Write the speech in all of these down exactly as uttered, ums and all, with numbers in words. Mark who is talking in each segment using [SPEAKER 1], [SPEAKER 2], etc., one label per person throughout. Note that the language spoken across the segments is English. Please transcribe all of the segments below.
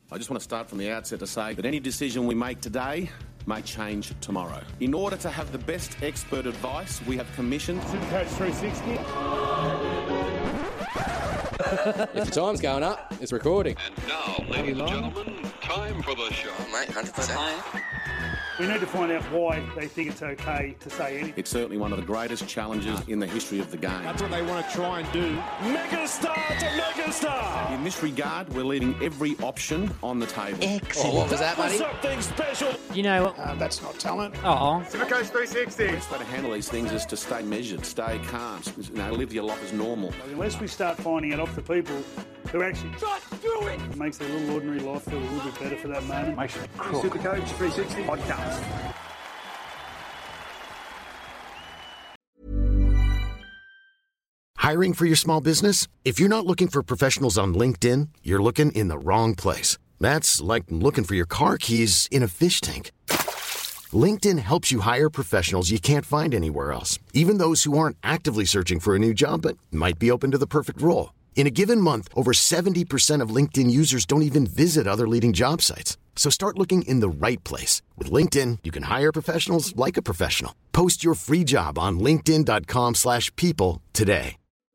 [SPEAKER 1] I just want to start from the outset to say that any decision we make today may change tomorrow. In order to have the best expert advice, we have commissioned
[SPEAKER 2] Supercoach three sixty.
[SPEAKER 3] If your time's going up, it's recording.
[SPEAKER 4] And now, ladies and gentlemen, time for the show.
[SPEAKER 5] Oh, mate, one hundred percent.
[SPEAKER 2] We need to find out why they think it's okay to say anything.
[SPEAKER 1] It's certainly one of the greatest challenges in the history of the game.
[SPEAKER 6] That's what they want to try and do. Megastar to megastar!
[SPEAKER 1] In this regard, we're leaving every option on the table.
[SPEAKER 5] Excellent. Oh, what was that, buddy?
[SPEAKER 6] Something special.
[SPEAKER 7] You know what?
[SPEAKER 2] Uh, that's not talent.
[SPEAKER 7] Oh.
[SPEAKER 2] Supercoach three sixty.
[SPEAKER 1] The best way to handle these things is to stay measured, stay calm, you know, live your life as normal.
[SPEAKER 2] Unless we start finding it off the people who actually just do it, it makes their little ordinary life feel a little bit better for that moment. Makes it cool. Supercoach three sixty podcast.
[SPEAKER 8] Hiring for your small business? If you're not looking for professionals on LinkedIn, you're looking in the wrong place. That's like looking for your car keys in a fish tank. LinkedIn helps you hire professionals you can't find anywhere else, even those who aren't actively searching for a new job but might be open to the perfect role. In a given month, over seventy percent of LinkedIn users don't even visit other leading job sites. So start looking in the right place. With LinkedIn, you can hire professionals like a professional. Post your free job on linkedin.com slash people today.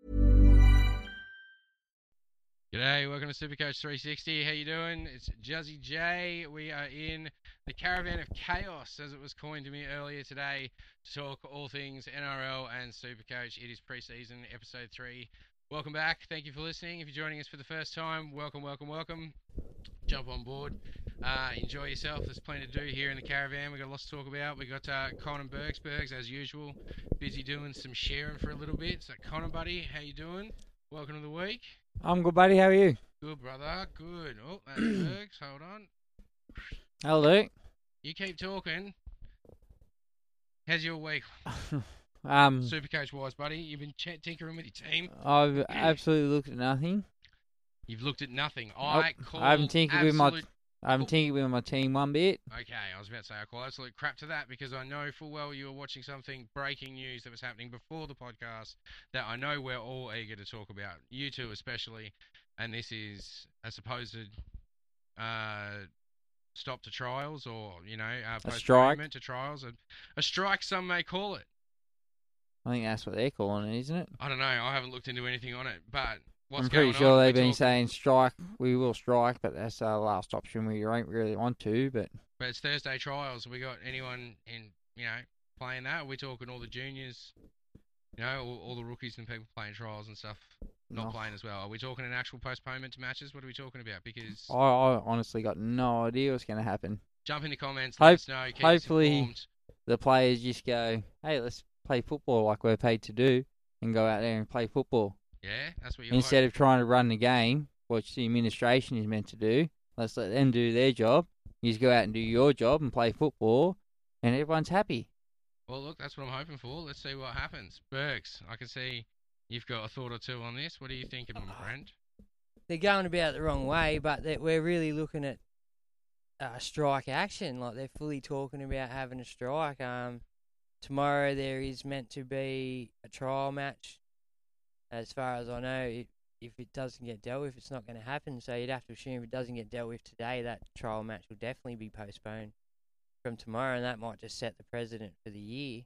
[SPEAKER 9] G'day, welcome to Supercoach three sixty. How you doing? It's Juzzy J. We are in the Caravan of Chaos, as it was coined to me earlier today, to talk all things N R L and Supercoach. It is preseason, episode three. Welcome back. Thank you for listening. If you're joining us for the first time, welcome, welcome, welcome. Jump on board. Uh, enjoy yourself. There's plenty to do here in the Caravan. We've got lots to talk about. We've got uh, Conan Bergs. Bergs, as usual, busy doing some sharing for a little bit. So, Conan, buddy, how you doing? Welcome to the week.
[SPEAKER 7] I'm good, buddy. How are you?
[SPEAKER 9] Good, brother. Good. Oh, that's Bergs. Hold on.
[SPEAKER 7] Hello.
[SPEAKER 9] You keep talking. How's your week?
[SPEAKER 7] um,
[SPEAKER 9] Supercoach-wise, buddy. You've been ch- tinkering with your team.
[SPEAKER 7] I've absolutely looked at nothing.
[SPEAKER 9] You've looked at nothing. I
[SPEAKER 7] nope.
[SPEAKER 9] call
[SPEAKER 7] I haven't tinkered with my.
[SPEAKER 9] absolute...
[SPEAKER 7] I haven't tinkered with my team one bit.
[SPEAKER 9] Okay, I was about to say I call absolute crap to that because I know full well you were watching something breaking news that was happening before the podcast that I know we're all eager to talk about. You two especially, and this is a supposed uh, stop to trials, or you know, uh,
[SPEAKER 7] a strike
[SPEAKER 9] to trials, a, a strike some may call it.
[SPEAKER 7] I think that's what they're calling it, isn't it?
[SPEAKER 9] I don't know. I haven't looked into anything on it, but. What's
[SPEAKER 7] I'm pretty
[SPEAKER 9] going
[SPEAKER 7] sure
[SPEAKER 9] on?
[SPEAKER 7] they've
[SPEAKER 9] We're
[SPEAKER 7] been
[SPEAKER 9] talking...
[SPEAKER 7] saying strike, we will strike, but that's our last option. We don't really want to, but...
[SPEAKER 9] But it's Thursday trials. Have we got anyone in, you know, playing that? Are we talking all the juniors, you know, all, all the rookies and people playing trials and stuff not
[SPEAKER 7] no.
[SPEAKER 9] playing as well? Are we talking an actual postponement to matches? What are we talking about? Because...
[SPEAKER 7] I, I honestly got no idea what's going to happen.
[SPEAKER 9] Jump in the comments,
[SPEAKER 7] Hope,
[SPEAKER 9] let us know, keep
[SPEAKER 7] hopefully
[SPEAKER 9] us informed.
[SPEAKER 7] The players just go, hey, let's play football like we're paid to do, and go out there and play football.
[SPEAKER 9] Yeah, that's what you
[SPEAKER 7] Instead
[SPEAKER 9] hoping.
[SPEAKER 7] of trying to run the game, which the administration is meant to do, let's let them do their job. You just go out and do your job and play football, and everyone's happy.
[SPEAKER 9] Well, look, that's what I'm hoping for. Let's see what happens. Bergs, I can see you've got a thought or two on this. What are you thinking, my friend?
[SPEAKER 10] They're going about it the wrong way, but we're really looking at uh, strike action. Like, they're fully talking about having a strike. Um, tomorrow there is meant to be a trial match. As far as I know, it, if it doesn't get dealt with, it's not going to happen. So you'd have to assume if it doesn't get dealt with today, that trial match will definitely be postponed from tomorrow, and that might just set the precedent for the year.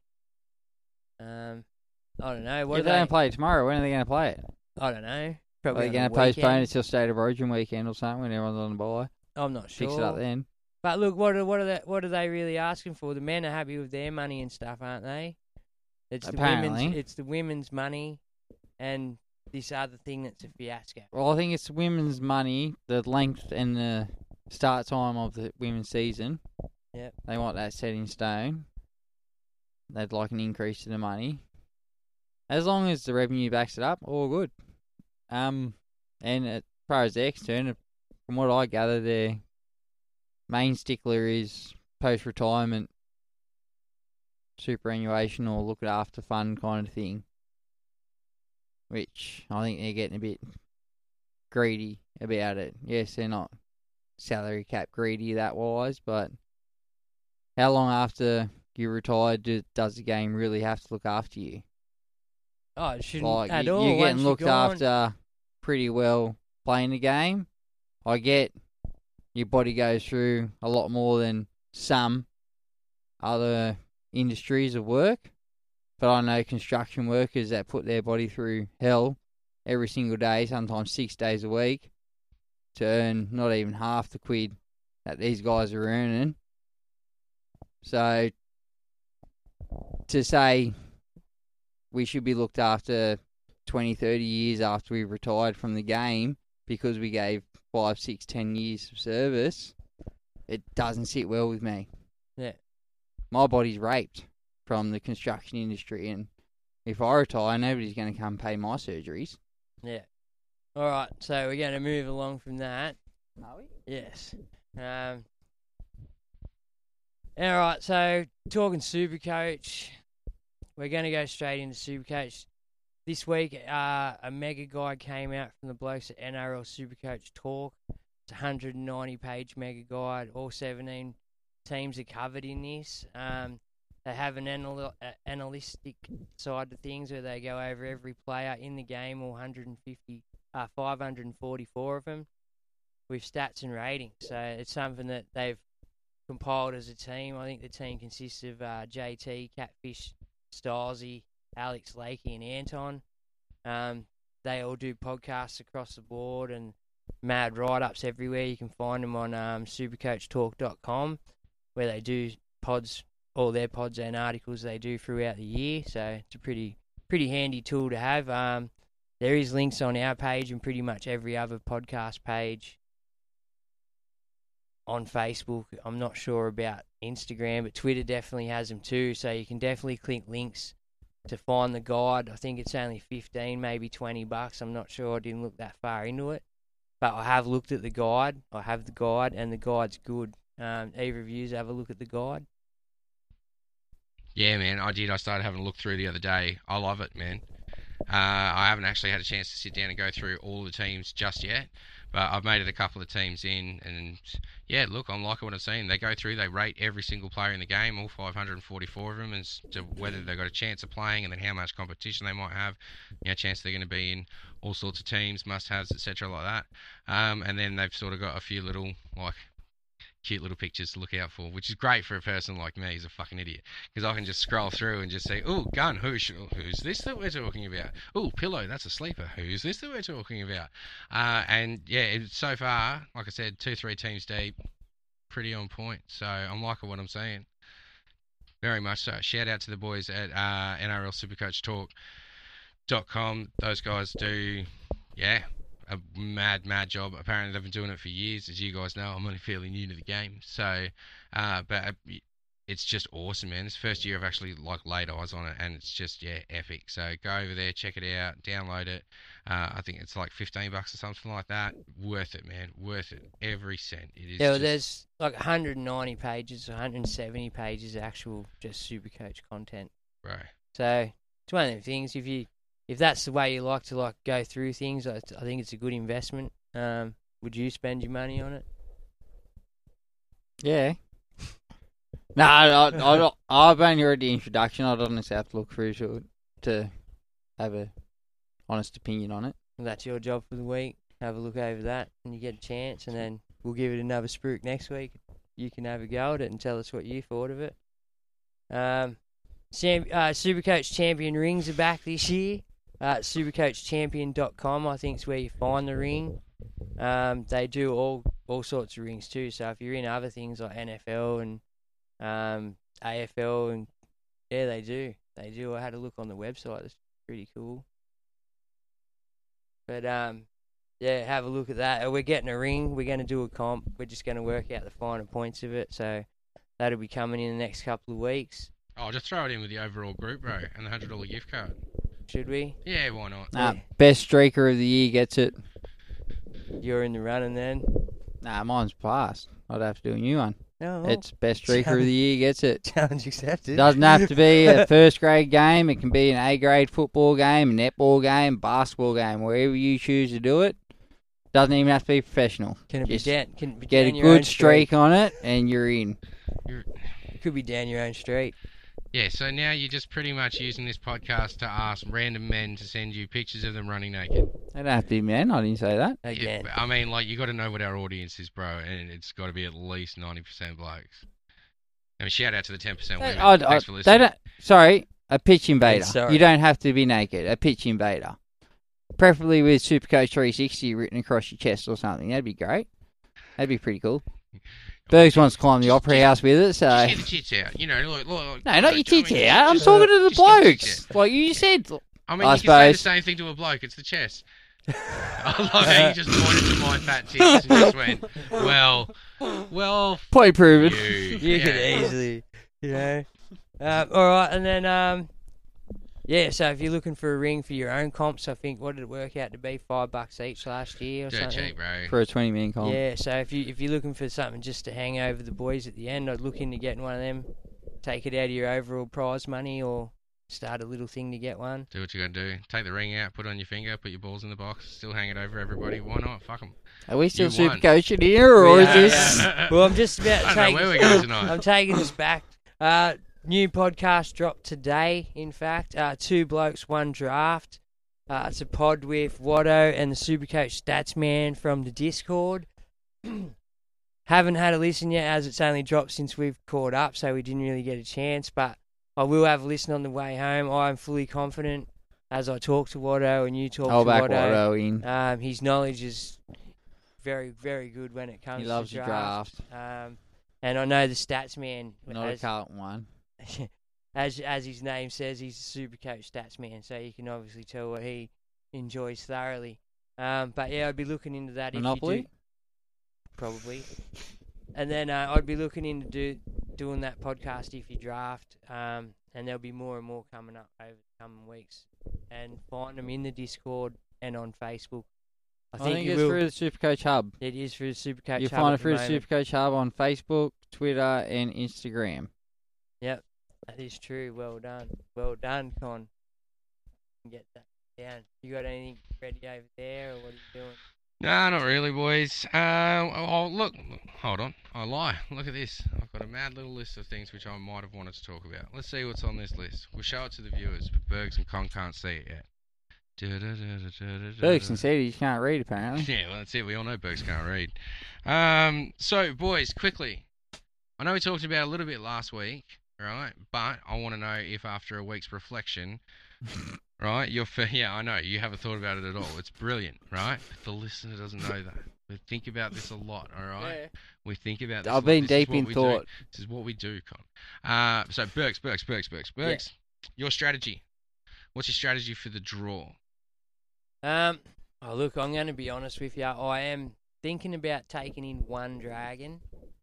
[SPEAKER 10] Um, I don't know. What
[SPEAKER 7] if
[SPEAKER 10] are
[SPEAKER 7] they,
[SPEAKER 10] they
[SPEAKER 7] don't play it tomorrow, when are they going to play it?
[SPEAKER 10] I don't know.
[SPEAKER 7] Probably are they going to postpone it till State of Origin weekend or something when everyone's on the bye?
[SPEAKER 10] I'm not sure.
[SPEAKER 7] Fix it up then.
[SPEAKER 10] But look, what are what are they, what are they really asking for? The men are happy with their money and stuff, aren't they? It's
[SPEAKER 7] Apparently.
[SPEAKER 10] the women's. It's the women's money. And this other thing that's a fiasco.
[SPEAKER 7] Well, I think it's women's money, the length and the start time of the women's season.
[SPEAKER 10] Yep.
[SPEAKER 7] They want that set in stone. They'd like an increase to the money. As long as the revenue backs it up, all good. Um, and as far as they're concerned, from what I gather, their main stickler is post-retirement superannuation or look after fund kind of thing. Which I think they're getting a bit greedy about it. Yes, they're not salary cap greedy that wise, but how long after you retire do, does the game really have to look after you?
[SPEAKER 10] Oh, it shouldn't
[SPEAKER 7] like,
[SPEAKER 10] at
[SPEAKER 7] you,
[SPEAKER 10] all.
[SPEAKER 7] You're getting
[SPEAKER 10] Once
[SPEAKER 7] looked
[SPEAKER 10] you're gone...
[SPEAKER 7] after pretty well playing the game. I get your body goes through a lot more than some other industries of work. But I know construction workers that put their body through hell every single day, sometimes six days a week, to earn not even half the quid that these guys are earning. So, to say we should be looked after twenty, thirty years after we retired from the game because we gave five, six, ten years of service, it doesn't sit well with me.
[SPEAKER 10] Yeah.
[SPEAKER 7] My body's raped from the construction industry, and if I retire, nobody's going to come pay my surgeries.
[SPEAKER 10] Yeah. All right, so we're going to move along from that.
[SPEAKER 7] Are we?
[SPEAKER 10] Yes. Um. All right, so talking Supercoach, we're going to go straight into Supercoach. This week, uh, a mega guide came out from the blokes at N R L Supercoach Talk. It's a one hundred ninety page mega guide. All seventeen teams are covered in this. Um, they have an anal- uh, analytic side of things where they go over every player in the game, all one hundred fifty, uh, five hundred forty-four of them, with stats and ratings. So it's something that they've compiled as a team. I think the team consists of uh, J T, Catfish, Stylesy, Alex Lakey and Anton. Um, they all do podcasts across the board and mad write-ups everywhere. You can find them on um, supercoach talk dot com, where they do pods, all their pods and articles they do throughout the year. So it's a pretty pretty handy tool to have. Um, there is links on our page and pretty much every other podcast page on Facebook. I'm not sure about Instagram, but Twitter definitely has them too. So you can definitely click links to find the guide. I think it's only fifteen, maybe twenty bucks. I'm not sure. I didn't look that far into it. But I have looked at the guide. I have the guide, and the guide's good. Um, either of you have a look at the guide?
[SPEAKER 9] Yeah, man, I did. I started having a look through the other day. I love it, man. Uh, I haven't actually had a chance to sit down and go through all the teams just yet, but I've made it a couple of teams in, and yeah, look, I'm liking what I've seen. They go through, they rate every single player in the game, all five hundred forty-four of them, as to whether they've got a chance of playing, and then how much competition they might have, you know, chance they're going to be in all sorts of teams, must-haves, et cetera, like that. Um, and then they've sort of got a few little, like, cute little pictures to look out for, which is great for a person like me who's a fucking idiot, because I can just scroll through and just say, oh, gun, who sh- who's this that we're talking about? Oh, pillow, that's a sleeper, who's this that we're talking about? Uh, and yeah, it, so far, like I said, two, three teams deep, pretty on point, so I'm liking what I'm seeing. Very much so. Shout out to the boys at uh, N R L Supercoach Talk dot com. Those guys do, yeah, a mad, mad job. Apparently they've been doing it for years. As you guys know, I'm only fairly new to the game. So, uh, but it's just awesome, man. It's the first year I've actually, like, laid eyes on it, and it's just, yeah, epic. So go over there, check it out, download it. Uh, I think it's like fifteen bucks or something like that. Worth it, man. Worth it. Every cent. It is.
[SPEAKER 10] Yeah, well,
[SPEAKER 9] just...
[SPEAKER 10] there's like one hundred ninety pages, one hundred seventy pages of actual just Supercoach content.
[SPEAKER 9] Right.
[SPEAKER 10] So it's one of them things. If you If that's the way you like to like go through things, I, I think it's a good investment. Um, would you spend your money on it?
[SPEAKER 7] Yeah. no, I, I, I, I've only read the introduction. I don't necessarily have to look through to it to have a honest opinion on it.
[SPEAKER 10] Well, that's your job for the week. Have a look over that, and you get a chance, and then we'll give it another spruik next week. You can have a go at it and tell us what you thought of it. Um, Sam, uh, Supercoach Champion rings are back this year. Uh, supercoach champion dot com, I think, is where you find the ring. Um, they do all all sorts of rings too. So if you're in other things like N F L and um, A F L, and yeah, they do. They do. I had a look on the website. It's pretty cool. But um, yeah, have a look at that. We're getting a ring. We're going to do a comp. We're just going to work out the finer points of it. So that'll be coming in the next couple of weeks.
[SPEAKER 9] Oh, just throw it in with the overall group, bro, and the one hundred dollars gift card.
[SPEAKER 10] Should we?
[SPEAKER 9] Yeah, why not?
[SPEAKER 7] Nah,
[SPEAKER 10] Yeah.
[SPEAKER 7] Best streaker of the year gets it.
[SPEAKER 10] You're in the running then?
[SPEAKER 7] Nah, mine's passed. I'd have to do a new one.
[SPEAKER 10] No.
[SPEAKER 7] It's best streaker of the year gets it.
[SPEAKER 10] Challenge accepted.
[SPEAKER 7] Doesn't have to be a first grade game. It can be an A grade football game, netball game, basketball game, wherever you choose to do it. Doesn't even have to be professional.
[SPEAKER 10] Can it
[SPEAKER 7] Just
[SPEAKER 10] be down? Can it be
[SPEAKER 7] get
[SPEAKER 10] down
[SPEAKER 7] a
[SPEAKER 10] your own
[SPEAKER 7] good streak on it, and you're in.
[SPEAKER 10] It could be down your own street.
[SPEAKER 9] Yeah, so now you're just pretty much using this podcast to ask random men to send you pictures of them running naked.
[SPEAKER 7] They don't have to be men. I didn't say that.
[SPEAKER 10] Again.
[SPEAKER 9] Yeah, I mean, like, you got to know what our audience is, bro, and it's got to be at least ninety percent blokes. I mean, shout out to the ten percent women.
[SPEAKER 7] I, I,
[SPEAKER 9] Thanks for
[SPEAKER 7] they
[SPEAKER 9] listening.
[SPEAKER 7] don't, sorry, a pitch invader.
[SPEAKER 10] sorry.
[SPEAKER 7] You don't have to be naked. A pitch invader. Preferably with Supercoach three sixty written across your chest or something. That'd be great. That'd be pretty cool. Bergs wants to climb the Opera House with it, so...
[SPEAKER 9] Just get the tits out, you know. Look, look,
[SPEAKER 7] No, not your tits
[SPEAKER 9] I mean,
[SPEAKER 7] out. I'm
[SPEAKER 9] just-
[SPEAKER 7] talking to the
[SPEAKER 9] just get the tits
[SPEAKER 7] blokes.
[SPEAKER 9] out.
[SPEAKER 7] Like you said.
[SPEAKER 9] I mean,
[SPEAKER 7] I
[SPEAKER 9] you can say the
[SPEAKER 7] suppose.
[SPEAKER 9] same thing to a bloke. It's the chest. I love how you just pointed to my fat tits and just went, well, well,
[SPEAKER 7] Point proven.
[SPEAKER 9] you.
[SPEAKER 10] You
[SPEAKER 9] yeah.
[SPEAKER 10] could easily, you know. Um, all right, and then um, yeah. So if you're looking for a ring for your own comps, I think what did it work out to be? Five bucks each last year or
[SPEAKER 9] Dirt
[SPEAKER 10] something.
[SPEAKER 9] cheap, bro.
[SPEAKER 7] For a twenty man comp.
[SPEAKER 10] Yeah. So if you if you're looking for something just to hang over the boys at the end, I'd look into getting one of them. Take it out of your overall prize money, or start a little thing to get one.
[SPEAKER 9] Do what you got to do. Take the ring out, put it on your finger, put your balls in the box, still hang it over everybody. Why not? Fuck them.
[SPEAKER 7] Are we still
[SPEAKER 9] You won.
[SPEAKER 7] Supercoaching here, or
[SPEAKER 10] Yeah.
[SPEAKER 7] is this...
[SPEAKER 10] Well, I'm just about to
[SPEAKER 9] I don't know
[SPEAKER 10] take.
[SPEAKER 9] where we're going tonight.
[SPEAKER 10] I'm taking this back. Uh, new podcast dropped today. In fact, uh, two blokes, one draft. Uh, it's a pod with Watto and the Supercoach Stats Man from the Discord. Haven't had a listen yet, as it's only dropped since we've caught up, so we didn't really get a chance. But I will have a listen on the way home. I'm fully confident as I talk to Watto and you talk
[SPEAKER 7] I'll
[SPEAKER 10] to
[SPEAKER 7] back
[SPEAKER 10] Watto.
[SPEAKER 7] Watto in.
[SPEAKER 10] Um, his knowledge is very, very good when it comes
[SPEAKER 7] He loves
[SPEAKER 10] to
[SPEAKER 7] the
[SPEAKER 10] draft.
[SPEAKER 7] draft.
[SPEAKER 10] Um, and I know the Stats Man,
[SPEAKER 7] Not
[SPEAKER 10] as,
[SPEAKER 7] a Carlton one.
[SPEAKER 10] as as his name says, he's a Supercoach Stats Man, so you can obviously tell what he enjoys thoroughly. Um, but yeah, I'd be looking into that.
[SPEAKER 7] Monopoly?
[SPEAKER 10] If you do, probably. And then uh, I'd be looking into do, doing that podcast if you draft. Um, and there'll be more and more coming up over the coming weeks. And find them in the Discord and on Facebook. I
[SPEAKER 7] I
[SPEAKER 10] think,
[SPEAKER 7] think
[SPEAKER 10] you
[SPEAKER 7] it's
[SPEAKER 10] will.
[SPEAKER 7] through the Supercoach Hub.
[SPEAKER 10] It is through the Supercoach
[SPEAKER 7] You
[SPEAKER 10] Hub
[SPEAKER 7] find
[SPEAKER 10] at
[SPEAKER 7] it through the
[SPEAKER 10] moment.
[SPEAKER 7] Supercoach Hub on Facebook, Twitter, and Instagram.
[SPEAKER 10] Yep, that is true. Well done. Well done, Con. Get that down. You got anything ready over there, or what are you doing?
[SPEAKER 9] Nah, not really, boys. Uh, oh, look, hold on. I lie. Look at this. I've got a mad little list of things which I might have wanted to talk about. Let's see what's on this list. We'll show it to the viewers, but Bergs and Con can't see it yet.
[SPEAKER 7] Bergson said he can't read, apparently.
[SPEAKER 9] Yeah, well, that's it. We all know Bergs can't read. Um, so, boys, quickly. I know we talked about it a little bit last week, right? But I want to know if after a week's reflection, right, you're fa- yeah, I know, you haven't thought about it at all. It's brilliant, right? The listener doesn't know that. We think about this a lot, all right?
[SPEAKER 7] Yeah.
[SPEAKER 9] We think about this
[SPEAKER 7] I've
[SPEAKER 9] a lot.
[SPEAKER 7] been
[SPEAKER 9] This is
[SPEAKER 7] deep
[SPEAKER 9] what
[SPEAKER 7] in
[SPEAKER 9] we
[SPEAKER 7] thought.
[SPEAKER 9] Do. This is what we do, Con. Uh, so, Bergs, Bergs, Bergs, Bergs, Bergs. Your strategy. What's your strategy for the draw?
[SPEAKER 10] Um, oh look, I'm going to be honest with you. I am thinking about taking in one dragon,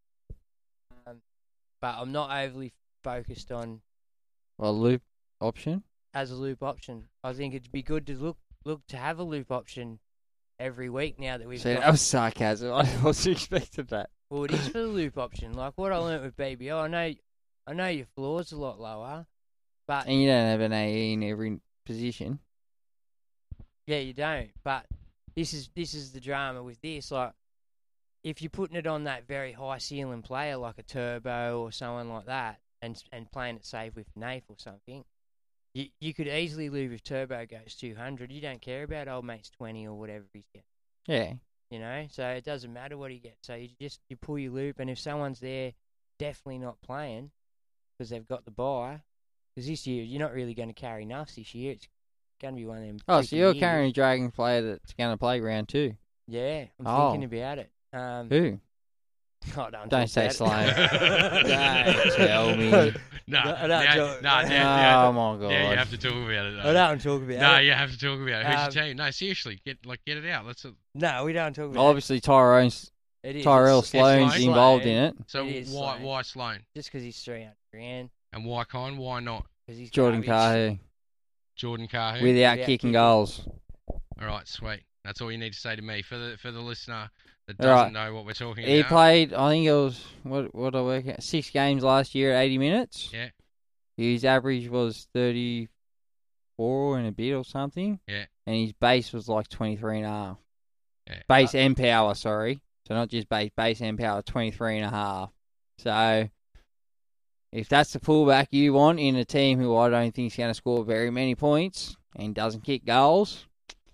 [SPEAKER 10] um, but I'm not overly focused on
[SPEAKER 7] Well, loop option.
[SPEAKER 10] as a loop option. I think it'd be good to look look to have a loop option every week now that we've
[SPEAKER 7] See,
[SPEAKER 10] got.
[SPEAKER 7] that was sarcasm. I wasn't expecting that.
[SPEAKER 10] Well, it is for the loop option. Like what I learnt with B B O, I know, I know your floor's a lot lower, but
[SPEAKER 7] And you don't have an A E in every position.
[SPEAKER 10] yeah, you don't. But this is this is the drama with this. Like, if you're putting it on that very high ceiling player like a Turbo or someone like that, and and playing it safe with Nath or something, you you could easily lose if Turbo goes two hundred. You don't care about old mate's twenty or whatever he's getting.
[SPEAKER 7] Yeah.
[SPEAKER 10] You know, so it doesn't matter what he gets. So you just you pull your loop, and if someone's there, definitely not playing because they've got the buy. Because this year you're not really going to carry nuffs this year. It's going to be one of them.
[SPEAKER 7] Oh, so
[SPEAKER 10] tricky
[SPEAKER 7] you're
[SPEAKER 10] years.
[SPEAKER 7] carrying a Dragon player that's going to play round two.
[SPEAKER 10] Yeah, I'm
[SPEAKER 7] Oh.
[SPEAKER 10] thinking about it. Um,
[SPEAKER 7] Who?
[SPEAKER 10] Oh, don't
[SPEAKER 7] Don't
[SPEAKER 10] talk
[SPEAKER 7] say
[SPEAKER 10] about
[SPEAKER 7] Sloan.
[SPEAKER 10] it.
[SPEAKER 7] Don't tell me.
[SPEAKER 9] Nah,
[SPEAKER 10] No,
[SPEAKER 9] nah,
[SPEAKER 10] I don't talk-
[SPEAKER 9] nah,
[SPEAKER 10] no.
[SPEAKER 9] yeah,
[SPEAKER 7] Oh, my God.
[SPEAKER 9] Yeah, you have to talk about it.
[SPEAKER 10] I
[SPEAKER 9] Though.
[SPEAKER 10] don't talk about
[SPEAKER 9] No,
[SPEAKER 10] it.
[SPEAKER 9] you have to talk about it. Who's
[SPEAKER 10] Um,
[SPEAKER 9] your team? No, seriously, get like get it out. Let's. Uh,
[SPEAKER 10] No, we don't talk about
[SPEAKER 7] Obviously, Tyrone's,
[SPEAKER 10] it. It is.
[SPEAKER 7] Tyrell
[SPEAKER 10] It's-
[SPEAKER 7] Sloan's
[SPEAKER 9] Sloan.
[SPEAKER 7] involved
[SPEAKER 10] Sloan.
[SPEAKER 7] in it.
[SPEAKER 9] so
[SPEAKER 10] It is
[SPEAKER 9] why
[SPEAKER 10] Sloan.
[SPEAKER 9] why Sloan
[SPEAKER 10] Just because he's three hundred grand.
[SPEAKER 9] and why Con? Why not
[SPEAKER 10] Because he's
[SPEAKER 7] Jordan
[SPEAKER 10] garbage.
[SPEAKER 7] Cahill.
[SPEAKER 9] Jordan Cahill?
[SPEAKER 7] Without
[SPEAKER 10] Without
[SPEAKER 7] kicking
[SPEAKER 10] kicking.
[SPEAKER 7] goals.
[SPEAKER 9] All right, sweet. That's all you need to say to me for the for the listener that
[SPEAKER 7] All
[SPEAKER 9] doesn't
[SPEAKER 7] right.
[SPEAKER 9] know what we're talking
[SPEAKER 7] He
[SPEAKER 9] about.
[SPEAKER 7] played, I think it was, what what did I work out? Six games last year at eighty minutes.
[SPEAKER 9] Yeah.
[SPEAKER 7] His average was thirty-four and a bit or something.
[SPEAKER 9] Yeah.
[SPEAKER 7] And his base was like twenty-three and a half.
[SPEAKER 9] Yeah.
[SPEAKER 7] Base and power, sorry. So not just base, base and power, twenty-three and a half. So if that's the fullback you want in a team who I don't think is going to score very many points and doesn't kick goals,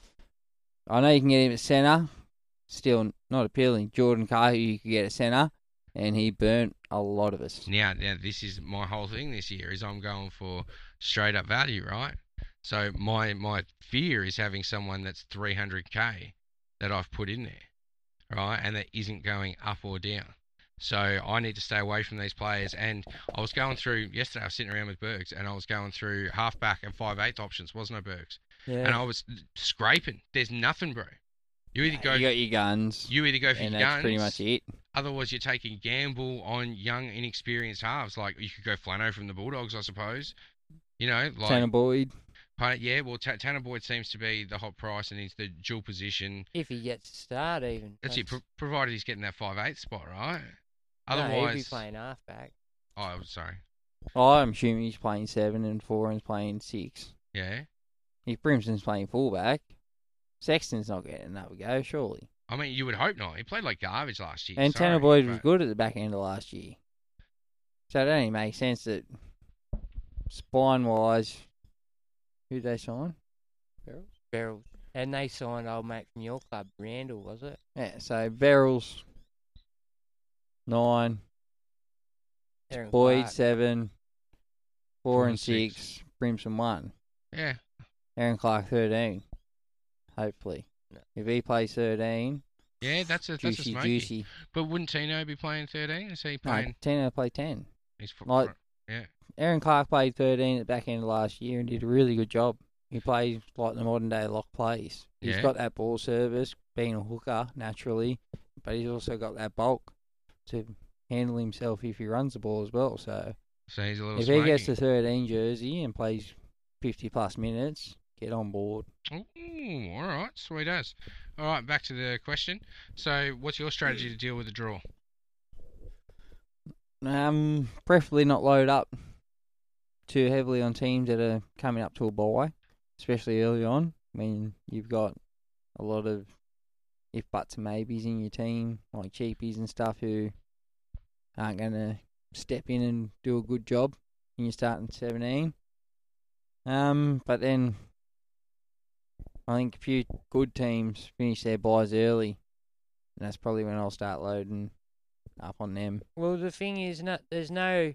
[SPEAKER 7] I know you can get him at centre. Still not appealing. Jordan Carr, who you could get at centre, and he burnt a lot of us.
[SPEAKER 9] Now, now, this is my whole thing this year, is I'm going for straight up value, right? So my my fear is having someone that's three hundred K that I've put in there, right, and that isn't going up or down. So I need to stay away from these players. And I was going through, yesterday I was sitting around with Bergs, and I was going through halfback and five eighth options, wasn't I, Bergs?
[SPEAKER 7] Yeah.
[SPEAKER 9] And I was scraping. There's nothing, bro. You either go.
[SPEAKER 7] You got your guns.
[SPEAKER 9] You either go for
[SPEAKER 7] and
[SPEAKER 9] your
[SPEAKER 7] that's
[SPEAKER 9] guns.
[SPEAKER 7] pretty much it.
[SPEAKER 9] Otherwise, you're taking gamble on young, inexperienced halves. Like you could go Flano from the Bulldogs, I suppose. You know, like
[SPEAKER 7] Tanner Boyd.
[SPEAKER 9] Yeah, well, T- Tanner Boyd seems to be the hot price, and he's the dual position.
[SPEAKER 10] If he gets to start, even.
[SPEAKER 9] That's, That's it. Pro- provided he's getting that five eight spot, right?
[SPEAKER 10] No,
[SPEAKER 9] Otherwise,
[SPEAKER 10] he'd be playing halfback.
[SPEAKER 9] Oh, sorry.
[SPEAKER 7] Oh, I'm assuming he's playing seven and Foran's playing six.
[SPEAKER 9] Yeah.
[SPEAKER 7] If Brimson's playing fullback, Sexton's not getting another go, surely.
[SPEAKER 9] I mean, you would hope not. He played like garbage last year.
[SPEAKER 7] And
[SPEAKER 9] sorry,
[SPEAKER 7] Tanner Boyd
[SPEAKER 9] but...
[SPEAKER 7] was good at the back end of last year. So it only makes sense that spine-wise, who'd they sign?
[SPEAKER 10] Barrels? Barrels. And they signed old mate from your club, Randall, was it?
[SPEAKER 7] Yeah, so Barrels, nine,
[SPEAKER 10] Aaron
[SPEAKER 7] Boyd,
[SPEAKER 10] Clark.
[SPEAKER 7] seven, four,
[SPEAKER 9] Four
[SPEAKER 7] and
[SPEAKER 9] and
[SPEAKER 7] six,
[SPEAKER 9] six.
[SPEAKER 7] Brimson, one.
[SPEAKER 9] Yeah.
[SPEAKER 7] Aaron Clark, thirteen, hopefully.
[SPEAKER 10] No.
[SPEAKER 7] If he plays thirteen,
[SPEAKER 9] Yeah, that's a, that's
[SPEAKER 7] juicy,
[SPEAKER 9] a smoky.
[SPEAKER 7] juicy.
[SPEAKER 9] But wouldn't Tino be playing thirteen? Is he
[SPEAKER 7] No,
[SPEAKER 9] playing?
[SPEAKER 7] Tino played ten.
[SPEAKER 9] He's f-
[SPEAKER 7] Like,
[SPEAKER 9] yeah.
[SPEAKER 7] Aaron Clark played thirteen at the back end of last year and did a really good job. He plays like the modern day lock plays. He's
[SPEAKER 9] Yeah.
[SPEAKER 7] got that ball service, being a hooker naturally, but he's also got that bulk to handle himself if he runs the ball as well. So
[SPEAKER 9] So he's a little
[SPEAKER 7] if
[SPEAKER 9] smoky.
[SPEAKER 7] he gets the thirteen jersey and plays fifty plus minutes, get on board.
[SPEAKER 9] Ooh, all right, sweet as. All right, back to the question. So, what's your strategy to deal with the draw?
[SPEAKER 7] Um, preferably not load up too heavily on teams that are coming up to a bye, especially early on when you've got a lot of if buts and maybes in your team, like cheapies and stuff who aren't going to step in and do a good job when you're starting seventeen. Um, but then I think a few good teams finish their buys early, and that's probably when I'll start loading up on them.
[SPEAKER 10] Well, the thing is, no, there's no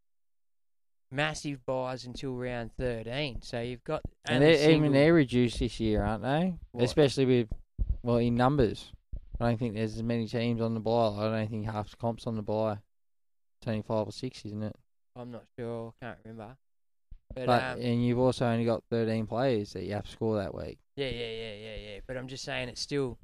[SPEAKER 10] massive buys until round thirteen, so you've got
[SPEAKER 7] And
[SPEAKER 10] only
[SPEAKER 7] they're, even
[SPEAKER 10] single-
[SPEAKER 7] they're reduced this year, aren't they?
[SPEAKER 10] What?
[SPEAKER 7] Especially with, well, in numbers. I don't think there's as many teams on the bye. I don't think half the comp's on the bye. It's only five or six, isn't it?
[SPEAKER 10] I'm not sure, can't remember. But,
[SPEAKER 7] But
[SPEAKER 10] um,
[SPEAKER 7] and you've also only got thirteen players that you have to score that week.
[SPEAKER 10] yeah, yeah, yeah, yeah, yeah. But I'm just saying, it's still,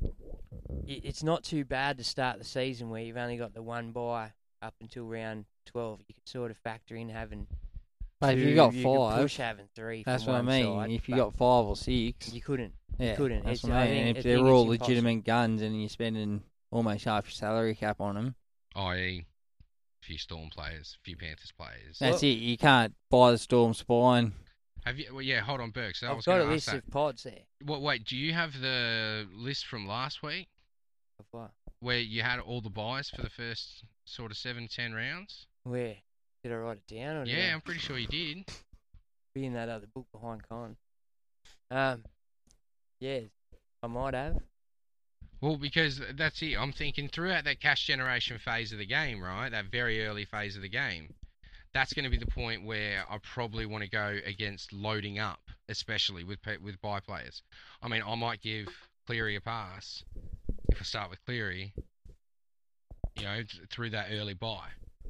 [SPEAKER 10] i- it's not too bad to start the season where you've only got the one bye up until round twelve. You could sort of factor in having.
[SPEAKER 7] But if
[SPEAKER 10] two,
[SPEAKER 7] you got
[SPEAKER 10] could
[SPEAKER 7] five,
[SPEAKER 10] push having three.
[SPEAKER 7] that's
[SPEAKER 10] from
[SPEAKER 7] what I
[SPEAKER 10] one
[SPEAKER 7] mean.
[SPEAKER 10] side,
[SPEAKER 7] if you
[SPEAKER 10] but
[SPEAKER 7] got five or six,
[SPEAKER 10] you couldn't.
[SPEAKER 7] yeah,
[SPEAKER 10] you couldn't.
[SPEAKER 7] That's
[SPEAKER 10] It's-
[SPEAKER 7] what I
[SPEAKER 10] I
[SPEAKER 7] mean.
[SPEAKER 10] think-
[SPEAKER 7] And
[SPEAKER 10] I
[SPEAKER 7] if they're
[SPEAKER 10] think
[SPEAKER 7] all
[SPEAKER 10] it's impossible.
[SPEAKER 7] legitimate guns and you're spending almost half your salary cap on them,
[SPEAKER 9] that is, a few Storm players, a few Panthers players.
[SPEAKER 7] that's it. You can't buy the Storm spine.
[SPEAKER 9] Have you? Well, yeah, hold on, Burke. So I
[SPEAKER 10] I've
[SPEAKER 9] was
[SPEAKER 10] got a
[SPEAKER 9] going to
[SPEAKER 10] list
[SPEAKER 9] ask that.
[SPEAKER 10] of pods there.
[SPEAKER 9] What? Wait, do you have the list from last week
[SPEAKER 10] Of what?
[SPEAKER 9] where you had all the buys for the first sort of seven, ten rounds?
[SPEAKER 10] Where? Did I write it down? Or did
[SPEAKER 9] Yeah,
[SPEAKER 10] I
[SPEAKER 9] I'm pretty sure you did.
[SPEAKER 10] be in that other book behind Con? Um, yeah, I might have.
[SPEAKER 9] Well, because that's it. I'm thinking throughout that cash generation phase of the game, right? That very early phase of the game. That's going to be the point where I probably want to go against loading up, especially with pe- with buy players. I mean, I might give Cleary a pass if I start with Cleary, you know, th- through that early buy.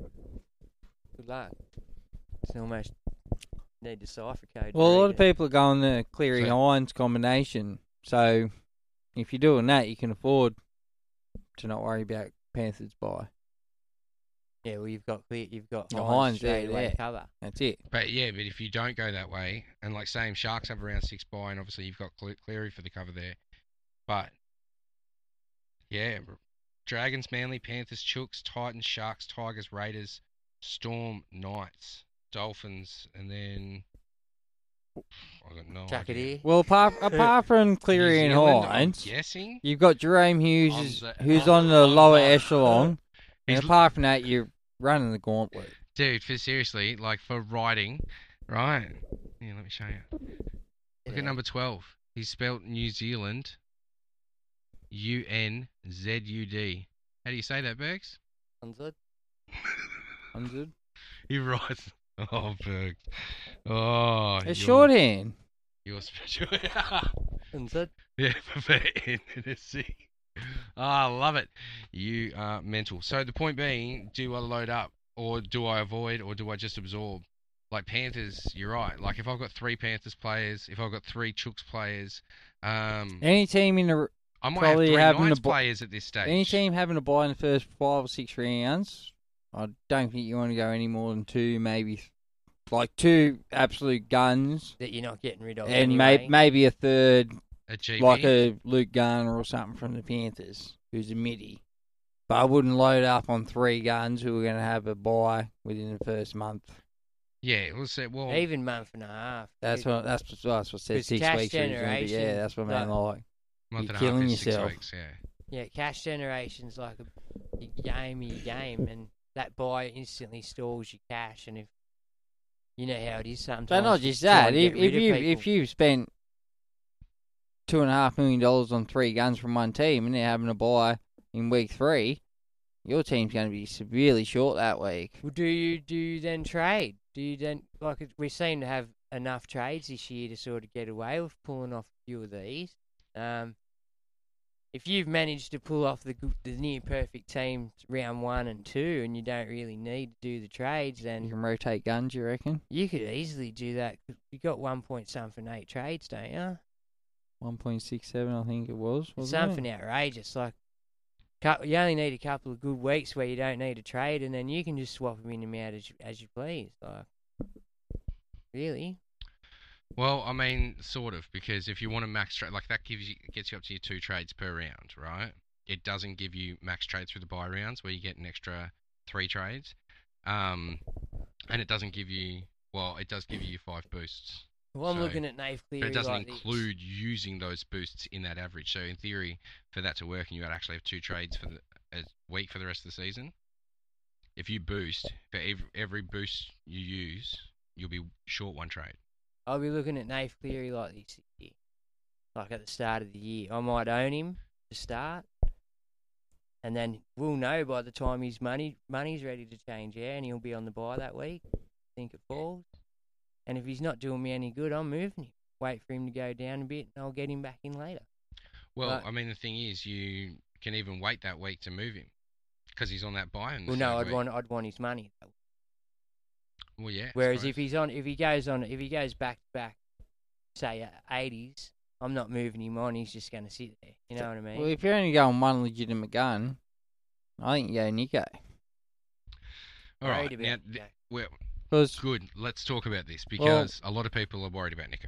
[SPEAKER 10] Good luck. It's almost need the cipher code. to
[SPEAKER 7] Well, a lot
[SPEAKER 10] read
[SPEAKER 7] of
[SPEAKER 10] it.
[SPEAKER 7] people are going the Cleary
[SPEAKER 9] So-
[SPEAKER 7] Hines combination. So if you're doing that, you can afford to not worry about Panthers buy.
[SPEAKER 10] Yeah, well, you've got clear. You've got
[SPEAKER 7] The
[SPEAKER 10] Hines
[SPEAKER 7] Hines
[SPEAKER 10] straight
[SPEAKER 7] there,
[SPEAKER 10] away
[SPEAKER 7] yeah.
[SPEAKER 10] cover.
[SPEAKER 7] That's it.
[SPEAKER 9] But yeah, but if you don't go that way, and like same Sharks have around six buy, and obviously you've got Cle- Cleary for the cover there. But yeah, r- Dragons, Manly, Panthers, Chooks, Titans, Sharks, Tigers, Raiders, Storm, Knights, Dolphins, and then I got no
[SPEAKER 10] Jack it
[SPEAKER 9] idea.
[SPEAKER 10] here.
[SPEAKER 7] Well, apart, apart from Cleary
[SPEAKER 9] New
[SPEAKER 7] and
[SPEAKER 9] Zealand, I'm
[SPEAKER 7] Hines,
[SPEAKER 9] guessing.
[SPEAKER 7] you've got Jerome Hughes,
[SPEAKER 9] On
[SPEAKER 7] is-
[SPEAKER 9] the-
[SPEAKER 7] who's
[SPEAKER 9] on-
[SPEAKER 7] on the
[SPEAKER 9] on
[SPEAKER 7] lower
[SPEAKER 9] the-
[SPEAKER 7] echelon.
[SPEAKER 9] He's
[SPEAKER 7] And
[SPEAKER 9] l-
[SPEAKER 7] apart from that, you're running the gauntlet.
[SPEAKER 9] Dude, for seriously, like for writing, right? Yeah, let me show you. Look
[SPEAKER 10] Yeah.
[SPEAKER 9] at number twelve. He's spelt New Zealand. U N Z U D. How do you say that, Bergs?
[SPEAKER 10] Unzud.
[SPEAKER 7] Unzud.
[SPEAKER 9] You're right. Oh, Bergs. Oh,
[SPEAKER 7] It's
[SPEAKER 9] you're-
[SPEAKER 7] shorthand.
[SPEAKER 9] You're special.
[SPEAKER 10] Unzud.
[SPEAKER 9] Yeah, for N and C. Oh, I love it. You are mental. So the point being, do I load up, or do I avoid, or do I just absorb? Like Panthers, you're right. Like if I've got three Panthers players, if I've got three Chooks players, um,
[SPEAKER 7] Any team in the
[SPEAKER 9] I might
[SPEAKER 7] probably
[SPEAKER 9] have three
[SPEAKER 7] having
[SPEAKER 9] Knights
[SPEAKER 7] a bu-
[SPEAKER 9] players at this stage.
[SPEAKER 7] any team having a buy in the first five or six rounds, I don't think you want to go any more than two, maybe th- like two absolute guns,
[SPEAKER 10] That you're not getting rid of.
[SPEAKER 7] and
[SPEAKER 10] anyway.
[SPEAKER 7] may- maybe a third,
[SPEAKER 9] A G B.
[SPEAKER 7] like a Luke Garner or something from the Panthers, who's a midi. But I wouldn't load up on three guns who are going to have a buy within the first month.
[SPEAKER 9] Yeah, we'll say. Well,
[SPEAKER 10] Even month and a half.
[SPEAKER 7] That's
[SPEAKER 10] It-
[SPEAKER 7] what that's what, that's what said
[SPEAKER 10] Because
[SPEAKER 7] six
[SPEAKER 10] cash
[SPEAKER 7] weeks. originally, but
[SPEAKER 10] generation,
[SPEAKER 7] yeah, that's what I mean.
[SPEAKER 10] like-
[SPEAKER 7] Like
[SPEAKER 9] month
[SPEAKER 7] you're
[SPEAKER 9] and a half
[SPEAKER 7] killing
[SPEAKER 9] is six
[SPEAKER 7] yourself.
[SPEAKER 9] weeks. Yeah.
[SPEAKER 10] Yeah, cash generation's like a your game of your game, and that buy instantly stalls your cash. And if you know how it is sometimes.
[SPEAKER 7] But not
[SPEAKER 10] you
[SPEAKER 7] just
[SPEAKER 10] try
[SPEAKER 7] that.
[SPEAKER 10] and
[SPEAKER 7] If
[SPEAKER 10] get rid
[SPEAKER 7] if
[SPEAKER 10] of
[SPEAKER 7] you
[SPEAKER 10] people.
[SPEAKER 7] if you've spent two and a half million dollars on three guns from one team and they're having a buy in week three, your team's going to be severely short that week.
[SPEAKER 10] Well, do you do you then trade? Do you then like it- we seem to have enough trades this year to sort of get away with pulling off a few of these. Um, if you've managed to pull off the good- the near perfect team round one and two, and you don't really need to do the trades,
[SPEAKER 7] You
[SPEAKER 10] then
[SPEAKER 7] can rotate guns, you reckon?
[SPEAKER 10] you could easily do that. 'Cause you got one point something eight trades, don't you?
[SPEAKER 7] one point six seven, I think it was.
[SPEAKER 10] It's
[SPEAKER 7] Wasn't
[SPEAKER 10] something
[SPEAKER 7] it?
[SPEAKER 10] outrageous. Like, cou- you only need a couple of good weeks where you don't need a trade, and then you can just swap them in and out as you, as you please. Like, really?
[SPEAKER 9] Well, I mean, sort of, because if you want to max trade, like that gives you gets you up to your two trades per round, right? It doesn't give you max trades through the buy rounds where you get an extra three trades, um, and it doesn't give you. Well, it does give you five boosts.
[SPEAKER 10] Well, I'm
[SPEAKER 9] So-
[SPEAKER 10] looking at Nave Cleary.
[SPEAKER 9] But it doesn't
[SPEAKER 10] like this.
[SPEAKER 9] include using those boosts in that average. So in theory, for that to work, and you would actually have two trades for the a week for the rest of the season. If you boost for every, every boost you use, you'll be short one trade.
[SPEAKER 10] I'll be looking at Nave Cleary like this year. Like at the start of the year. I might own him to start. And then we'll know by the time his money money's ready to change, yeah, and he'll be on the buy that week. I think it falls. And if he's not doing me any good, I'm moving him. Wait for him to go down a bit, and I'll get him back in later.
[SPEAKER 9] Well,
[SPEAKER 10] But-
[SPEAKER 9] I mean, the thing is, you can even wait that week to move him because he's on that buy. in the
[SPEAKER 10] Well, no,
[SPEAKER 9] third
[SPEAKER 10] I'd
[SPEAKER 9] week.
[SPEAKER 10] want I'd want his money.
[SPEAKER 9] Well, yeah. I
[SPEAKER 10] Whereas
[SPEAKER 9] suppose.
[SPEAKER 10] if he's on, if he goes on, if he goes back to back, say eighties, I'm not moving him on. He's just going to sit there. You know what I mean?
[SPEAKER 7] Well, if you're only going one legitimate gun, I think you go Nico.
[SPEAKER 9] all right,
[SPEAKER 10] worried
[SPEAKER 9] now,
[SPEAKER 10] about
[SPEAKER 9] th-
[SPEAKER 10] Nico.
[SPEAKER 7] Because
[SPEAKER 9] well, good. Let's talk about this because a lot of people are worried about Nico.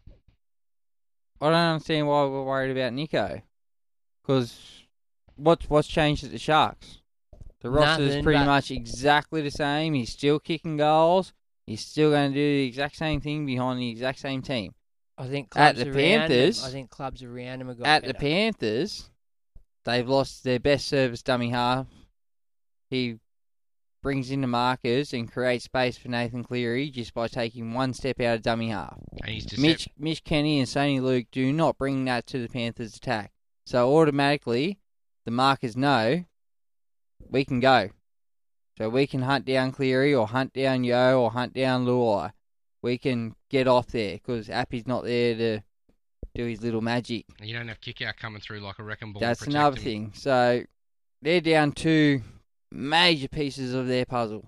[SPEAKER 7] I don't understand why we're worried about Nico. Because what's, what's changed at the Sharks? The roster's
[SPEAKER 10] Nothing,
[SPEAKER 7] pretty
[SPEAKER 10] but-
[SPEAKER 7] much exactly the same. He's still kicking goals. He's still going to do the exact same thing behind the exact same team.
[SPEAKER 10] I think
[SPEAKER 7] At
[SPEAKER 10] clubs
[SPEAKER 7] the
[SPEAKER 10] around him,
[SPEAKER 7] Panthers-
[SPEAKER 10] I think clubs around him have got
[SPEAKER 7] At
[SPEAKER 10] better.
[SPEAKER 7] the Panthers, they've lost their best service dummy half. He brings in the markers and creates space for Nathan Cleary just by taking one step out of dummy half.
[SPEAKER 9] And he's decep-
[SPEAKER 7] Mitch, Mitch Kenny and Sonny Luke do not bring that to the Panthers' attack. So automatically, the markers know we can go. So we can hunt down Cleary or hunt down Yo or hunt down Luai. We can get off there because Appy's not there to do his little magic.
[SPEAKER 9] And you don't have kick out coming through like a wrecking ball.
[SPEAKER 7] That's
[SPEAKER 9] to protect
[SPEAKER 7] another
[SPEAKER 9] him.
[SPEAKER 7] thing. So they're down two major pieces of their puzzle.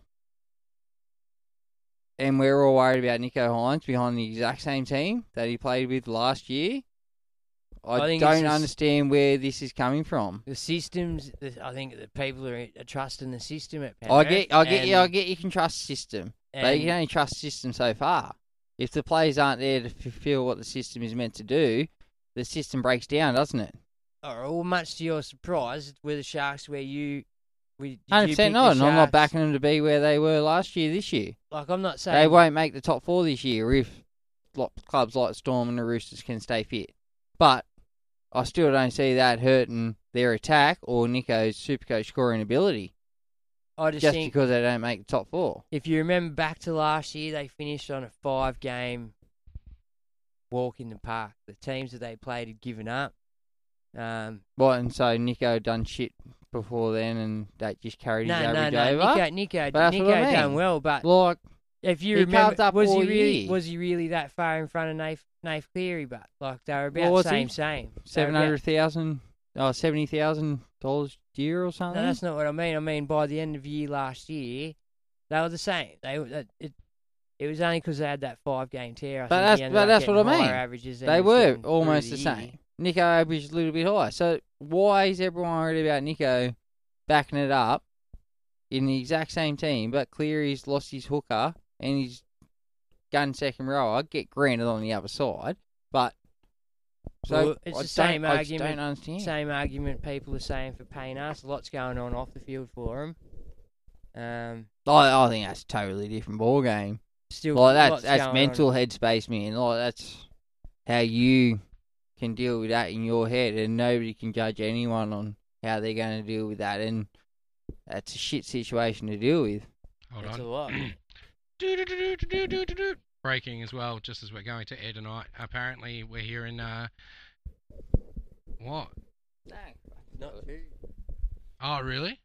[SPEAKER 7] And we're all worried about Nico Hines behind the exact same team that he played with last year. I,
[SPEAKER 10] I think it's
[SPEAKER 7] don't
[SPEAKER 10] just-
[SPEAKER 7] understand where this is coming from.
[SPEAKER 10] The systems, the, I think the people are, are trusting the system at
[SPEAKER 7] I
[SPEAKER 10] Penrith.
[SPEAKER 7] get, I get,
[SPEAKER 10] and,
[SPEAKER 7] you, I get. You can trust the system, but you
[SPEAKER 10] and-
[SPEAKER 7] can only trust the system so far. If the players aren't there to fulfil what the system is meant to do, the system breaks down, doesn't it?
[SPEAKER 10] Or, well, much to your surprise, were the Sharks where you, we, did
[SPEAKER 7] Hundred
[SPEAKER 10] you
[SPEAKER 7] percent
[SPEAKER 10] pick
[SPEAKER 7] not,
[SPEAKER 10] the
[SPEAKER 7] and I'm not
[SPEAKER 10] Sharks?
[SPEAKER 7] backing them to be where they were last year. This year,
[SPEAKER 10] Like I'm not saying
[SPEAKER 7] they won't make the top four this year if lo- clubs like Storm and the Roosters can stay fit. But I still don't see that hurting their attack or Nico's Supercoach scoring ability.
[SPEAKER 10] I just
[SPEAKER 7] just
[SPEAKER 10] think
[SPEAKER 7] because they don't make the top four.
[SPEAKER 10] if you remember back to last year, they finished on a five-game walk in the park. The teams that they played had given up. Um,
[SPEAKER 7] Well, and so Nico done shit before then, and that just carried
[SPEAKER 10] no,
[SPEAKER 7] his
[SPEAKER 10] no,
[SPEAKER 7] average
[SPEAKER 10] no.
[SPEAKER 7] over.
[SPEAKER 10] Nico, Nico,
[SPEAKER 7] But that's
[SPEAKER 10] Nico
[SPEAKER 7] what I mean.
[SPEAKER 10] done well, but
[SPEAKER 7] Like,
[SPEAKER 10] if you
[SPEAKER 7] he
[SPEAKER 10] remember,
[SPEAKER 7] carved up
[SPEAKER 10] was
[SPEAKER 7] all
[SPEAKER 10] he really
[SPEAKER 7] year.
[SPEAKER 10] was he really that far in front of Nath, Nath Cleary? But like they were about
[SPEAKER 7] What was
[SPEAKER 10] same
[SPEAKER 7] he?
[SPEAKER 10] same. They were
[SPEAKER 7] seven
[SPEAKER 10] about-
[SPEAKER 7] hundred thousand, oh, seventy thousand dollars a year or something.
[SPEAKER 10] No, that's not what I mean. I mean by the end of year last year, they were the same. They were- that- it it was only because they had that five game tear. I
[SPEAKER 7] But
[SPEAKER 10] think
[SPEAKER 7] that's
[SPEAKER 10] he ended
[SPEAKER 7] but
[SPEAKER 10] up
[SPEAKER 7] that's what I
[SPEAKER 10] getting
[SPEAKER 7] mean.
[SPEAKER 10] higher averages than
[SPEAKER 7] They
[SPEAKER 10] he was
[SPEAKER 7] were
[SPEAKER 10] getting through
[SPEAKER 7] almost
[SPEAKER 10] the
[SPEAKER 7] the
[SPEAKER 10] year.
[SPEAKER 7] same. Nico averaged a little bit higher. So why is everyone worried about Nico backing it up in the exact same team? But Cleary's lost his hooker and he's gun second rower. Get granted on the other side, but so
[SPEAKER 10] Well, it's
[SPEAKER 7] I
[SPEAKER 10] the same
[SPEAKER 7] don't, I just
[SPEAKER 10] argument.
[SPEAKER 7] don't understand.
[SPEAKER 10] Same argument people are saying for Payne Haas. Lots going on off the field for him. Um,
[SPEAKER 7] I, I think that's a totally different ball game.
[SPEAKER 10] still,
[SPEAKER 7] Like that's
[SPEAKER 10] lots
[SPEAKER 7] that's
[SPEAKER 10] going
[SPEAKER 7] mental
[SPEAKER 10] on.
[SPEAKER 7] headspace, man. Like that's how you can deal with that in your head, and nobody can judge anyone on how they're going to deal with that. And that's a shit situation to deal with.
[SPEAKER 9] Hold
[SPEAKER 10] That's
[SPEAKER 9] on.
[SPEAKER 10] a lot.
[SPEAKER 9] Do-do-do-do-do-do-do-do. Breaking as well, just as we're going to air tonight. Apparently, we're hearing uh, what?
[SPEAKER 10] Not true.
[SPEAKER 9] Oh, really?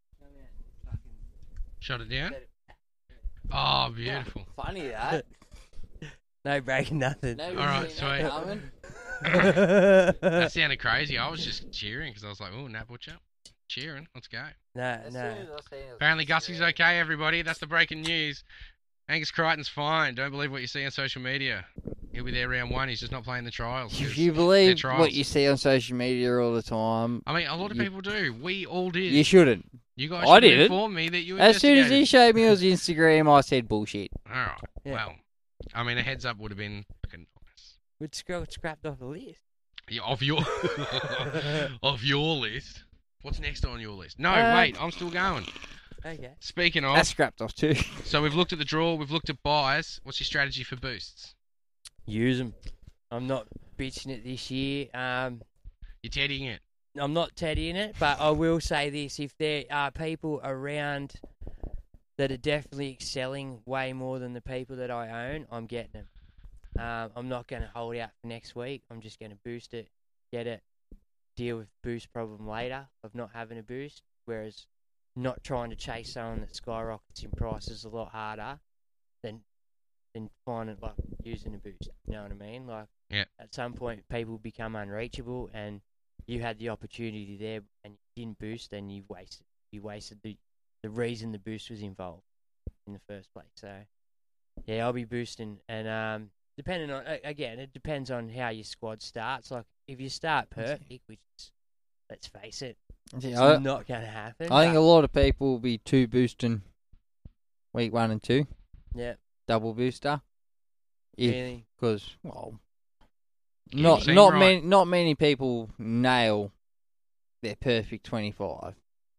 [SPEAKER 9] Shut it down. Oh, beautiful.
[SPEAKER 7] Funny that.
[SPEAKER 10] No breaking nothing.
[SPEAKER 9] All right, sweet.
[SPEAKER 10] no,
[SPEAKER 9] That sounded crazy. I was just cheering because I was like, "Oh, Nat Butcher, cheering. Let's go."
[SPEAKER 10] no.
[SPEAKER 9] Apparently, Gussie's okay. Everybody, that's the breaking news. Angus Crichton's fine. Don't believe what you see on social media. He'll be there round one. He's just not playing the trials.
[SPEAKER 7] If
[SPEAKER 9] 'cause
[SPEAKER 7] you
[SPEAKER 9] they're
[SPEAKER 7] believe
[SPEAKER 9] trials.
[SPEAKER 7] what you see on social media all the time,
[SPEAKER 9] I mean, a lot of
[SPEAKER 7] you-
[SPEAKER 9] people do. We all did.
[SPEAKER 7] you shouldn't.
[SPEAKER 9] You guys
[SPEAKER 7] I
[SPEAKER 9] should
[SPEAKER 7] did it.
[SPEAKER 9] inform me that you
[SPEAKER 7] As soon as he
[SPEAKER 9] investigated.
[SPEAKER 7] showed me his Instagram, I said bullshit.
[SPEAKER 9] All right.
[SPEAKER 10] Yeah.
[SPEAKER 9] Well, I mean, a heads up would have been fucking nice.
[SPEAKER 10] We'd scroll scrapped off the list.
[SPEAKER 9] Yeah, of your of your list. What's next on your list? No,
[SPEAKER 10] Uh,
[SPEAKER 9] wait, I'm still going.
[SPEAKER 10] Okay.
[SPEAKER 9] Speaking of,
[SPEAKER 7] That's scrapped off too.
[SPEAKER 9] so we've looked at the draw, we've looked at buys. What's your strategy for boosts?
[SPEAKER 10] Use them. I'm not bitching it this year. Um,
[SPEAKER 9] You're teddying it.
[SPEAKER 10] I'm not teddying it, but I will say this: if there are people around that are definitely excelling way more than the people that I own, I'm getting them. Um, I'm not going to hold out for next week. I'm just going to boost it, get it, deal with the boost problem later of not having a boost. Whereas not trying to chase someone that skyrockets in price is a lot harder than than finding like using a boost. You know what I mean? Like
[SPEAKER 9] Yeah.
[SPEAKER 10] at some point, people become unreachable, and you had the opportunity there and you didn't boost, then you wasted you wasted the the reason the boost was involved in the first place. So yeah, I'll be boosting, and um, depending on a- again, it depends on how your squad starts. Like if you start perfect, which is, let's face it,
[SPEAKER 7] See,
[SPEAKER 10] it's
[SPEAKER 7] I,
[SPEAKER 10] not going to happen.
[SPEAKER 7] I think a
[SPEAKER 10] but-
[SPEAKER 7] lot of people will be two boosting week one and two,
[SPEAKER 10] yeah,
[SPEAKER 7] double booster. If,
[SPEAKER 10] really.
[SPEAKER 7] Because well,
[SPEAKER 9] Yeah,
[SPEAKER 7] not
[SPEAKER 9] same
[SPEAKER 7] not
[SPEAKER 9] right.
[SPEAKER 7] many not many people nail their perfect twenty five.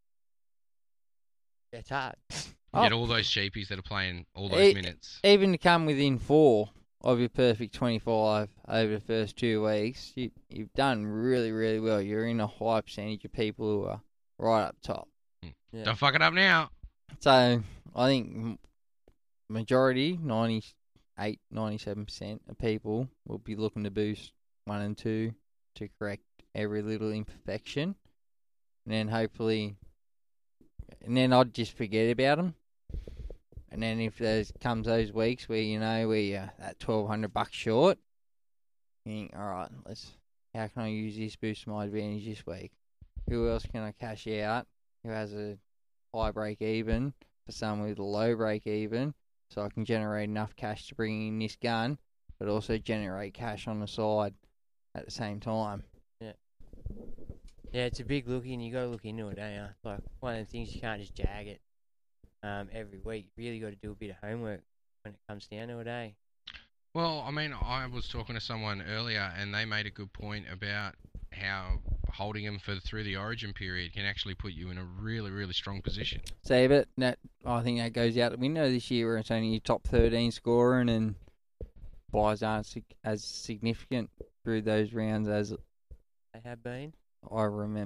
[SPEAKER 10] It's hard.
[SPEAKER 9] You get all those cheapies that are playing all those
[SPEAKER 7] E-
[SPEAKER 9] minutes.
[SPEAKER 7] Even to come within four of your perfect twenty-five over the first two weeks, you, you've done really, really well. You're in a high percentage of people who are right up top.
[SPEAKER 10] Yeah.
[SPEAKER 9] Don't fuck it up now.
[SPEAKER 7] So I think m- majority, ninety-eight, ninety-seven percent of people will be looking to boost one and two to correct every little imperfection. And then hopefully, and then I'd just forget about them. And then if there's comes those weeks where you know where you're at twelve hundred bucks short, you think, all right, let's how can I use this boost to my advantage this week? Who else can I cash out? Who has a high break even for someone with a low break even, so I can generate enough cash to bring in this gun, but also generate cash on the side at the same time.
[SPEAKER 10] Yeah. Yeah, it's a big look in. You got to look into it, don't you? Like one of the things you can't just jag it um, every week. You really got to do a bit of homework when it comes down to it, eh?
[SPEAKER 9] Well, I mean, I was talking to someone earlier, and they made a good point about how holding him for through the Origin period can actually put you in a really, really strong position.
[SPEAKER 7] Save it. That I think that goes out the window this year, where it's only your top thirteen scoring, and buys aren't sig- as significant through those rounds as
[SPEAKER 10] They have been.
[SPEAKER 7] I remember. I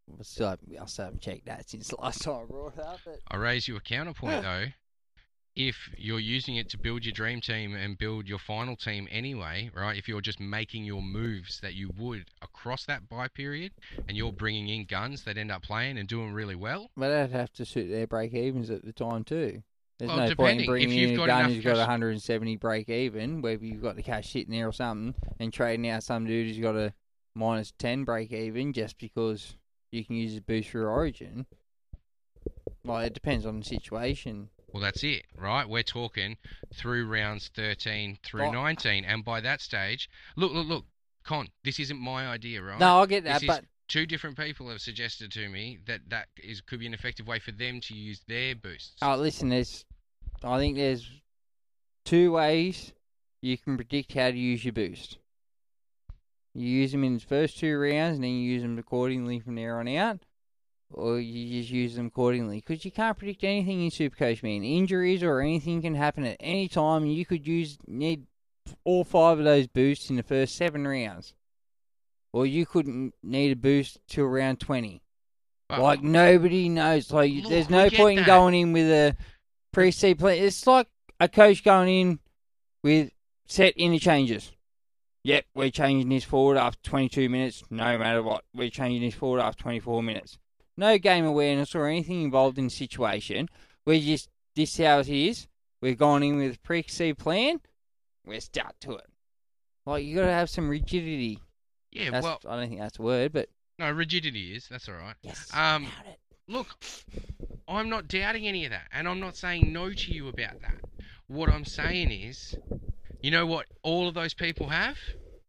[SPEAKER 7] I still haven't, I still haven't checked that since the last time I brought it up. But
[SPEAKER 9] I raise you a counterpoint though. If you're using it to build your dream team and build your final team anyway, right? If you're just making your moves that you would across that buy period, and you're bringing in guns that end up playing and doing really well,
[SPEAKER 7] but they'd have to suit their break evens at the time too. There's
[SPEAKER 9] well,
[SPEAKER 7] no point
[SPEAKER 9] depending.
[SPEAKER 7] in bringing
[SPEAKER 9] If you've
[SPEAKER 7] in a
[SPEAKER 9] got
[SPEAKER 7] gun
[SPEAKER 9] enough
[SPEAKER 7] who's got
[SPEAKER 9] cash-
[SPEAKER 7] one hundred seventy break even, whether you've got the cash sitting there or something, and trading out some dude who's got a minus ten break even just because you can use a boost for Origin. Like, it depends on the situation.
[SPEAKER 9] well, that's it, right? We're talking through rounds thirteen through
[SPEAKER 7] Oh.
[SPEAKER 9] nineteen, and by that stage, look, look, look, Con, this isn't my idea, right?
[SPEAKER 7] No, I get that,
[SPEAKER 9] This is
[SPEAKER 7] but
[SPEAKER 9] two different people have suggested to me that that is could be an effective way for them to use their boosts.
[SPEAKER 7] oh, listen, there's, I think there's two ways you can predict how to use your boost. You use them in the first two rounds, and then you use them accordingly from there on out, or you just use them accordingly. Because you can't predict anything in Supercoach, man. Injuries or anything can happen at any time, and you could use need all five of those boosts in the first seven rounds. Or you couldn't need a boost till round twenty.
[SPEAKER 9] But-
[SPEAKER 7] Like, nobody knows. Like,
[SPEAKER 9] Look,
[SPEAKER 7] there's
[SPEAKER 9] we
[SPEAKER 7] no
[SPEAKER 9] get
[SPEAKER 7] point in
[SPEAKER 9] that.
[SPEAKER 7] going in with a pre-seed plan. It's like a coach going in with set interchanges. Yep, we're changing this forward after twenty-two minutes, no matter what. We're changing this forward after twenty-four minutes. No game awareness or anything involved in the situation. We're just, this is how it is. We're going in with a pre-seed plan. We're stuck to it. Like, you got to have some rigidity.
[SPEAKER 9] Yeah,
[SPEAKER 7] That's,
[SPEAKER 9] well,
[SPEAKER 7] I don't think that's a word, but
[SPEAKER 9] no, rigidity is, that's all right.
[SPEAKER 7] yes.
[SPEAKER 9] Um,
[SPEAKER 7] doubt it.
[SPEAKER 9] Look, I'm not doubting any of that, and I'm not saying no to you about that. What I'm saying is, you know what all of those people have?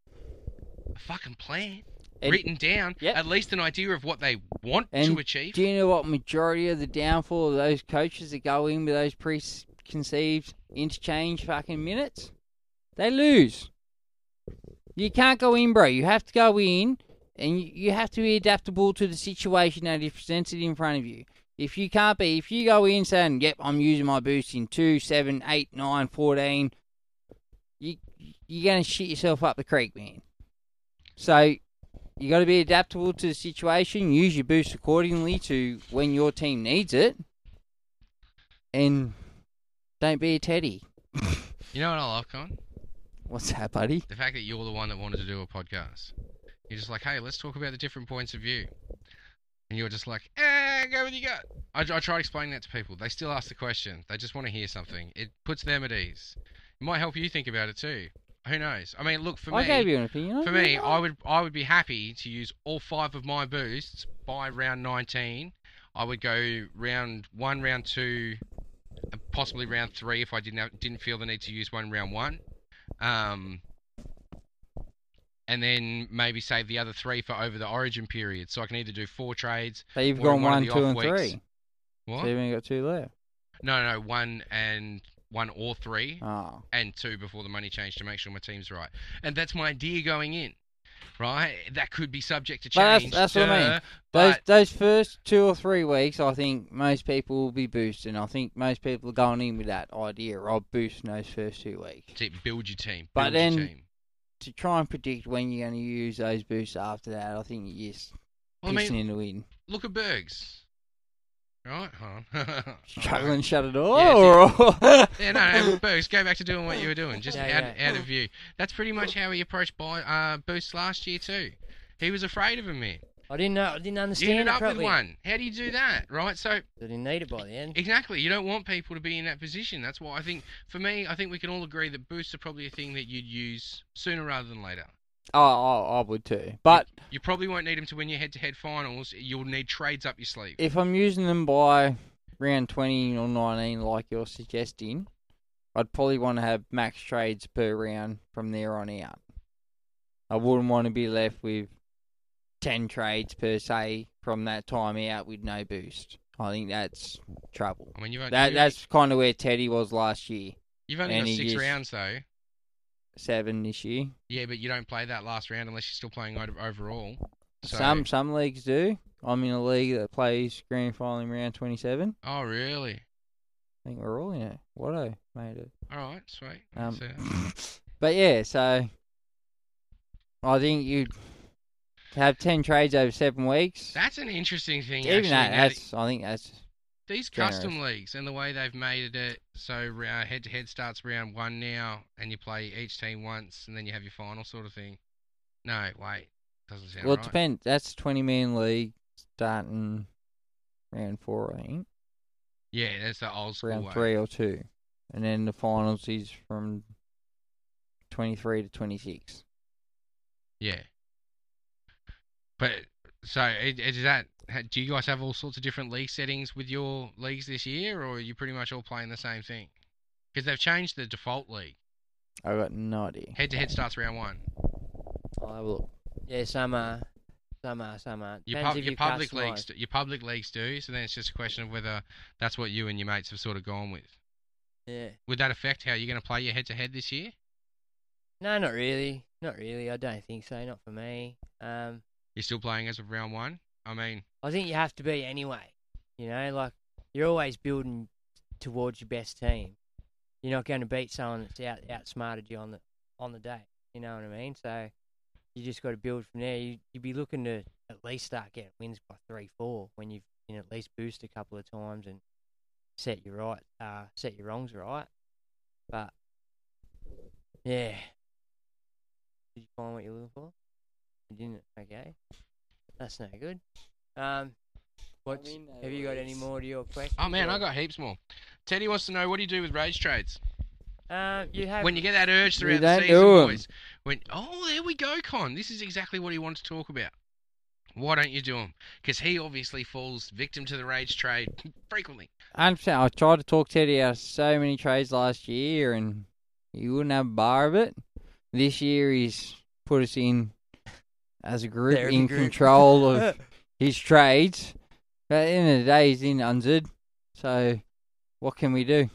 [SPEAKER 9] A fucking plan.
[SPEAKER 7] And-
[SPEAKER 9] written down,
[SPEAKER 7] Yep.
[SPEAKER 9] at least an idea of what they want
[SPEAKER 7] And
[SPEAKER 9] to achieve.
[SPEAKER 7] do you know what majority of the downfall of those coaches that go in with those preconceived interchange fucking minutes? They lose. You can't go in, bro. You have to go in, and you- you have to be adaptable to the situation that is presented in front of you. If you can't be, if you go in saying, yep, I'm using my boost in two, seven, eight, nine, fourteen, you, you're going to shit yourself up the creek, man. So, you got to be adaptable to the situation, use your boost accordingly to when your team needs it, and don't be a teddy.
[SPEAKER 9] You know what I love, Con?
[SPEAKER 7] What's that, buddy?
[SPEAKER 9] The fact that you're the one that wanted to do a podcast. You're just like, hey, let's talk about the different points of view. And you're just like, eh, go with your gut. I, I try explaining that to people. They still ask the question. They just want to hear something. It puts them at ease. It might help you think about it too. Who knows? I mean, look, for
[SPEAKER 7] I
[SPEAKER 9] me...
[SPEAKER 7] gave you an opinion.
[SPEAKER 9] For me, I would I would be happy to use all five of my boosts by round nineteen. I would go round one, round two, and possibly round three if I didn't have, didn't feel the need to use one round one. Um, and then maybe save the other three for over the Origin period, so I can either do four trades.
[SPEAKER 7] So you've
[SPEAKER 9] or in
[SPEAKER 7] gone
[SPEAKER 9] one,
[SPEAKER 7] one,
[SPEAKER 9] of the
[SPEAKER 7] two,
[SPEAKER 9] off
[SPEAKER 7] and
[SPEAKER 9] weeks.
[SPEAKER 7] three.
[SPEAKER 9] What?
[SPEAKER 7] So you've only got two left.
[SPEAKER 9] No, no, one and one or three,
[SPEAKER 7] Oh.
[SPEAKER 9] and two before the money change to make sure my team's right. And that's my idea going in, right? That could be subject to
[SPEAKER 7] But that's,
[SPEAKER 9] change.
[SPEAKER 7] that's what I mean.
[SPEAKER 9] duh,
[SPEAKER 7] Those
[SPEAKER 9] but
[SPEAKER 7] those first two or three weeks, I think most people will be boosting. I think most people are going in with that idea of boosting those first two weeks.
[SPEAKER 9] to build your team.
[SPEAKER 7] But
[SPEAKER 9] build your
[SPEAKER 7] then
[SPEAKER 9] team.
[SPEAKER 7] to try and predict when you're going to use those boosts after that, I think you're just
[SPEAKER 9] Well, I
[SPEAKER 7] pissing
[SPEAKER 9] mean,
[SPEAKER 7] in the wind.
[SPEAKER 9] look at Bergs. Right? Hold on.
[SPEAKER 7] Struggling to shut it off?
[SPEAKER 9] Yeah,
[SPEAKER 7] or-
[SPEAKER 9] Yeah, no, no, Bergs, go back to doing what you were doing, just
[SPEAKER 10] Yeah,
[SPEAKER 9] out,
[SPEAKER 10] yeah.
[SPEAKER 9] out of view. That's pretty much how he approached buy, uh, boosts last year too. He was afraid of him, man.
[SPEAKER 10] I didn't know. I didn't
[SPEAKER 9] You
[SPEAKER 10] understand
[SPEAKER 9] ended
[SPEAKER 10] it
[SPEAKER 9] up with
[SPEAKER 10] properly.
[SPEAKER 9] one. How do you do that, right? So
[SPEAKER 10] I didn't need it by the end.
[SPEAKER 9] exactly, you don't want people to be in that position. That's why I think, for me, I think we can all agree that boosts are probably a thing that you'd use sooner rather than later.
[SPEAKER 7] Oh, I, I would too. But
[SPEAKER 9] You probably won't need them to win your head-to-head finals. You'll need trades up your sleeve.
[SPEAKER 7] if I'm using them by round twenty or nineteen, like you're suggesting, I'd probably want to have max trades per round from there on out. I wouldn't want to be left with ten trades per se from that time out with no boost. I think that's trouble.
[SPEAKER 9] I mean, you've,
[SPEAKER 7] That
[SPEAKER 9] you've,
[SPEAKER 7] that's kind of where Teddy was last year.
[SPEAKER 9] you've only
[SPEAKER 7] and
[SPEAKER 9] got
[SPEAKER 7] he
[SPEAKER 9] six
[SPEAKER 7] just-
[SPEAKER 9] rounds, though.
[SPEAKER 7] Seven this year.
[SPEAKER 9] Yeah, but you don't play that last round unless you're still playing o- overall. So,
[SPEAKER 7] Some some leagues do. I'm in a league that plays grand final in round twenty-seven.
[SPEAKER 9] Oh, really?
[SPEAKER 7] I think we're all in it. Watto made it.
[SPEAKER 9] All right, sweet.
[SPEAKER 7] Um,
[SPEAKER 9] That's it.
[SPEAKER 7] but yeah, so I think you'd have ten trades over seven weeks.
[SPEAKER 9] That's an interesting thing.
[SPEAKER 7] Even
[SPEAKER 9] actually.
[SPEAKER 7] that,
[SPEAKER 9] Now,
[SPEAKER 7] that's I think that's
[SPEAKER 9] these
[SPEAKER 7] generous.
[SPEAKER 9] custom leagues and the way they've made it so uh, head-to-head starts round one now, and you play each team once, and then you have your final sort of thing. No, wait, doesn't sound
[SPEAKER 7] well. It
[SPEAKER 9] right.
[SPEAKER 7] depends. That's twenty man league starting round four, I think.
[SPEAKER 9] Yeah, that's the old school
[SPEAKER 7] Round
[SPEAKER 9] way.
[SPEAKER 7] three or two, and then the finals is from twenty-three to twenty-six.
[SPEAKER 9] Yeah. But so it, it, is that? Do you guys have all sorts of different league settings with your leagues this year, or are you pretty much all playing the same thing? Because they've changed the default league.
[SPEAKER 7] I got no idea.
[SPEAKER 9] Head to head starts round one.
[SPEAKER 7] I'll have a look.
[SPEAKER 10] Yeah, some are, some are, some aren't.
[SPEAKER 9] Your,
[SPEAKER 10] Depends
[SPEAKER 9] pub,
[SPEAKER 10] if
[SPEAKER 9] your
[SPEAKER 10] you
[SPEAKER 9] public
[SPEAKER 10] customise.
[SPEAKER 9] leagues, do, your public leagues do. So then it's just a question of whether that's what you and your mates have sort of gone with.
[SPEAKER 10] Yeah.
[SPEAKER 9] Would that affect how you're going to play your head to head this year?
[SPEAKER 10] No, not really. Not really. I don't think so. Not for me. Um,
[SPEAKER 9] You're still playing as of round one. I mean,
[SPEAKER 10] I think you have to be anyway. You know, like you're always building towards your best team. You're not going to beat someone that's out outsmarted you on the on the day. You know what I mean? So you just got to build from there. You you'd be looking to at least start getting wins by three, four when you've you know, at least boost a couple of times and set your right, uh, set your wrongs right. But yeah, did you find what you're looking for? You didn't. Okay, that's no good. Um, what's, have you got any more to your question?
[SPEAKER 9] oh man, I got heaps more. Teddy wants to know, what do you do with rage trades?
[SPEAKER 10] Um, you have
[SPEAKER 9] When you get that urge
[SPEAKER 7] You
[SPEAKER 9] throughout the
[SPEAKER 7] don't
[SPEAKER 9] season,
[SPEAKER 7] do 'em.
[SPEAKER 9] boys. When oh, there we go, Con. This is exactly what he wanted to talk about. Why don't you do them? Because he obviously falls victim to the rage trade frequently.
[SPEAKER 7] one hundred percent. I tried to talk Teddy out of so many trades last year, and he wouldn't have a bar of it. This year, he's put us in as a group
[SPEAKER 10] They're the
[SPEAKER 7] in
[SPEAKER 10] group.
[SPEAKER 7] control of his trades. But at the end of the day, he's in unzed. So, what can we do?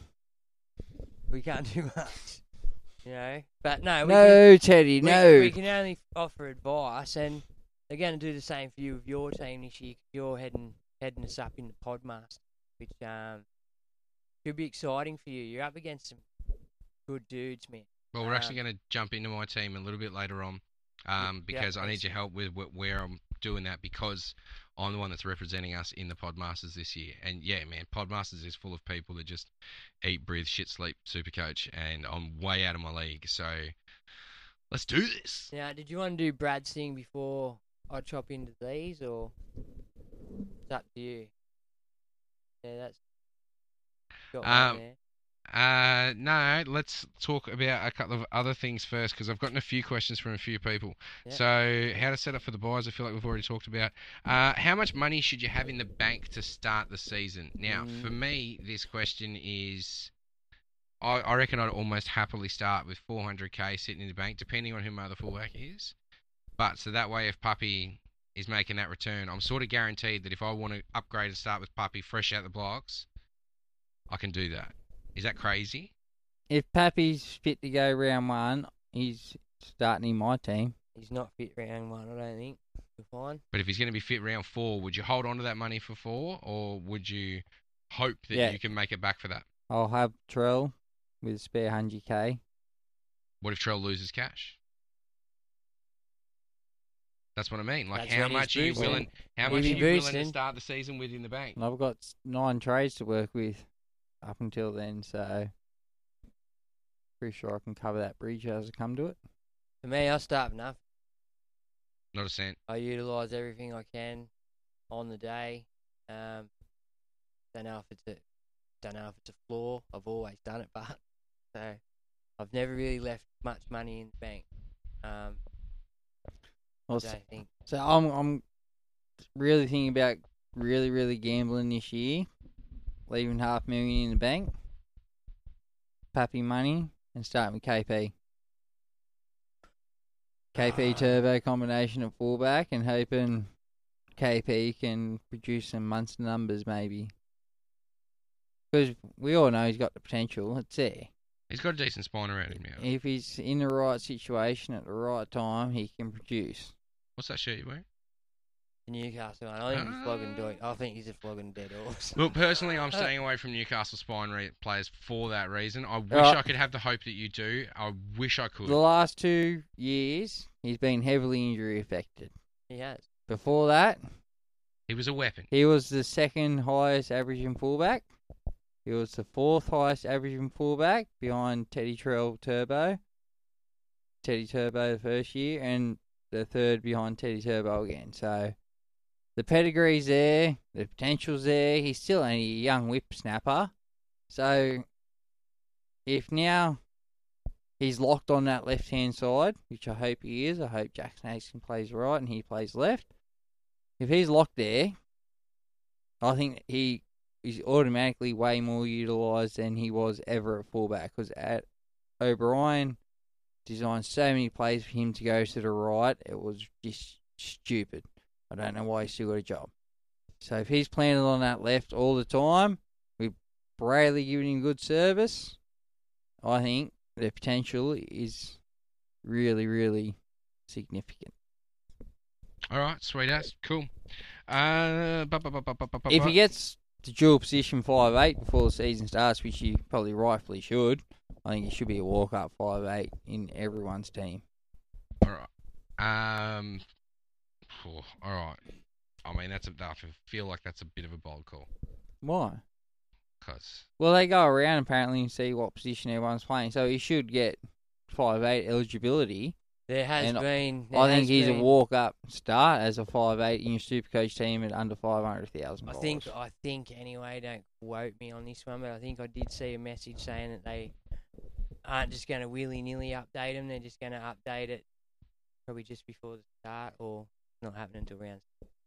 [SPEAKER 10] We can't do much, you know. But no, we
[SPEAKER 7] No,
[SPEAKER 10] can,
[SPEAKER 7] Teddy,
[SPEAKER 10] we,
[SPEAKER 7] no.
[SPEAKER 10] We can only offer advice, and they're going to do the same for you with your team this year. 'Cause you're heading heading us up in the Podmaster, which um should be exciting for you. You're up against some good dudes, man.
[SPEAKER 9] Well, we're actually
[SPEAKER 10] Um,
[SPEAKER 9] going to jump into my team a little bit later on, um,
[SPEAKER 10] Yeah,
[SPEAKER 9] because I need
[SPEAKER 10] that's-
[SPEAKER 9] your help with wh- where I'm doing that, because I'm the one that's representing us in the Podmasters this year. And yeah, man, Podmasters is full of people that just eat, breathe, shit, sleep, Supercoach, and I'm way out of my league. So let's do this.
[SPEAKER 10] Now, did you want to do Brad's thing before I chop into these, or it's up to you? Yeah, that's got one
[SPEAKER 9] Um,
[SPEAKER 10] there.
[SPEAKER 9] Uh, no, let's talk about a couple of other things first, because I've gotten a few questions from a few people.
[SPEAKER 10] Yeah.
[SPEAKER 9] So, how to set up for the buys, I feel like we've already talked about. Uh, how much money should you have in the bank to start the season? Now,
[SPEAKER 10] Mm.
[SPEAKER 9] for me, this question is, I, I reckon I'd almost happily start with four hundred k sitting in the bank, depending on who my other fullback is. But, so that way, if Puppy is making that return, I'm sort of guaranteed that if I want to upgrade and start with Puppy fresh out the blocks, I can do that. Is that crazy?
[SPEAKER 7] If Pappy's fit to go round one, he's starting in my team.
[SPEAKER 10] He's not fit round one, I don't think. You're fine.
[SPEAKER 9] But if he's going to be fit round four, would you hold on to that money for four, or would you hope that
[SPEAKER 7] Yeah.
[SPEAKER 9] you can make it back for that?
[SPEAKER 7] I'll have Trell with a spare one hundred k.
[SPEAKER 9] What if Trell loses cash? That's what I mean. Like,
[SPEAKER 10] That's
[SPEAKER 9] how
[SPEAKER 10] when he's
[SPEAKER 9] much are you
[SPEAKER 10] boosting.
[SPEAKER 9] willing? How
[SPEAKER 10] He'll
[SPEAKER 9] much are
[SPEAKER 10] be
[SPEAKER 9] you willing to
[SPEAKER 10] boosting.
[SPEAKER 9] start the season with in the bank?
[SPEAKER 7] And I've got s- nine trades to work with up until then, so pretty sure I can cover that bridge as I come to it.
[SPEAKER 10] For me, I start with nothing.
[SPEAKER 9] Not a cent.
[SPEAKER 10] I utilise everything I can on the day. Um, don't know if it's a, don't know if it's a flaw. I've always done it, but so I've never really left much money in the bank. Um, I
[SPEAKER 7] Well, so,
[SPEAKER 10] don't think.
[SPEAKER 7] so I'm I'm really thinking about really really gambling this year, leaving half million in the bank, Pappy money, and starting with K P. K P
[SPEAKER 10] Ah.
[SPEAKER 7] turbo combination at fullback, and hoping K P can produce some monster numbers maybe. Because we all know he's got the potential. It's there.
[SPEAKER 9] He's got a decent spine around him now.
[SPEAKER 7] If he's in the right situation at the right time, he can produce.
[SPEAKER 9] What's that shirt you're wearing?
[SPEAKER 10] The Newcastle one. I think he's flogging. Do- I think he's a flogging dead horse.
[SPEAKER 9] Look, personally, I'm staying away from Newcastle spine re- players for that reason. I wish
[SPEAKER 7] Uh,
[SPEAKER 9] I could have the hope that you do. I wish I could.
[SPEAKER 7] The last two years, he's been heavily injury affected.
[SPEAKER 10] He has.
[SPEAKER 7] Before that,
[SPEAKER 9] He was a weapon.
[SPEAKER 7] he was the second highest averaging fullback. He was the fourth highest averaging fullback behind Teddy Trell Turbo. Teddy Turbo the first year, and the third behind Teddy Turbo again. So the pedigree's there, the potential's there. He's still only a young whippersnapper. So if now he's locked on that left-hand side, which I hope he is, I hope Jackson Hastings plays right and he plays left. If he's locked there, I think he is automatically way more utilised than he was ever at fullback. Because at O'Brien designed so many plays for him to go to the right, it was just stupid. I don't know why he's still got a job. So if he's planted on that left all the time, with Brayley giving him good service, I think the potential is really, really significant.
[SPEAKER 9] All right, sweet ass, cool. Uh, bu- bu- bu- bu- bu- bu- bu-
[SPEAKER 7] If
[SPEAKER 9] bu-
[SPEAKER 7] he gets to dual position five eight before the season starts, which he probably rightfully should, I think he should be a walk-up five eight in everyone's team.
[SPEAKER 9] All right. Um. phew, all right. I mean, that's a. I feel like that's a bit of a bold call.
[SPEAKER 7] Why?
[SPEAKER 9] Cause
[SPEAKER 7] Well, they go around apparently and see what position everyone's playing, so he should get five eight eligibility.
[SPEAKER 10] There has
[SPEAKER 7] And
[SPEAKER 10] been. There
[SPEAKER 7] I think
[SPEAKER 10] has
[SPEAKER 7] he's
[SPEAKER 10] been.
[SPEAKER 7] a walk-up start as a five eight in your Supercoach team at under five hundred thousand
[SPEAKER 10] I
[SPEAKER 7] dollars.
[SPEAKER 10] think. I think anyway. Don't quote me on this one, but I think I did see a message saying that they aren't just going to willy-nilly update them. They're just going to update it probably just before the start, or not happening until round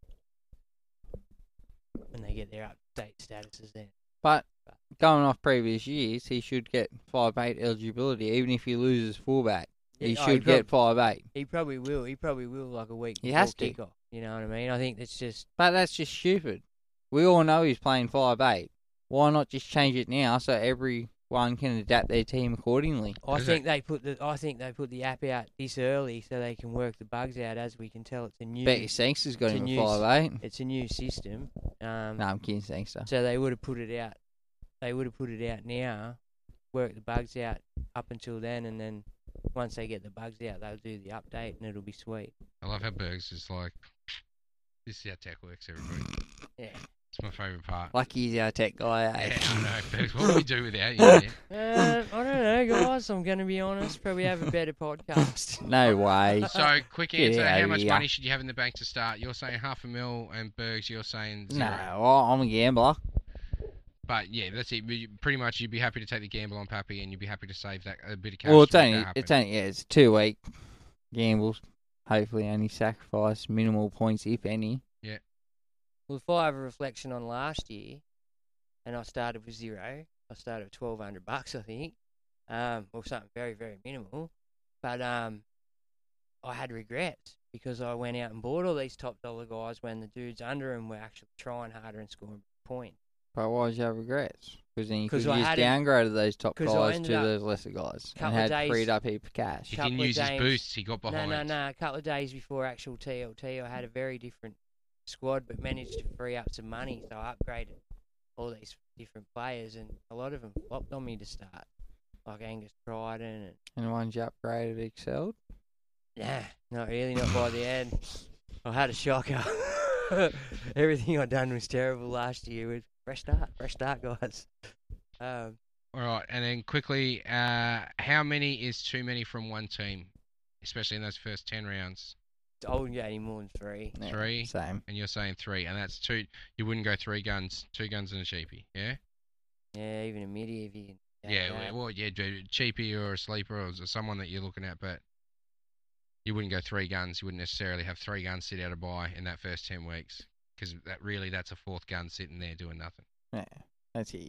[SPEAKER 10] when they get their update statuses then.
[SPEAKER 7] But going off previous years, he should get five eight eligibility, even if he loses fullback. He
[SPEAKER 10] Yeah, oh,
[SPEAKER 7] should
[SPEAKER 10] he
[SPEAKER 7] get
[SPEAKER 10] prob-
[SPEAKER 7] five eight.
[SPEAKER 10] He probably will. He probably will, like a week
[SPEAKER 7] He
[SPEAKER 10] before
[SPEAKER 7] has to.
[SPEAKER 10] kickoff. You know what I mean? I think that's just.
[SPEAKER 7] But that's just stupid. We all know he's playing five eight. Why not just change it now so everyone can adapt their team accordingly?
[SPEAKER 10] I think they put the. I think they put the app out this early so they can work the bugs out. As we can tell, it's a new.
[SPEAKER 7] Bet Sangster's got
[SPEAKER 10] it's a
[SPEAKER 7] him
[SPEAKER 10] new
[SPEAKER 7] a
[SPEAKER 10] s-
[SPEAKER 7] five eight.
[SPEAKER 10] It's a new system. Um,
[SPEAKER 7] No, I'm kidding, Sangster.
[SPEAKER 10] So they would have put it out. They would have put it out now, work the bugs out up until then, and then once they get the bugs out, they'll do the update, and it'll be sweet.
[SPEAKER 9] I love how Bergs is like, this is how tech works, everybody.
[SPEAKER 10] Yeah.
[SPEAKER 9] It's my favourite part.
[SPEAKER 7] Lucky he's our tech guy, eh?
[SPEAKER 9] Yeah, I know, Bergs. What do we do without you? Man?
[SPEAKER 10] Uh, I don't know, guys. I'm going to be honest. Probably have a better podcast.
[SPEAKER 7] No way.
[SPEAKER 9] So, quick
[SPEAKER 7] Get
[SPEAKER 9] answer.
[SPEAKER 7] out
[SPEAKER 9] How
[SPEAKER 7] of
[SPEAKER 9] much
[SPEAKER 7] here.
[SPEAKER 9] money should you have in the bank to start? You're saying half a mil, and Bergs, you're saying zero.
[SPEAKER 7] No, I- I'm a gambler.
[SPEAKER 9] But yeah, that's it. You- Pretty much, you'd be happy to take the gamble on Pappy, and you'd be happy to save that a bit of cash.
[SPEAKER 7] Well, it's
[SPEAKER 9] to make
[SPEAKER 7] only,
[SPEAKER 9] that happen.
[SPEAKER 7] it's only, yeah, it's two week gambles. Hopefully, only sacrifice minimal points, if any.
[SPEAKER 9] Yeah.
[SPEAKER 10] Well, if I have a reflection on last year, and I started with zero, I started with twelve hundred bucks, I think, um, or something very, very minimal. But um, I had regrets because I went out and bought all these top dollar guys when the dudes under them were actually trying harder and scoring points.
[SPEAKER 7] But why did you have regrets? Because then you could
[SPEAKER 10] 'Cause
[SPEAKER 7] have
[SPEAKER 10] I
[SPEAKER 7] just
[SPEAKER 10] had a-
[SPEAKER 7] downgraded those top
[SPEAKER 10] 'cause I
[SPEAKER 7] guys
[SPEAKER 10] ended
[SPEAKER 7] to
[SPEAKER 10] up
[SPEAKER 7] those lesser guys and
[SPEAKER 10] couple
[SPEAKER 7] had
[SPEAKER 10] of days-
[SPEAKER 7] freed up a heap of cash.
[SPEAKER 9] He
[SPEAKER 10] couple
[SPEAKER 9] didn't
[SPEAKER 10] of
[SPEAKER 9] use his
[SPEAKER 10] games-
[SPEAKER 9] boosts. He got behind.
[SPEAKER 10] No, no, no. A couple of days before actual T L T, I had a very different squad, but managed to free up some money. So I upgraded all these different players, and a lot of them flopped on me to start, like Angus Crichton. And
[SPEAKER 7] And the ones you upgraded excelled?
[SPEAKER 10] nah, not really, not by the end. I had a shocker. Everything I'd done was terrible last year. With fresh start, fresh start, guys. Um,
[SPEAKER 9] All right, and then quickly, uh, how many is too many from one team, especially in those first ten rounds?
[SPEAKER 10] I wouldn't go any more than three.
[SPEAKER 7] Yeah,
[SPEAKER 9] Three.
[SPEAKER 7] Same.
[SPEAKER 9] And you're saying three, and that's two. You wouldn't go three guns, two guns and a cheapie, yeah?
[SPEAKER 10] Yeah, even a midi if you can. get
[SPEAKER 9] Yeah,
[SPEAKER 10] that.
[SPEAKER 9] well, yeah, dude, cheapie or a sleeper or someone that you're looking at, but you wouldn't go three guns. You wouldn't necessarily have three guns sit out a buy in that first ten weeks, because that really that's a fourth gun sitting there doing nothing.
[SPEAKER 7] Yeah, that's it.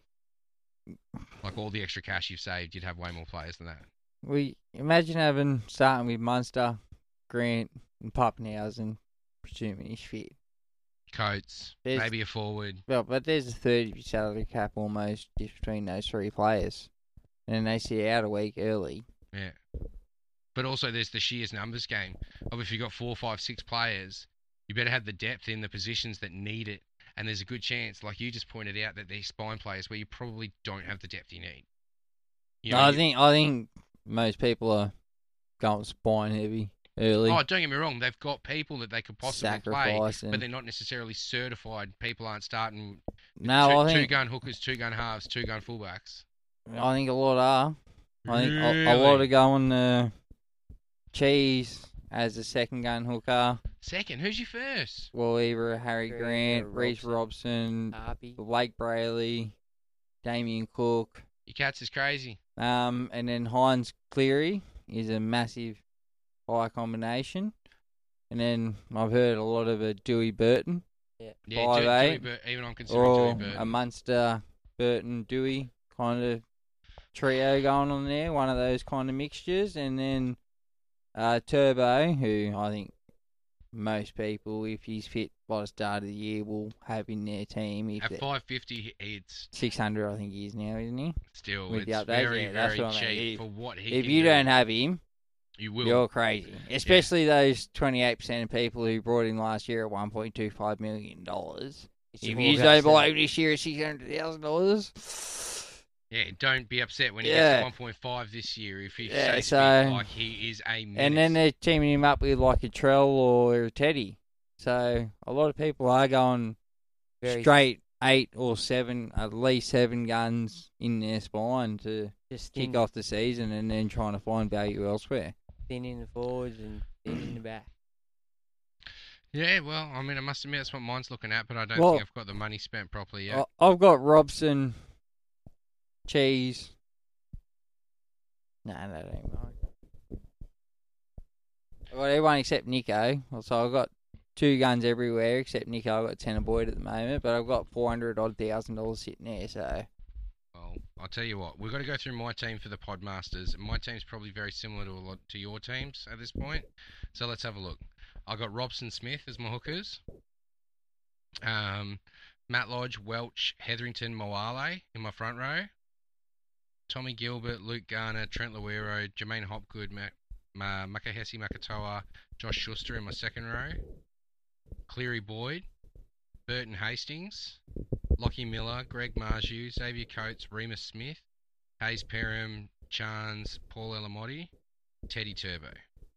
[SPEAKER 9] Like all the extra cash you've saved, you'd have way more players than that.
[SPEAKER 7] We imagine having starting with Munster, Grant, and Pappenhausen, presuming he's fit.
[SPEAKER 9] Coates,
[SPEAKER 7] There's-
[SPEAKER 9] maybe a forward.
[SPEAKER 7] Well, but there's a thirty salary cap almost just between those three players, and then they see out a week early.
[SPEAKER 9] Yeah. But also there's the sheers numbers game. Of if you've got four, five, six players, you better have the depth in the positions that need it. And there's a good chance, like you just pointed out, that these spine players where you probably don't have the depth you need. You know,
[SPEAKER 7] I
[SPEAKER 9] you-
[SPEAKER 7] think I think most people are going spine heavy early.
[SPEAKER 9] Oh, don't get me wrong. They've got people that they could possibly play,
[SPEAKER 7] Sacrificing.
[SPEAKER 9] but they're not necessarily certified. People aren't starting
[SPEAKER 7] No,
[SPEAKER 9] two,
[SPEAKER 7] I think
[SPEAKER 9] two-gun hookers, two-gun halves, two-gun fullbacks.
[SPEAKER 7] I think a lot are. I think a, a
[SPEAKER 9] Really?
[SPEAKER 7] lot are going uh, Cheese as a second gun hooker.
[SPEAKER 9] Second, who's your first?
[SPEAKER 7] Well, either Harry
[SPEAKER 10] Grant,
[SPEAKER 7] Grant,
[SPEAKER 10] uh,
[SPEAKER 7] Reece Robson,
[SPEAKER 10] Harpy.
[SPEAKER 7] Blake Brayley, Damien Cook,
[SPEAKER 9] Your cats is crazy.
[SPEAKER 7] um, and then Hines Cleary is a massive high combination. And then I've heard a lot of a Dewey Burton.
[SPEAKER 10] Yeah.
[SPEAKER 9] Yeah,
[SPEAKER 7] Five
[SPEAKER 9] Dewey, Dewey
[SPEAKER 7] eight,
[SPEAKER 9] Bur- even I'm considering
[SPEAKER 7] or
[SPEAKER 9] Dewey Burton.
[SPEAKER 7] a Munster, Burton, Dewey kind of trio going on there, one of those kind of mixtures. And then uh, Turbo, who I think most people, if he's fit by the start of the year, will have in their team. If
[SPEAKER 9] At
[SPEAKER 7] they're-
[SPEAKER 9] five fifty, it's
[SPEAKER 7] six hundred, I think he is now, isn't he?
[SPEAKER 9] still
[SPEAKER 7] With the
[SPEAKER 9] it's
[SPEAKER 7] updates,
[SPEAKER 9] very,
[SPEAKER 7] yeah, that's
[SPEAKER 9] very
[SPEAKER 7] what I mean.
[SPEAKER 9] cheap
[SPEAKER 7] If-
[SPEAKER 9] for what he
[SPEAKER 7] If
[SPEAKER 9] can
[SPEAKER 7] you
[SPEAKER 9] do.
[SPEAKER 7] don't have him,
[SPEAKER 9] You will.
[SPEAKER 7] you're crazy. Especially those twenty-eight percent of people who brought him last year at one point two five million dollars.
[SPEAKER 10] It's
[SPEAKER 7] If
[SPEAKER 10] more
[SPEAKER 7] you
[SPEAKER 10] about
[SPEAKER 7] don't buy
[SPEAKER 10] that.
[SPEAKER 7] him this year at six hundred thousand dollars,
[SPEAKER 9] Yeah, don't be upset when he
[SPEAKER 7] Yeah.
[SPEAKER 9] gets to one point five this year if he
[SPEAKER 7] Yeah,
[SPEAKER 9] stays
[SPEAKER 7] so-
[SPEAKER 9] fit like he is a menace.
[SPEAKER 7] and then they're teaming him up with like a Trell or a Teddy. So a lot of people are going
[SPEAKER 10] Very
[SPEAKER 7] straight eight or seven, at least seven guns in their spine to
[SPEAKER 10] just
[SPEAKER 7] kick
[SPEAKER 10] thin,
[SPEAKER 7] off the season, and then trying to find value elsewhere.
[SPEAKER 10] thin in the forwards and thin in the back.
[SPEAKER 9] Yeah, well, I mean, I must admit that's what mine's looking at, but I don't
[SPEAKER 7] Well-
[SPEAKER 9] think I've got the money spent properly yet.
[SPEAKER 7] I- I've got Robson, Cheese. No, no, don't even mind. I've got everyone except Nico. So I've got two guns everywhere except Nico. I've got Tanner Boyd at the moment, but I've got four hundred odd thousand dollars sitting there. So
[SPEAKER 9] Well, I'll tell you what, we've got to go through my team for the Podmasters. My team's probably very similar to a lot to your teams at this point. So let's have a look. I've got Robson Smith as my hookers. Um, Matt Lodge, Welch, Hetherington, Moale in my front row. Tommy Gilbert, Luke Garner, Trent Luero, Jermaine Hopgood, Ma- Ma- Makahesi Makatoa, Josh Schuster in my second row. Cleary Boyd, Burton Hastings, Lockie Miller, Greg Marju, Xavier Coates, Remus Smith, Hayes Perham, Chance, Paul Elamotti, Teddy Turbo.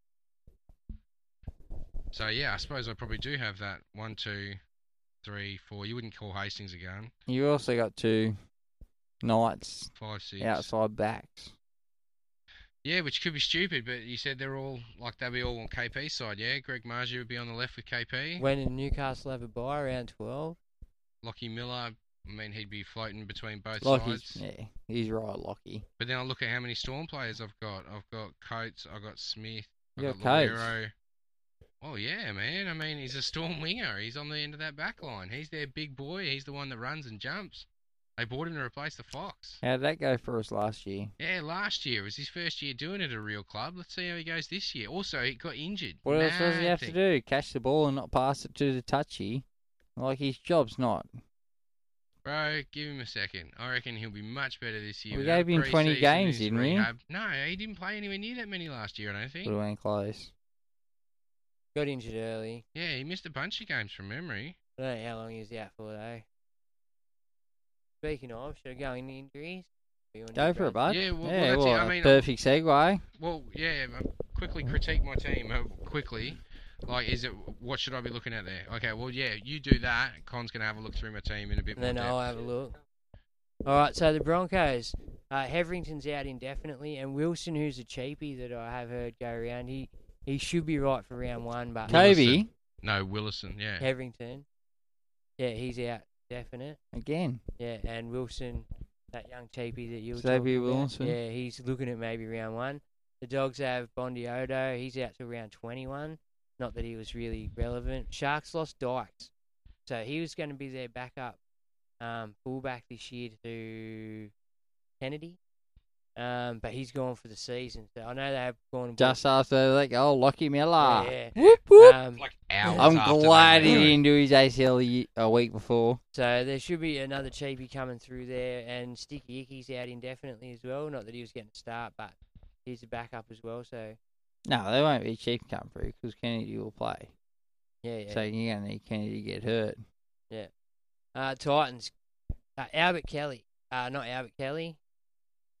[SPEAKER 9] So yeah, I suppose I probably do have that one, two, three, four. You wouldn't call Hastings a gun.
[SPEAKER 7] you also got two Knights
[SPEAKER 9] Five, six.
[SPEAKER 7] outside backs.
[SPEAKER 9] Yeah, which could be stupid, but you said they're all like they'll be all on K P's side. Yeah, Greg Marju would be on the left with K P.
[SPEAKER 10] When did Newcastle have a bye around twelve?
[SPEAKER 9] Lockie Miller, I mean, he'd be floating between both
[SPEAKER 7] Lockie,
[SPEAKER 9] sides.
[SPEAKER 7] yeah, he's right, Lockie.
[SPEAKER 9] But then I look at how many Storm players I've got. I've got Coates, I've got Smith, I've
[SPEAKER 7] You
[SPEAKER 9] got
[SPEAKER 7] got Coates.
[SPEAKER 9] Luero. Oh yeah, man. I mean, he's a Storm winger. He's on the end of that back line. He's their big boy. He's the one that runs and jumps. They bought him to replace the Fox.
[SPEAKER 7] How did that go for us last year?
[SPEAKER 9] Yeah, last year was his first year doing it at a real club. Let's see how he goes this year. Also, he got injured.
[SPEAKER 7] What else does he
[SPEAKER 9] Mad
[SPEAKER 7] have
[SPEAKER 9] thing.
[SPEAKER 7] to do? Catch the ball and not pass it to the touchy? Like, his job's not.
[SPEAKER 9] Bro, give him a second. I reckon he'll be much better this year.
[SPEAKER 7] We
[SPEAKER 9] without
[SPEAKER 7] gave him twenty
[SPEAKER 9] pre-season,
[SPEAKER 7] games,
[SPEAKER 9] his
[SPEAKER 7] didn't we?
[SPEAKER 9] rehab. No, he didn't play anywhere near that many last year, I don't think.
[SPEAKER 7] Would have been close.
[SPEAKER 10] Got injured early.
[SPEAKER 9] Yeah, he missed a bunch of games from memory.
[SPEAKER 10] I don't know how long he was out for though. Speaking of, should I go into injuries? Or you wanna
[SPEAKER 7] Go
[SPEAKER 10] do
[SPEAKER 7] for it,
[SPEAKER 10] Brad?
[SPEAKER 7] bud.
[SPEAKER 9] Yeah, well, well,
[SPEAKER 7] yeah,
[SPEAKER 9] that's it.
[SPEAKER 7] well,
[SPEAKER 9] I mean,
[SPEAKER 7] perfect segue.
[SPEAKER 9] Well, yeah, um, quickly critique my team. Uh, quickly. Like, is it, what should I be looking at there? Okay, well, yeah, you do that. Con's going to have a look through my team in a bit
[SPEAKER 10] And then
[SPEAKER 9] more
[SPEAKER 10] I'll
[SPEAKER 9] depth.
[SPEAKER 10] have a look. All right, so the Broncos, uh, Hetherington's out indefinitely, and Wilson, who's a cheapie that I have heard go around, he he should be right for round one, but
[SPEAKER 7] Toby,
[SPEAKER 9] No, Willison, yeah.
[SPEAKER 10] Hetherington, yeah, he's out definite.
[SPEAKER 7] again.
[SPEAKER 10] Yeah, and Wilson, that young cheapie that you were
[SPEAKER 7] Xavier
[SPEAKER 10] talking about,
[SPEAKER 7] Wilson.
[SPEAKER 10] yeah, he's looking at maybe round one. The Dogs have Bondiodo, he's out till round twenty-one. Not that he was really relevant. Sharks lost Dykes, so he was going to be their backup um, fullback this year to Kennedy, um, but he's gone for the season. So I know they have gone and
[SPEAKER 7] Just after they let go, Lockie Miller.
[SPEAKER 10] Yeah.
[SPEAKER 7] Whoop, whoop.
[SPEAKER 10] Um,
[SPEAKER 9] Like hours
[SPEAKER 7] I'm
[SPEAKER 9] after they
[SPEAKER 7] glad he
[SPEAKER 9] let go.
[SPEAKER 7] didn't do his A C L a, ye- a week before.
[SPEAKER 10] So there should be another cheapie coming through there, and Sticky Icky's out indefinitely as well. Not that he was getting a start, but he's a backup as well. So
[SPEAKER 7] No, they won't be cheap come through because Kennedy will play.
[SPEAKER 10] yeah, yeah.
[SPEAKER 7] So you're going to need Kennedy to get hurt.
[SPEAKER 10] Uh, Titans, uh, Albert Kelly, uh, not Albert Kelly,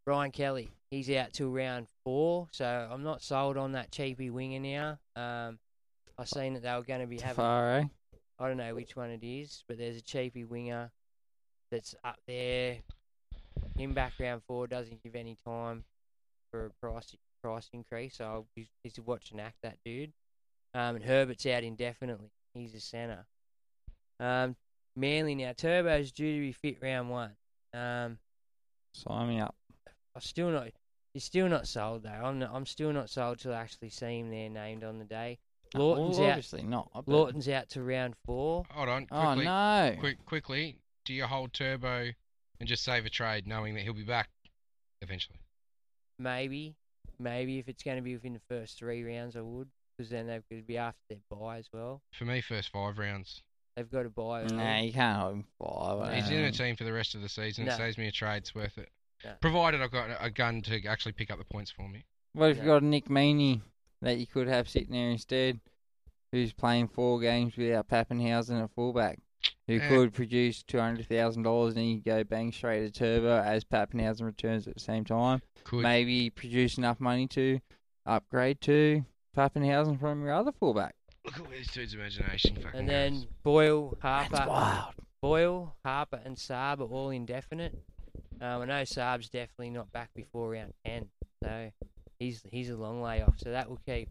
[SPEAKER 10] Ryan Kelly, he's out till round four, so I'm not sold on that cheapy winger now. Um, I seen that they were going to be having.
[SPEAKER 7] Tafare.
[SPEAKER 10] I don't know which one it is, but there's a cheapy winger that's up there. Him back round four doesn't give any time for a price price increase, so I'll be, be to watch and act that dude. Um, and Herbert's out indefinitely. He's a centre. Um, Manly now. Turbo's due to be fit round one. Um,
[SPEAKER 7] Sign me up.
[SPEAKER 10] I'm still not. He's still not sold though. I'm not, I'm still not sold till I actually see him there named on the day. Lawton's
[SPEAKER 7] well,
[SPEAKER 10] out.
[SPEAKER 7] obviously not. I bet.
[SPEAKER 10] Lawton's out to round four.
[SPEAKER 9] Hold on.
[SPEAKER 7] Oh,
[SPEAKER 9] Quickly,
[SPEAKER 7] no.
[SPEAKER 9] Quick, quickly. Do you hold Turbo and just save a trade knowing that he'll be back eventually?
[SPEAKER 10] Maybe, maybe if it's going to be within the first three rounds, I would, because then they've got to be after their bye as well.
[SPEAKER 9] For me, first five rounds.
[SPEAKER 10] They've got to buy. early.
[SPEAKER 7] Nah, you can't hold him five.
[SPEAKER 9] He's in
[SPEAKER 7] um,
[SPEAKER 9] a team for the rest of the season.
[SPEAKER 10] No.
[SPEAKER 9] It saves me a trade. It's worth it.
[SPEAKER 10] No.
[SPEAKER 9] Provided I've got a gun to actually pick up the points for me.
[SPEAKER 7] What if
[SPEAKER 10] No.
[SPEAKER 7] you got a Nick Meaney that you could have sitting there instead, who's playing four games without Pappenhausen at fullback, who
[SPEAKER 9] Yeah.
[SPEAKER 7] could produce two hundred thousand dollars and you go bang straight to Turbo as Pappenhausen returns at the same time?
[SPEAKER 9] Could.
[SPEAKER 7] Maybe produce enough money to upgrade to Pappenhausen from your other fullback.
[SPEAKER 9] Look at where this dude's imagination fucking
[SPEAKER 10] And then
[SPEAKER 9] goes.
[SPEAKER 10] Boyle, Harper,
[SPEAKER 7] That's wild.
[SPEAKER 10] Boyle, Harper, and Saab are all indefinite. Um, I know Saab's definitely not back before round ten, so he's he's a long way off. So that will keep.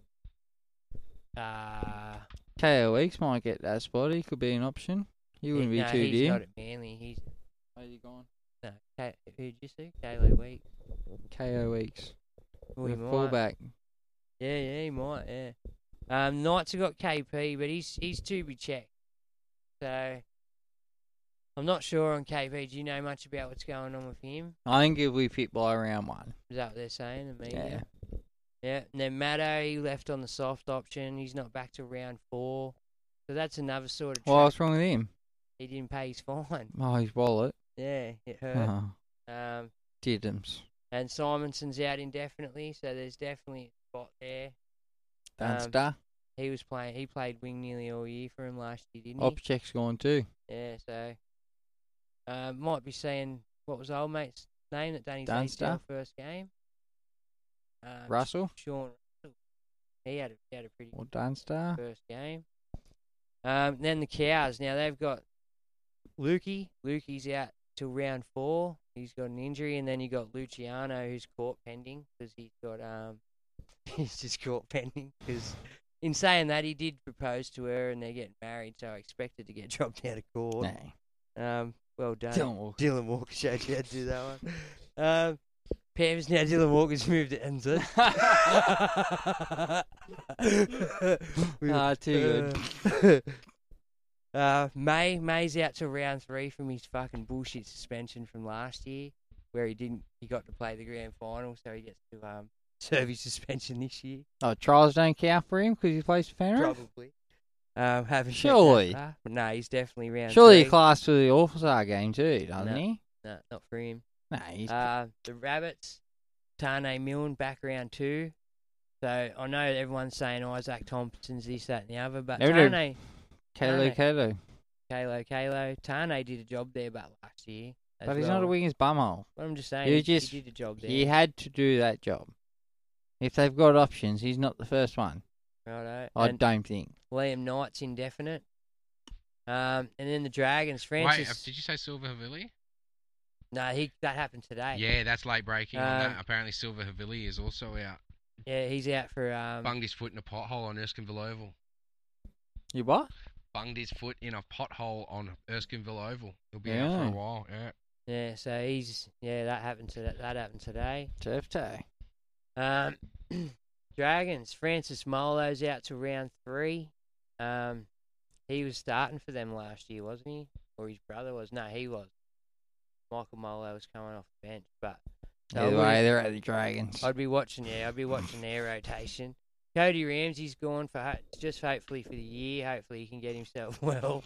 [SPEAKER 10] Uh,
[SPEAKER 7] K O Weeks might get that spot. He could be an option. He wouldn't be
[SPEAKER 10] no,
[SPEAKER 7] too
[SPEAKER 10] he's
[SPEAKER 7] dear.
[SPEAKER 10] not at Manly. He's
[SPEAKER 7] Where's he gone?
[SPEAKER 10] no. K, who'd you see? Kaylo Week.
[SPEAKER 7] K O Weeks.
[SPEAKER 10] Oh, he
[SPEAKER 7] The
[SPEAKER 10] might.
[SPEAKER 7] fullback.
[SPEAKER 10] Yeah, yeah, he might. Yeah. Um, Knights have got K P, but he's he's to be checked. So I'm not sure on K P. Do you know much about what's going on with him?
[SPEAKER 7] I think he'll be fit by round one.
[SPEAKER 10] Is that what they're saying? The media?
[SPEAKER 7] Yeah.
[SPEAKER 10] Yeah. And then Maddo, he left on the soft option. He's not back till round four. So that's another sort of.
[SPEAKER 7] Well,
[SPEAKER 10] trap.
[SPEAKER 7] what's wrong with him?
[SPEAKER 10] He didn't pay his fine.
[SPEAKER 7] Oh, his wallet.
[SPEAKER 10] Yeah, it hurt.
[SPEAKER 7] Oh,
[SPEAKER 10] Um,
[SPEAKER 7] Diddums.
[SPEAKER 10] and Simonson's out indefinitely, so there's definitely a spot there. Um,
[SPEAKER 7] Dunster.
[SPEAKER 10] He was playing. He played wing nearly all year for him last year, didn't he?
[SPEAKER 7] Opcheck's gone too.
[SPEAKER 10] Yeah, so uh, might be saying what was old mate's name that done his
[SPEAKER 7] Dunster?
[SPEAKER 10] A C L first game. Um,
[SPEAKER 7] Russell?
[SPEAKER 10] Sean Russell. He had a, he had a pretty
[SPEAKER 7] Or
[SPEAKER 10] good
[SPEAKER 7] Dunster.
[SPEAKER 10] first game. Um, then the Cows. Now they've got Lukey. Lukey's out till round four. He's got an injury, and then you got Luciano, who's court pending because he's got um, he's just court pending because. In saying that, he did propose to her and they're getting married, so I expected to get dropped out of court.
[SPEAKER 7] Nah.
[SPEAKER 10] Um, well done.
[SPEAKER 7] Dylan Walker.
[SPEAKER 10] Dylan Walker showed you how to do that one. Um, Pam's now Dylan Walker's moved to Enzo.
[SPEAKER 7] Ah, too
[SPEAKER 10] good. uh, May May's out to round three from his fucking bullshit suspension from last year, where he didn't. He got to play the grand final, so he gets to um. serve his suspension this year.
[SPEAKER 7] Oh, trials don't count for him because he plays for Penrith?
[SPEAKER 10] Probably. Um, haven't checked
[SPEAKER 7] Surely.
[SPEAKER 10] that far, but no, he's definitely round
[SPEAKER 7] Surely
[SPEAKER 10] three.
[SPEAKER 7] he classed for the All-Star game too, doesn't
[SPEAKER 10] No.
[SPEAKER 7] he?
[SPEAKER 10] No, not for him.
[SPEAKER 7] No, he's...
[SPEAKER 10] Uh, the Rabbits, Tane Milne back round two. So I know everyone's saying Isaac Thompson's this, that, and the other, but
[SPEAKER 7] Every-
[SPEAKER 10] Tane,
[SPEAKER 7] Kalo
[SPEAKER 10] Tane.
[SPEAKER 7] Kalo.
[SPEAKER 10] Kalo, Kalo, Tane did a job there about last year. as
[SPEAKER 7] But he's
[SPEAKER 10] well.
[SPEAKER 7] not a winger's bumhole.
[SPEAKER 10] But I'm just saying,
[SPEAKER 7] He
[SPEAKER 10] he,
[SPEAKER 7] just-
[SPEAKER 10] he did a job there.
[SPEAKER 7] He had to do that job. If they've got options, he's not the first one.
[SPEAKER 10] Righto.
[SPEAKER 7] I
[SPEAKER 10] And
[SPEAKER 7] don't think.
[SPEAKER 10] Liam Knight's indefinite. Um, and then the Dragons,
[SPEAKER 9] Wait,
[SPEAKER 10] Francis.
[SPEAKER 9] uh, did you say Silver Havili?
[SPEAKER 10] No, he that happened today.
[SPEAKER 9] Yeah, that's late breaking on
[SPEAKER 10] Um,
[SPEAKER 9] that. Apparently Silver Havili is also out.
[SPEAKER 10] Yeah, he's out for um.
[SPEAKER 9] Bunged his foot in a pothole on Erskineville Oval.
[SPEAKER 7] You what?
[SPEAKER 9] Bunged his foot in a pothole on Erskineville Oval. He'll be out for
[SPEAKER 7] Yeah.
[SPEAKER 9] a while. Yeah.
[SPEAKER 10] Yeah, so he's yeah that happened to that, that happened today.
[SPEAKER 7] Turf toe.
[SPEAKER 10] Um, Dragons, Francis Molo's out to round three. Um, he was starting for them last year, wasn't he? Or his brother was? No, he was. Michael Molo was coming off the bench, but so
[SPEAKER 7] Either
[SPEAKER 10] I
[SPEAKER 7] way,
[SPEAKER 10] would-
[SPEAKER 7] they're at the Dragons.
[SPEAKER 10] I'd be watching. Yeah, I'd be watching their rotation. Cody Ramsey's gone for ho- just hopefully for the year. Hopefully he can get himself well.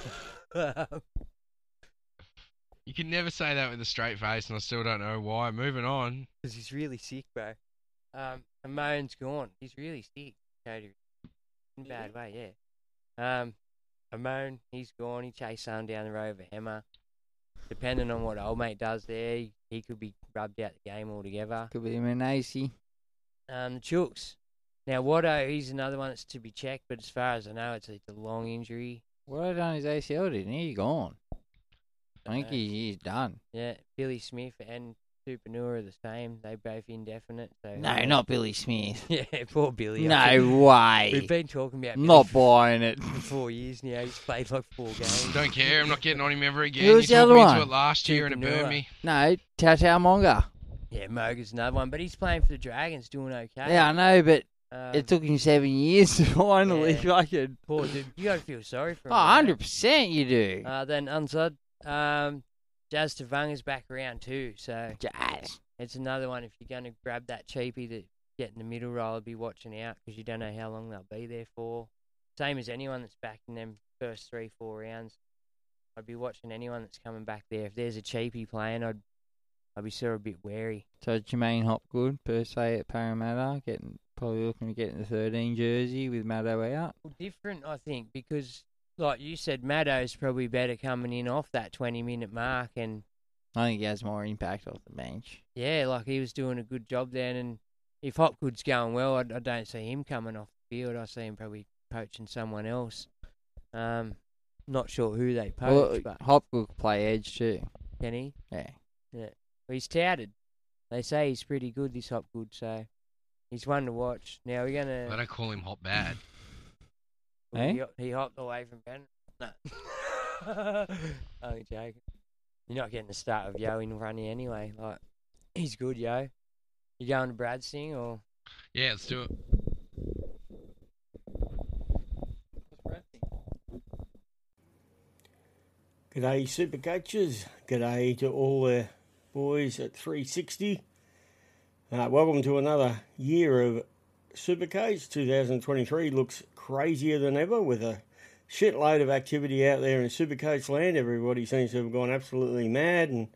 [SPEAKER 9] You can never say that with a straight face, and I still don't know why. Moving on.
[SPEAKER 10] Because he's really sick, bro. Um, and Moan's gone. He's really sick, Cody. In a bad way, yeah. Um, Amon, he's gone. He chased someone down the road with a hammer. depending on what old mate does there, he, he could be rubbed out the game altogether.
[SPEAKER 7] Could be Manasi.
[SPEAKER 10] Um, the Chooks. Now, Watto, he's another one that's to be checked, but as far as I know, it's, it's a long injury.
[SPEAKER 7] Watto done his A C L, didn't he? He's gone. I think
[SPEAKER 10] Uh,
[SPEAKER 7] he, he's done.
[SPEAKER 10] Yeah, Billy Smith and Tupanua are the same. They both indefinite. So
[SPEAKER 7] No, not Billy Smith.
[SPEAKER 10] Yeah, poor Billy.
[SPEAKER 7] No
[SPEAKER 10] I think.
[SPEAKER 7] way.
[SPEAKER 10] We've been talking about Billy
[SPEAKER 7] Not
[SPEAKER 10] for,
[SPEAKER 7] buying it.
[SPEAKER 10] for four years now. He's played like four games.
[SPEAKER 9] Don't care. I'm not getting on him ever again.
[SPEAKER 7] Who was
[SPEAKER 9] you
[SPEAKER 7] the
[SPEAKER 9] talked
[SPEAKER 7] other
[SPEAKER 9] me
[SPEAKER 7] one?
[SPEAKER 9] into it last year and it burned
[SPEAKER 10] Tupanua.
[SPEAKER 9] me.
[SPEAKER 7] No, Tatau Monga.
[SPEAKER 10] Yeah, Moga's another one, but he's playing for the Dragons, doing okay.
[SPEAKER 7] Yeah, I know, but
[SPEAKER 10] Um,
[SPEAKER 7] it took him seven years to finally
[SPEAKER 10] yeah.
[SPEAKER 7] fucking.
[SPEAKER 10] Poor dude. You got to feel sorry for him.
[SPEAKER 7] Oh,
[SPEAKER 10] man.
[SPEAKER 7] one hundred percent you do.
[SPEAKER 10] Uh, then Unsud, um, Jazz Tavanga's back around too, so
[SPEAKER 7] Jazz.
[SPEAKER 10] it's another one. If you're going to grab that cheapie that get in the middle roll, be watching out because you don't know how long they'll be there for. Same as anyone that's back in them first three, four rounds. I'd be watching anyone that's coming back there. If there's a cheapie playing, I'd I'd be sort of a bit wary.
[SPEAKER 7] So Jermaine Hopgood, per se, at Parramatta, getting probably looking to get the thirteen jersey with Maddo out.
[SPEAKER 10] Well, different, I think, because like you said, Maddo's probably better coming in off that twenty-minute mark, and
[SPEAKER 7] I think he has more impact off the bench.
[SPEAKER 10] yeah, like he was doing a good job then. And if Hopgood's going well, I, I don't see him coming off the field. I see him probably poaching someone else. Um, not sure who they poach,
[SPEAKER 7] Well,
[SPEAKER 10] but
[SPEAKER 7] Hopgood could play edge too.
[SPEAKER 10] can he?
[SPEAKER 7] Yeah.
[SPEAKER 10] Yeah. Well, he's touted. They say he's pretty good, this Hopgood, so he's one to watch. Now we're gonna.
[SPEAKER 9] They don't call him hot bad.
[SPEAKER 10] Well,
[SPEAKER 7] Eh?
[SPEAKER 10] he, he hopped away from Ben. No. Only joking. You're not getting the start of Yo in front of you anyway. Like, he's good, Yo. You going to Brad Sing or?
[SPEAKER 9] Yeah, let's do it.
[SPEAKER 11] G'day super coaches, g'day to all the boys at three sixty. Uh, welcome to another year of Supercoach. twenty twenty-three looks crazier than ever with a shitload of activity out there in Supercoach land. Everybody seems to have gone absolutely mad, and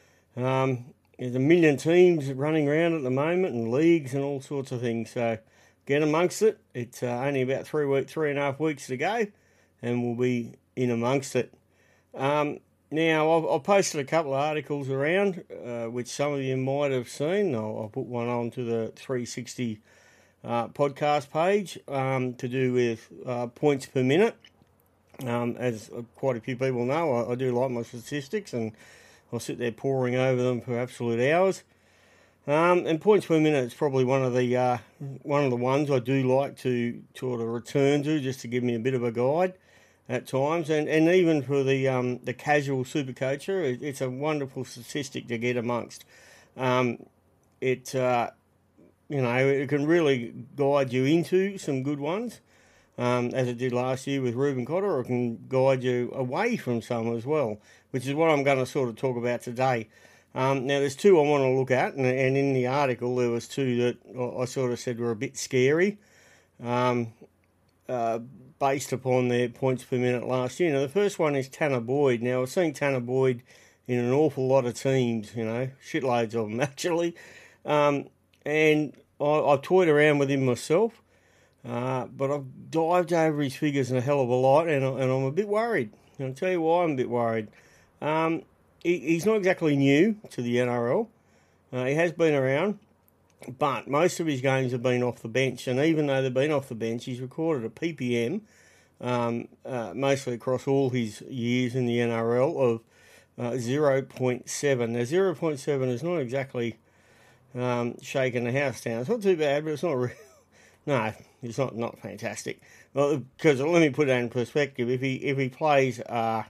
[SPEAKER 11] um, there's a million teams running around at the moment and leagues and all sorts of things. So get amongst it. It's uh, only about three week, three and a half weeks to go, and we'll be in amongst it. Um, now, I've, I've posted a couple of articles around, uh, which some of you might have seen. I'll, I'll put one onto the three sixty uh, podcast page um, to do with uh, points per minute. Um, as quite a few people know, I, I do like my statistics, and I'll sit there poring over them for absolute hours. Um, and points per minute is probably one of the uh, one of the ones I do like to sort of return to, just to give me a bit of a guide at times, and, and even for the um, the casual super coacher, it, it's a wonderful statistic to get amongst. Um, it uh, you know it can really guide you into some good ones, um, as it did last year with Ruben Cotter, or it can guide you away from some as well, which is what I'm going to sort of talk about today. Um, now, there's two I want to look at, and, and in the article there was two that I, I sort of said were a bit scary. Um, uh, based upon their points per minute last year. Now, the first one is Tanner Boyd. Now, I've seen Tanner Boyd in an awful lot of teams, you know, shitloads of them, actually. Um, and I, I've toyed around with him myself, uh, but I've dived over his figures in a hell of a lot, and, and I'm a bit worried. And I'll tell you why I'm a bit worried. Um, he, he's not exactly new to the N R L. Uh, he has been around, but most of his games have been off the bench, and even though they've been off the bench, he's recorded a P P M, um, uh, mostly across all his years in the N R L, of uh, zero point seven. Now, zero point seven is not exactly um, shaking the house down. It's not too bad, but it's not real. No, it's not, not fantastic. Well, because let me put that in perspective. If he if he plays, uh,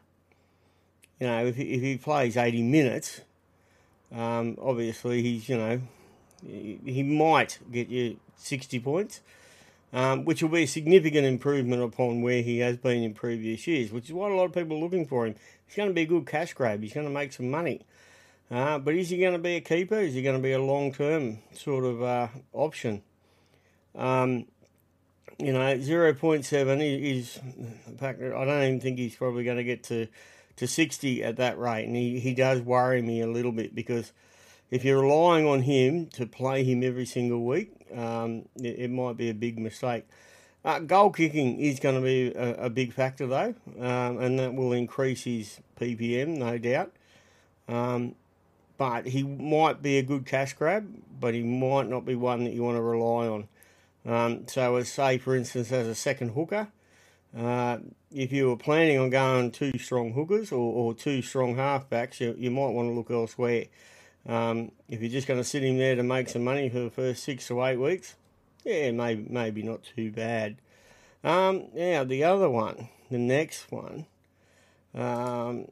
[SPEAKER 11] you know, if he, if he plays eighty minutes, um, obviously he's, you know, he might get you sixty points, um, which will be a significant improvement upon where he has been in previous years, which is what a lot of people are looking for him. He's going to be a good cash grab. He's going to make some money. Uh, but is he going to be a keeper? Is he going to be a long-term sort of uh, option? Um, you know, zero point seven is, in fact, I don't even think he's probably going to get to, to sixty at that rate. And he, he does worry me a little bit, because if you're relying on him to play him every single week, um, it, it might be a big mistake. Uh, goal kicking is going to be a, a big factor, though, um, and that will increase his P P M, no doubt. Um, but he might be a good cash grab, but he might not be one that you want to rely on. Um, so, as say, for instance, as a second hooker, uh, if you were planning on going two strong hookers or, or two strong halfbacks, you, you might want to look elsewhere. Um, if you're just going to sit him there to make some money for the first six to eight weeks, yeah, maybe maybe not too bad. Um, now, the other one, the next one, um,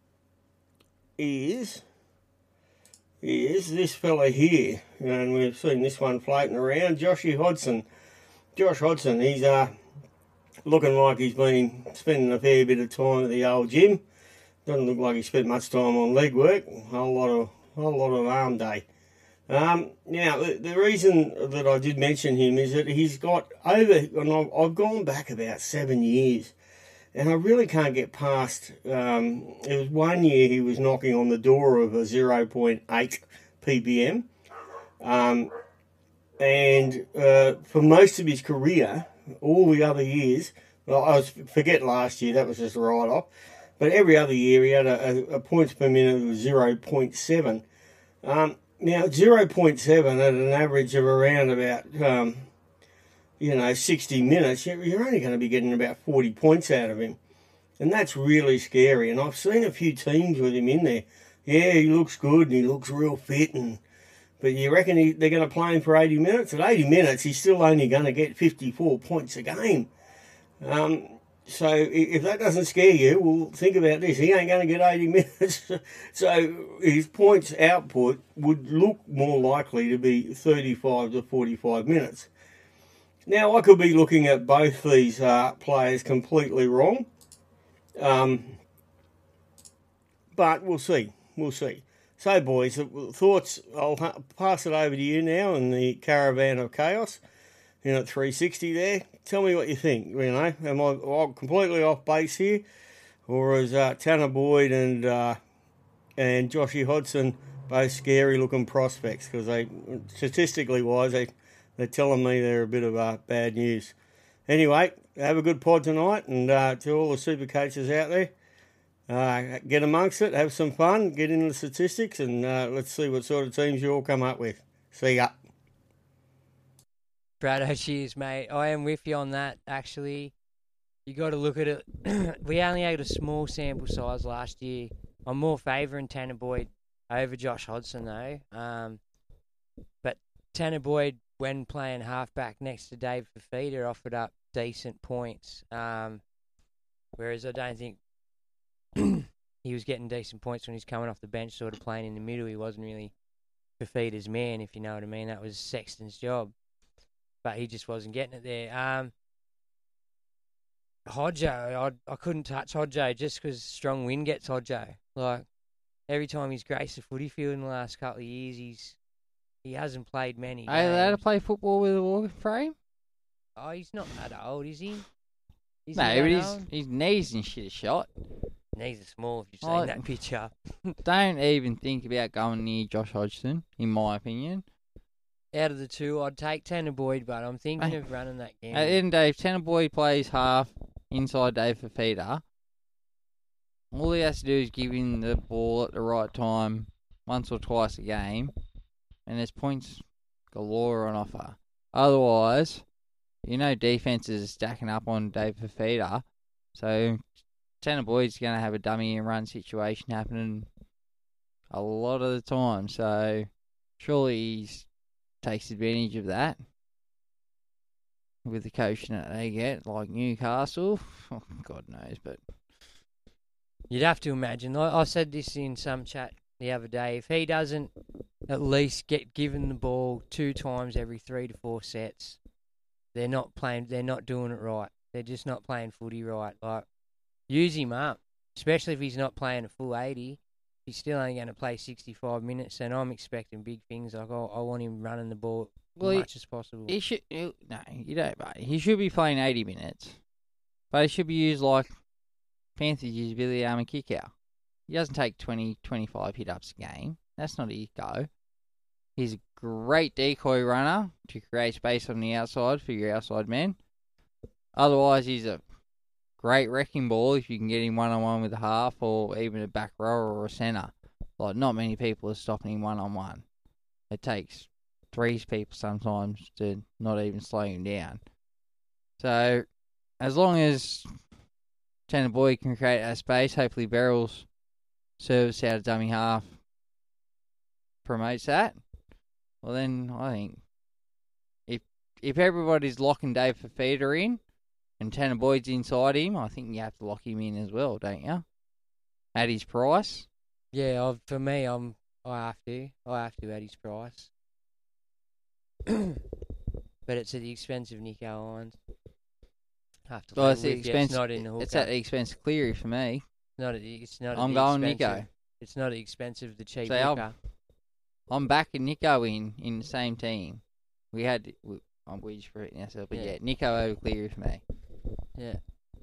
[SPEAKER 11] is, is this fella here. And we've seen this one floating around, Joshy Hodgson. Josh Hodgson, he's uh, looking like he's been spending a fair bit of time at the old gym. Doesn't look like he spent much time on leg work. A whole lot of, whole lot of arm day. Um, now, the, the reason that I did mention him is that he's got over, and I've, I've gone back about seven years, and I really can't get past, um, it was one year he was knocking on the door of a zero point eight P P M, um, and uh, for most of his career, all the other years, well, I was, forget last year, that was just a write-off, but every other year he had a, a, a points per minute of zero point seven. Um, Now, zero point seven at an average of around about, um, you know, sixty minutes, you're only going to be getting about forty points out of him. And that's really scary. And I've seen a few teams with him in there. Yeah, he looks good and he looks real fit. And But you reckon he, they're going to play him for eighty minutes? At eighty minutes, he's still only going to get fifty-four points a game. Um, so if that doesn't scare you, well, think about this. He ain't going to get eighty minutes. So his points output would look more likely to be thirty-five to forty-five minutes. Now, I could be looking at both these uh, players completely wrong. Um, but we'll see. We'll see. So, boys, thoughts, I'll pass it over to you now in the Caravan of Chaos. You know, at three sixty there. Tell me what you think. You know, am I I'm completely off base here, or is uh, Tanner Boyd and uh, and Joshy Hodgson both scary looking prospects? Because they, statistically wise, they they're telling me they're a bit of uh, bad news. Anyway, have a good pod tonight, and uh, to all the super coaches out there, uh, get amongst it, have some fun, get into the statistics, and uh, let's see what sort of teams you all come up with. See ya.
[SPEAKER 10] Brado, cheers, mate. I am with you on that, actually. You got to look at it. We only had a small sample size last year. I'm more favouring Tanner Boyd over Josh Hodgson, though. Um, but Tanner Boyd, when playing halfback next to Dave Fafita, offered up decent points. Um, whereas I don't think he was getting decent points when he's coming off the bench, sort of playing in the middle. He wasn't really Fafita's man, if you know what I mean. That was Sexton's job. But he just wasn't getting it there. Um, Hodjo, I, I couldn't touch Hodjo just because strong wind gets Hodjo. Like, every time he's graced the footy field in the last couple of years, he's he hasn't played many
[SPEAKER 7] Are you allowed to
[SPEAKER 10] games.
[SPEAKER 7] play football with a walking frame?
[SPEAKER 10] Oh, he's not that old, is he? Is
[SPEAKER 7] No,
[SPEAKER 10] he
[SPEAKER 7] but
[SPEAKER 10] that
[SPEAKER 7] his,
[SPEAKER 10] old?
[SPEAKER 7] his knees and shit are shot.
[SPEAKER 10] Knees are small if you've seen
[SPEAKER 7] I-
[SPEAKER 10] that picture.
[SPEAKER 7] Don't even think about going near Josh Hodgson, in my opinion.
[SPEAKER 10] Out of the two, I'd take Tanner Boyd, but I'm thinking
[SPEAKER 7] Mate,
[SPEAKER 10] of running that game.
[SPEAKER 7] At the end of the day, if Tanner Boyd plays half inside Dave Fafita, all he has to do is give him the ball at the right time once or twice a game, and there's points galore on offer. Otherwise, you know defenses are stacking up on Dave Fafita, so Tanner Boyd's going to have a dummy and run situation happening a lot of the time, so surely he's takes advantage of that with the coaching that they get, like Newcastle. Oh, God knows, but
[SPEAKER 10] You'd have to imagine. I, I said this in some chat the other day. If he doesn't at least get given the ball two times every three to four sets, they're not playing. They're not doing it right. They're just not playing footy right. Like, use him up, especially if he's not playing a full eighty. He's still only going to play sixty-five minutes, and I'm expecting big things. Like, I, I want him running the ball
[SPEAKER 7] well,
[SPEAKER 10] as
[SPEAKER 7] he,
[SPEAKER 10] much as possible.
[SPEAKER 7] He should. He, no, you don't, mate. He should be playing eighty minutes, but he should be used like Panthers use Billy Arm and kick out. He doesn't take twenty, twenty-five hit ups a game. That's not his go. He's a great decoy runner to create space on the outside for your outside men. Otherwise, he's a great wrecking ball if you can get him one-on-one with a half or even a back rower or a centre. like not many people are stopping him one on one. It takes three people sometimes to not even slow him down. So as long as Tanner Boyd can create that space, hopefully Beryl's service out of dummy half promotes that. Well, then I think if if everybody's locking Dave Fafita in and Tanner Boyd's inside him, I think you have to lock him in as well, don't you? At his price.
[SPEAKER 10] Yeah, I've, for me, I'm I have to. I have to at his price. But it's at the expense of Nico Hines. Have to
[SPEAKER 7] Well,
[SPEAKER 10] let
[SPEAKER 7] it's
[SPEAKER 10] it
[SPEAKER 7] the
[SPEAKER 10] live, yeah,
[SPEAKER 7] expense.
[SPEAKER 10] It's not in the hooker.
[SPEAKER 7] It's at the expense of Cleary for me.
[SPEAKER 10] Not at the, it's not. At
[SPEAKER 7] I'm
[SPEAKER 10] the
[SPEAKER 7] going
[SPEAKER 10] expense
[SPEAKER 7] Nico.
[SPEAKER 10] Of, it's not at the expense of the cheap
[SPEAKER 7] So I'm,
[SPEAKER 10] hooker.
[SPEAKER 7] I'm backing Nico in in the same team. We had we, I'm we just repeating ourselves, but yeah.
[SPEAKER 10] Yeah.
[SPEAKER 7] Nico over Cleary for me.
[SPEAKER 10] Yeah.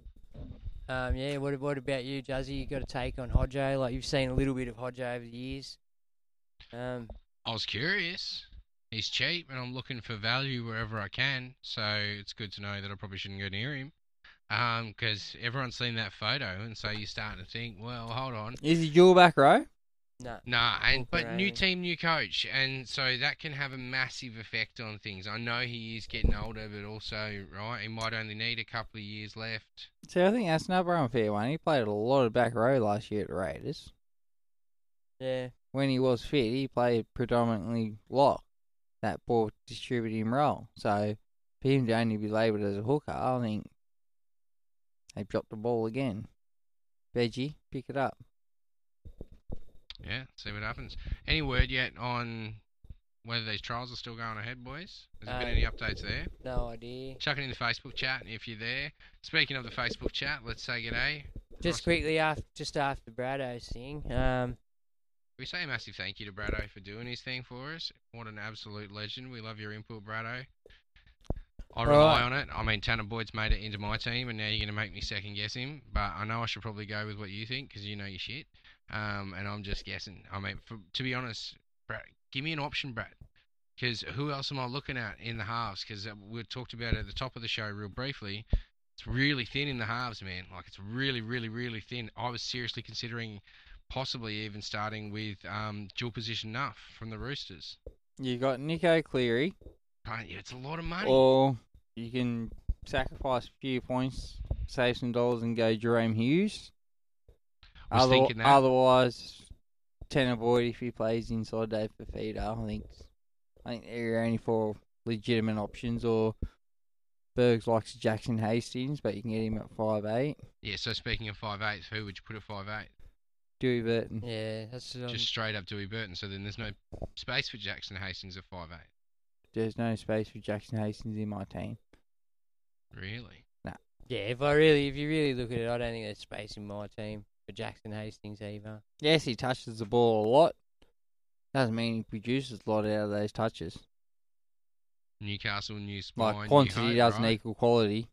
[SPEAKER 10] Um. Yeah. What What about you, Juzzy? You got a take on Hodjo? Like you've seen a little bit of Hodjo over the years. Um.
[SPEAKER 9] I was curious. He's cheap, and I'm looking for value wherever I can. So it's good to know that I probably shouldn't go near him. Um, because everyone's seen that photo, and so you're starting to think, well, hold on.
[SPEAKER 7] Is he dual back row?
[SPEAKER 10] No.
[SPEAKER 9] Nah, and but
[SPEAKER 10] Walker
[SPEAKER 9] new
[SPEAKER 10] only.
[SPEAKER 9] team, new coach, and so that can have a massive effect on things. I know he is getting older, but also, right, he might only need a couple of years left.
[SPEAKER 7] So I think that's another unfair one. He played a lot of back row last year at the Raiders.
[SPEAKER 10] Yeah.
[SPEAKER 7] When he was fit, he played predominantly lock, that ball distributing role. So for him to only be labelled as a hooker, I think they've dropped the ball again. Veggie, pick it up.
[SPEAKER 9] Yeah, see what happens. Any word yet on whether these trials are still going ahead, boys? Has there
[SPEAKER 10] Uh,
[SPEAKER 9] been any updates there?
[SPEAKER 10] No idea.
[SPEAKER 9] Chuck it in the Facebook chat if you're there. Speaking of the Facebook chat, let's say g'day.
[SPEAKER 10] Just quickly after, just after Brado's thing. Um.
[SPEAKER 9] We say a massive thank you to Brado for doing his thing for us. What an absolute legend. We love your input, Brado. I rely
[SPEAKER 10] Right.
[SPEAKER 9] on it. I mean, Tanner Boyd's made it into my team, and now you're going to make me second guess him. But I know I should probably go with what you think because you know your shit. Um, and I'm just guessing. I mean, for, to be honest, Brad, give me an option, Brad. Because who else am I looking at in the halves? Because uh, we talked about it at the top of the show real briefly. It's really thin in the halves, man. Like, it's really, really, really thin. I was seriously considering possibly even starting with um, dual position Nuff from the Roosters.
[SPEAKER 7] You got Nico Cleary.
[SPEAKER 9] But yeah, it's a lot of money.
[SPEAKER 7] Or you can sacrifice a few points, save some dollars, and go Jerome Hughes.
[SPEAKER 9] Was
[SPEAKER 7] Other-
[SPEAKER 9] thinking that.
[SPEAKER 7] Otherwise, Tanner Boyd, if he plays inside Dave Fafita, I think I think there are only four legitimate options. Or Bergs likes Jackson Hastings, but you can get him at five eight.
[SPEAKER 9] Yeah, so speaking of five eight, who would you put at five eight?
[SPEAKER 7] Dewey Burton.
[SPEAKER 10] Yeah, that's um,
[SPEAKER 9] Just straight up Dewey Burton. So then there's no space for Jackson Hastings at five eight.
[SPEAKER 7] There's no space for Jackson Hastings in my team.
[SPEAKER 9] Really?
[SPEAKER 7] Nah.
[SPEAKER 10] Yeah, if I really, if you really look at it, I don't think there's space in my team for Jackson Hastings either.
[SPEAKER 7] Yes, he touches the ball a lot. Doesn't mean he produces a lot out of those touches.
[SPEAKER 9] Newcastle, new spine,
[SPEAKER 7] Like,
[SPEAKER 9] new
[SPEAKER 7] quantity
[SPEAKER 9] hope,
[SPEAKER 7] doesn't
[SPEAKER 9] right?
[SPEAKER 7] equal quality.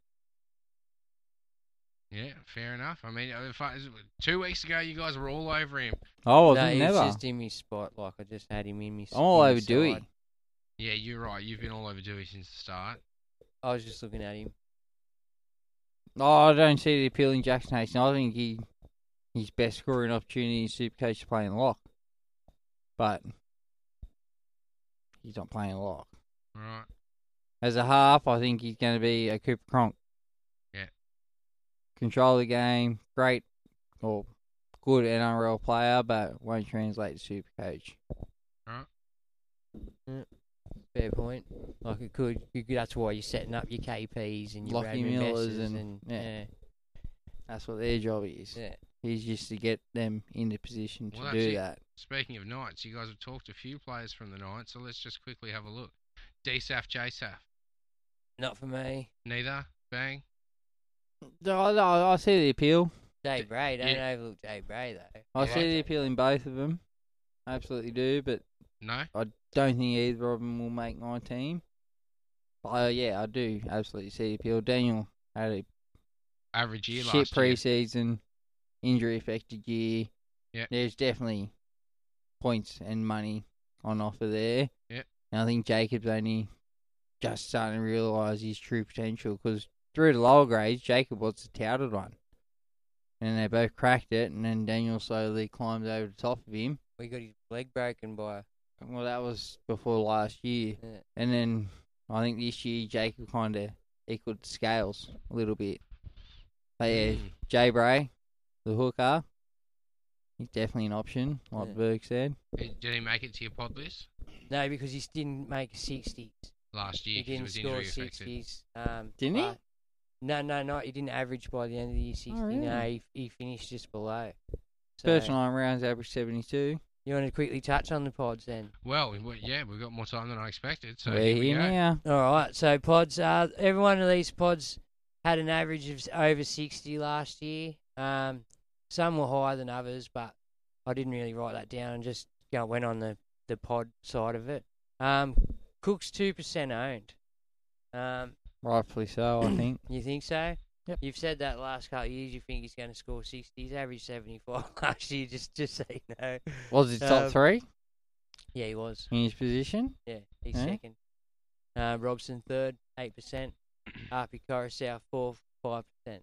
[SPEAKER 9] Yeah, fair enough. I mean, if I, two weeks ago you guys were all over him.
[SPEAKER 7] I wasn't,
[SPEAKER 10] no, he
[SPEAKER 7] never.
[SPEAKER 10] was just in my spot. Like, I just had him in my
[SPEAKER 7] I'm all
[SPEAKER 10] in my
[SPEAKER 7] over Dewey.
[SPEAKER 10] side.
[SPEAKER 9] Yeah, you're right. You've been all over Dewey since the start.
[SPEAKER 10] I was just looking at him.
[SPEAKER 7] Oh, I don't see the appeal in Jackson Hastings. I think he his best scoring opportunity in Supercoach is playing lock. But he's not playing lock.
[SPEAKER 9] Right.
[SPEAKER 7] As a half, I think he's going to be a Cooper Cronk.
[SPEAKER 9] Yeah.
[SPEAKER 7] Control the game, great or good N R L player, but won't translate to Supercoach.
[SPEAKER 9] Right.
[SPEAKER 10] Mm, fair point. Like it could, you could. That's why you're setting up your K Ps and your
[SPEAKER 7] Lockie
[SPEAKER 10] Radman
[SPEAKER 7] Millers
[SPEAKER 10] Bessers
[SPEAKER 7] and,
[SPEAKER 10] and
[SPEAKER 7] yeah.
[SPEAKER 10] yeah.
[SPEAKER 7] That's what their job is.
[SPEAKER 10] Yeah.
[SPEAKER 7] He's just to get them in the position to
[SPEAKER 9] Well,
[SPEAKER 7] do
[SPEAKER 9] that's it.
[SPEAKER 7] that.
[SPEAKER 9] Speaking of Knights, you guys have talked a few players from the Knights, so let's just quickly have a look. D S A F, J S A F.
[SPEAKER 10] Not for me.
[SPEAKER 9] Neither. Bang.
[SPEAKER 7] No, no, I see the appeal.
[SPEAKER 10] Jay Bray, don't
[SPEAKER 9] Yeah.
[SPEAKER 10] overlook Jay Bray though.
[SPEAKER 7] I
[SPEAKER 9] Yeah.
[SPEAKER 7] see the appeal in both of them. Absolutely do, but
[SPEAKER 9] No?
[SPEAKER 7] I don't think either of them will make my team. But uh, yeah, I do absolutely see the appeal. Daniel had a
[SPEAKER 9] Average year
[SPEAKER 7] shit
[SPEAKER 9] last year.
[SPEAKER 7] pre-season, injury affected year.
[SPEAKER 9] Yeah.
[SPEAKER 7] There's definitely points and money on offer there.
[SPEAKER 9] Yeah.
[SPEAKER 7] And I think Jacob's only just starting to realise his true potential because through the lower grades, Jacob was the touted one. And they both cracked it, and then Daniel slowly climbed over the top of him.
[SPEAKER 10] We got his leg broken by.
[SPEAKER 7] Well, that was before last year.
[SPEAKER 10] Yeah.
[SPEAKER 7] And then I think this year Jacob kind of equaled Scales a little bit. But yeah,
[SPEAKER 9] Mm.
[SPEAKER 7] Jay Bray, the hooker, he's definitely an option, like
[SPEAKER 10] Yeah.
[SPEAKER 7] Berg said.
[SPEAKER 9] Did he make it to your pod list
[SPEAKER 10] No, because he didn't make sixties.
[SPEAKER 9] last year?
[SPEAKER 10] He
[SPEAKER 9] 'Cause he
[SPEAKER 10] didn't
[SPEAKER 9] was
[SPEAKER 10] score
[SPEAKER 9] injury affected.
[SPEAKER 10] sixties. Um,
[SPEAKER 7] Didn't he?
[SPEAKER 10] but- No, no, no. He didn't average by the end of the year sixty.
[SPEAKER 7] Oh, really?
[SPEAKER 10] No, he, he finished just below. So,
[SPEAKER 7] First nine rounds, average seventy-two.
[SPEAKER 10] you want to quickly touch on the pods then?
[SPEAKER 9] Well, we- we- yeah, we've got more time than I expected. So
[SPEAKER 7] We're
[SPEAKER 9] here we
[SPEAKER 7] here
[SPEAKER 9] go.
[SPEAKER 7] now.
[SPEAKER 10] All right. So pods. Uh, every one of these pods had an average of over sixty last year. Um, some were higher than others, but I didn't really write that down. Just you know, went on the, the pod side of it. Um, Cook's two percent owned. Um,
[SPEAKER 7] Rightfully so, I think.
[SPEAKER 10] You think so?
[SPEAKER 7] Yep.
[SPEAKER 10] You've said that last couple of years you think he's going to score sixty. He's averaged seventy-five last year, just, just so you know.
[SPEAKER 7] Was he top
[SPEAKER 10] Um,
[SPEAKER 7] three
[SPEAKER 10] Yeah, he was.
[SPEAKER 7] in his position?
[SPEAKER 10] Yeah, he's
[SPEAKER 7] Yeah.
[SPEAKER 10] second. Uh, Robson third, eight percent. Harpy Coruscant fourth, five percent.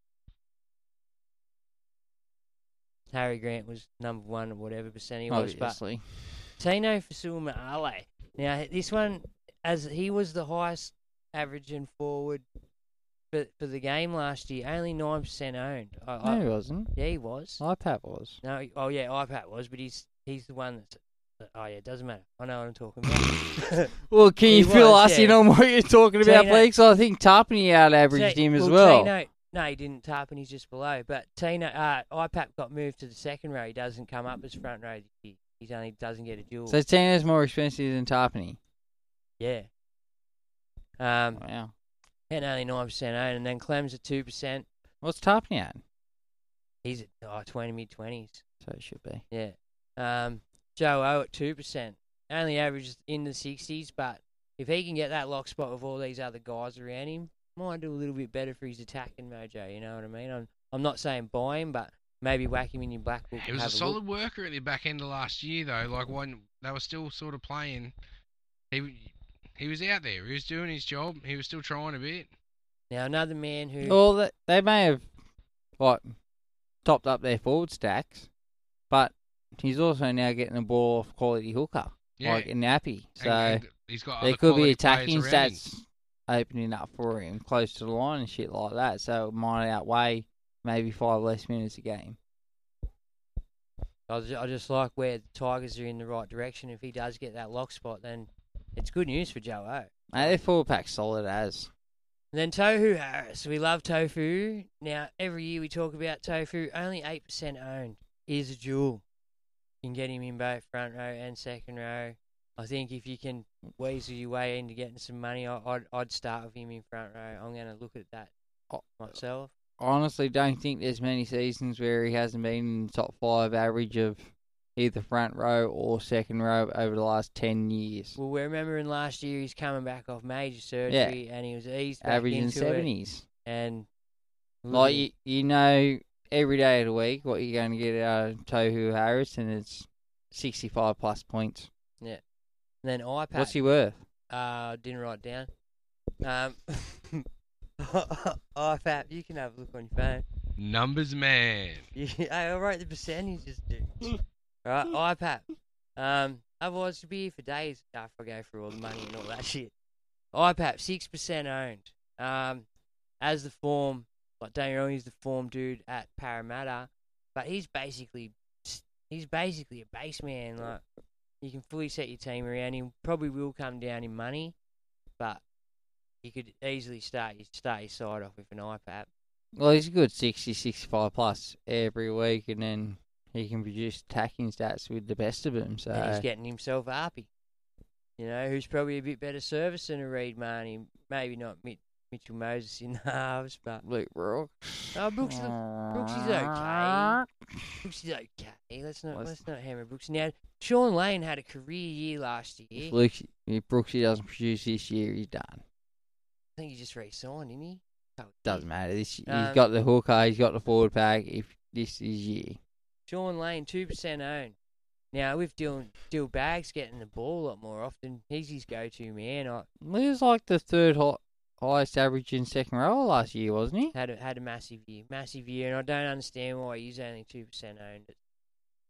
[SPEAKER 10] Harry Grant was number one or whatever percent he was.
[SPEAKER 7] Obviously.
[SPEAKER 10] But Tino Fasuma Ale. Now, this one, as he was the highest averaging forward for, for the game last year, only nine percent owned. I, I,
[SPEAKER 7] No, he wasn't.
[SPEAKER 10] Yeah, he was.
[SPEAKER 7] iPad was.
[SPEAKER 10] No, oh yeah, iPad was, but he's he's the one that's. Oh yeah, it doesn't matter. I know what I'm talking about.
[SPEAKER 7] Well, can
[SPEAKER 10] He
[SPEAKER 7] you fill
[SPEAKER 10] was,
[SPEAKER 7] us
[SPEAKER 10] yeah.
[SPEAKER 7] in on what you're talking about,
[SPEAKER 10] Tino-
[SPEAKER 7] please? I think Tarpany out-averaged
[SPEAKER 10] T-
[SPEAKER 7] him as
[SPEAKER 10] well.
[SPEAKER 7] well.
[SPEAKER 10] Tino, no, he didn't. Tarpany's just below. But Tino, uh, iPad got moved to the second row. He doesn't come up as front row this year. He only doesn't get a duel.
[SPEAKER 7] So Tino's more expensive than Tarpany.
[SPEAKER 10] Yeah. Um,
[SPEAKER 7] Wow.
[SPEAKER 10] and only nine percent owned, and then Clem's at two percent.
[SPEAKER 7] What's Tarpany at?
[SPEAKER 10] He's at oh, twenty mid twenties.
[SPEAKER 7] So it should be.
[SPEAKER 10] Yeah. Um, Joe O at two percent. Only averages in the sixties, but if he can get that lock spot with all these other guys around him, might do a little bit better for his attacking mojo. You know what I mean? I'm I'm not saying buy him, but maybe whack him in your black book.
[SPEAKER 9] He
[SPEAKER 10] and
[SPEAKER 9] was a
[SPEAKER 10] have
[SPEAKER 9] solid
[SPEAKER 10] look.
[SPEAKER 9] worker at the back end of last year, though. Like when they were still sort of playing, he he was out there. He was doing his job. He was still trying a bit.
[SPEAKER 10] Now another man who
[SPEAKER 7] Well, they, they may have, like, topped up their forward stacks, but he's also now getting the ball off quality hooker,
[SPEAKER 9] Yeah.
[SPEAKER 7] like in Nappy. So
[SPEAKER 9] And- and he's got
[SPEAKER 7] there
[SPEAKER 9] other
[SPEAKER 7] could be
[SPEAKER 9] quality
[SPEAKER 7] attacking
[SPEAKER 9] players around him.
[SPEAKER 7] stats opening up for him close to the line and shit like that. So it might outweigh maybe five less minutes a game.
[SPEAKER 10] I just, I just like where the Tigers are in the right direction. If he does get that lock spot, then it's good news for Joe O.
[SPEAKER 7] Mate, their forward pack's solid as.
[SPEAKER 10] And then Tohu Harris. We love Tofu. Now, every year we talk about Tofu. Only eight percent owned. Is a jewel. You can get him in both front row and second row. I think if you can weasel your way into getting some money, I- I'd, I'd start with him in front row. I'm going to look at that myself.
[SPEAKER 7] I honestly don't think there's many seasons where he hasn't been in the top five average of either front row or second row over the last ten years.
[SPEAKER 10] Well, we're remembering last year he's coming back off major surgery and he was eased back
[SPEAKER 7] Averaging
[SPEAKER 10] into
[SPEAKER 7] seventies.
[SPEAKER 10] it. And
[SPEAKER 7] Like, you, you know, every day of the week what you're going to get out of Tohu Harris, and it's sixty-five plus points.
[SPEAKER 10] Yeah. And then iPad.
[SPEAKER 7] What's he worth?
[SPEAKER 10] Uh, didn't write it down. Um, iPad, you can have a look on your phone.
[SPEAKER 9] Numbers man.
[SPEAKER 10] Yeah, I wrote the percentages, dude. Alright, iPad. Um, otherwise, it'd be here for days after I go through all the money and all that shit. iPad, six percent owned. Um, as the form, like don't get me wrong, he's the form dude at Parramatta, but he's basically, he's basically a base man. Like, you can fully set your team around him. Probably will come down in money, but you could easily start your, start your side off with an iPad.
[SPEAKER 7] Well, he's a good sixty, sixty-five plus every week, and then he can produce attacking stats with the best of them. So
[SPEAKER 10] And he's getting himself happy. You know, who's probably a bit better service than a Reed Marnie. Maybe not Mitch, Mitchell Moses in the halves, but
[SPEAKER 7] Luke Brooks.
[SPEAKER 10] Oh, Brooks, Brooks is okay. Brooks is okay. Let's not let's not hammer Brooks. Now, Sean Lane had a career year last year.
[SPEAKER 7] If, Luke, if Brooksy doesn't produce this year, he's done.
[SPEAKER 10] I think he just re-signed, didn't he?
[SPEAKER 7] Doesn't matter. This,
[SPEAKER 10] Um,
[SPEAKER 7] he's got the hooker, he's got the forward pack. If this is year,
[SPEAKER 10] Sean Lane, two percent owned. Now, with Dylan, Dylan Baggs getting the ball a lot more often, he's his go-to man. I,
[SPEAKER 7] he was like the third hot, highest average in second row last year, wasn't he?
[SPEAKER 10] Had a, had a massive year, massive year, and I don't understand why he's only two percent owned.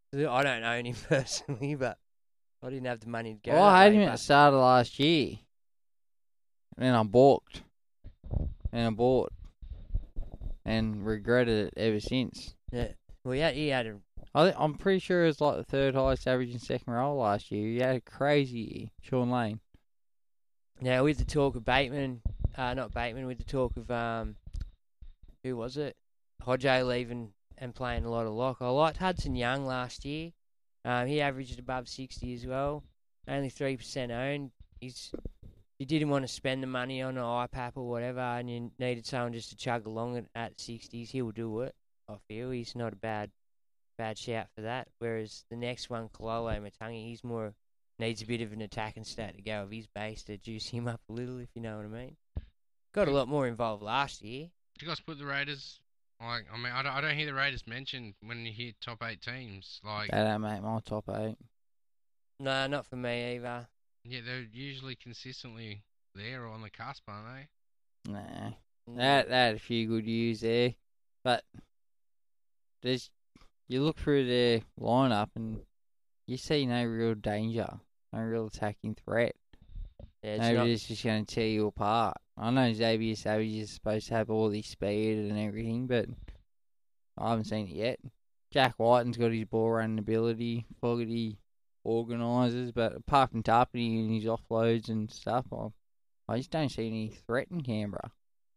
[SPEAKER 10] I don't own him personally, but I didn't have the money to go.
[SPEAKER 7] Well, I
[SPEAKER 10] that
[SPEAKER 7] had
[SPEAKER 10] way,
[SPEAKER 7] him at
[SPEAKER 10] but-
[SPEAKER 7] the start of last year. And then I balked. And I bought. And regretted it ever since.
[SPEAKER 10] Yeah. Well, yeah, he had a...
[SPEAKER 7] I think, I'm pretty sure it was like the third highest average in second row last year. He had a crazy year, Sean Lane.
[SPEAKER 10] Now, with the talk of Bateman, uh, not Bateman, with the talk of, um, who was it? Hodjo leaving and playing a lot of lock. I liked Hudson Young last year. Um, he averaged above sixty as well. Only three percent owned. He's, you didn't want to spend the money on an I P A P or whatever, and you needed someone just to chug along at, at sixties, he'll do it, I feel. He's not a bad bad shout for that. Whereas the next one, Kalolo Matangi, he's more... needs a bit of an attacking stat to go of his base to juice him up a little, if you know what I mean. Got a lot more involved last year.
[SPEAKER 9] Did you guys put the Raiders? Like, I mean, I don't, I don't hear the Raiders mentioned when you hear top eight teams. Like,
[SPEAKER 7] They don't make my top eight.
[SPEAKER 10] No, not for me either.
[SPEAKER 9] yeah, they're usually consistently there or on the cusp, aren't they?
[SPEAKER 7] Nah. They had, they had a few good years there. But there's you look through their lineup and you see no real danger, no real attacking threat.
[SPEAKER 10] Yeah, it's
[SPEAKER 7] Nobody's
[SPEAKER 10] not...
[SPEAKER 7] just going to tear you apart. I know Xavier Savage is supposed to have all this speed and everything, but I haven't seen it yet. Jack Whiten's got his ball running ability, Fogarty organises, but apart from Tarpany and his offloads and stuff, I, I just don't see any threat in Canberra.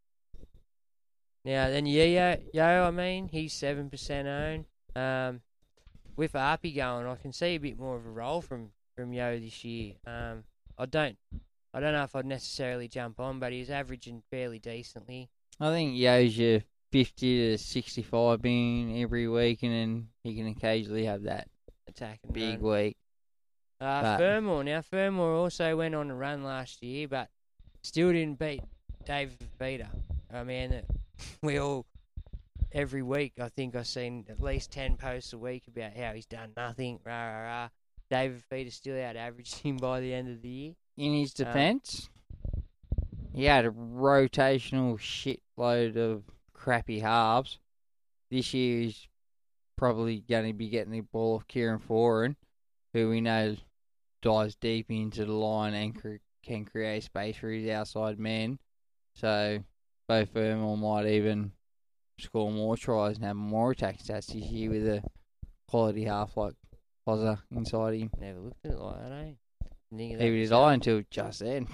[SPEAKER 10] Now, then Yo, Yo, I mean, he's seven percent owned. Um, with Arpy going, I can see a bit more of a role from, from Yo this year. Um, I don't I don't know if I'd necessarily jump on, but he's averaging fairly decently.
[SPEAKER 7] I think Yo's your fifty to sixty-five bin every week, and then he can occasionally have that
[SPEAKER 10] Attack and
[SPEAKER 7] big
[SPEAKER 10] run.
[SPEAKER 7] week.
[SPEAKER 10] Uh,
[SPEAKER 7] But-
[SPEAKER 10] Fermor. Now, Fermor also went on a run last year, but still didn't beat David Fifita. I mean, uh, we all, every week, I think I've seen at least ten posts a week about how he's done nothing, rah, rah, rah. David Fifita still out-averaged him by the end of the year.
[SPEAKER 7] In his
[SPEAKER 10] Um,
[SPEAKER 7] defence, he had a rotational shitload of crappy halves. This year he's probably going to be getting the ball off Kieran Foran, who we know dives deep into the line and cre- can create space for his outside men. So both of them might even score more tries and have more attack stats this year with a quality half like Pozza inside him.
[SPEAKER 10] Never looked at it like that, eh? Didn't
[SPEAKER 7] Neither did I until just then.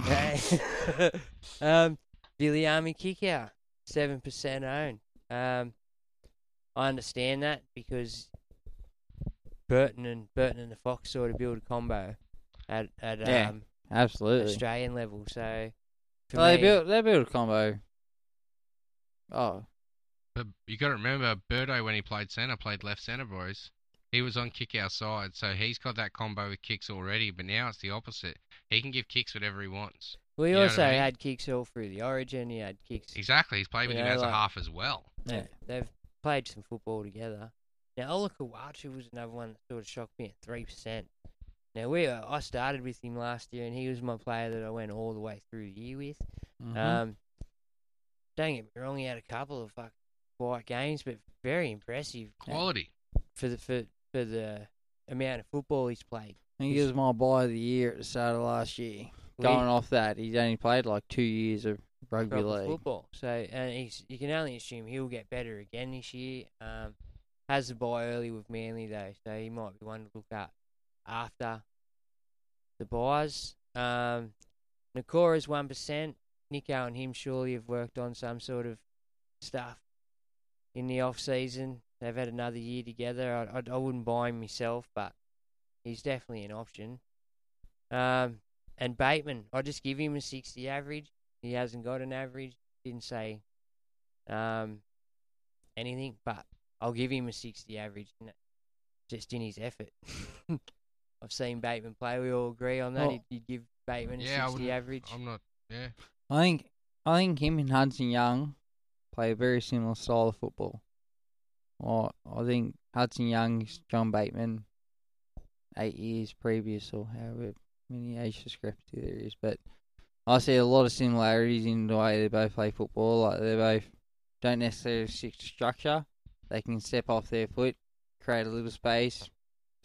[SPEAKER 10] um, Viliami Kickout, seven percent owned. Um, I understand that because Burton and Burton and the Fox sort of build a combo at at
[SPEAKER 7] Yeah,
[SPEAKER 10] um,
[SPEAKER 7] absolutely.
[SPEAKER 10] Australian level. So for
[SPEAKER 7] Well, they
[SPEAKER 10] me,
[SPEAKER 7] built they built a combo. Oh,
[SPEAKER 9] But you got to remember, Birdo, when he played centre, played left centre, boys. He was on kick outside, so he's got that combo with kicks already, but now it's the opposite. He can give kicks whatever he wants.
[SPEAKER 10] we
[SPEAKER 9] You know
[SPEAKER 10] also
[SPEAKER 9] what I mean?
[SPEAKER 10] had kicks all through the Origin. He had kicks.
[SPEAKER 9] Exactly, he's played with
[SPEAKER 10] you
[SPEAKER 9] him
[SPEAKER 10] know,
[SPEAKER 9] as a
[SPEAKER 10] like-
[SPEAKER 9] half as well.
[SPEAKER 10] They've, they've played some football together. Now, Ola Kawachu was another one that sort of shocked me at three percent. Now, we uh, I started with him last year, and he was my player that I went all the way through the year with.
[SPEAKER 7] Mhm.
[SPEAKER 10] Um, don't get me wrong, he had a couple of fucking quiet games, but very impressive.
[SPEAKER 9] Quality.
[SPEAKER 10] For the, for, for the amount of football he's played.
[SPEAKER 7] I think he was my buy of the year at the start of last year.
[SPEAKER 10] Well,
[SPEAKER 7] Going off that, he's only played like two years of rugby
[SPEAKER 10] proper
[SPEAKER 7] league.
[SPEAKER 10] football. So, and he's you can only assume he'll get better again this year. Um, has the bye early with Manly though, so he might be one to look at after the buys. Um, Nakora's one percent. Nico and him surely have worked on some sort of stuff in the off season. They've had another year together. I, I, I wouldn't buy him myself, but he's definitely an option. Um, and Bateman, I just give him a sixty average. He hasn't got an average. Didn't say um, anything, but I'll give him a sixty average, just in his effort. I've seen Bateman play. We all agree on that.
[SPEAKER 7] Well,
[SPEAKER 10] You'd, you'd give Bateman a
[SPEAKER 9] Yeah, I
[SPEAKER 10] sixty
[SPEAKER 9] wouldn't-
[SPEAKER 10] average.
[SPEAKER 9] I'm not, yeah.
[SPEAKER 7] I think I think him and Hudson Young play a very similar style of football. Well, I think Hudson Young's John Bateman eight years previous, or however many age discrepancy there is. But I see a lot of similarities in the way they both play football. Like they both don't necessarily stick to structure. They can step off their foot, create a little space,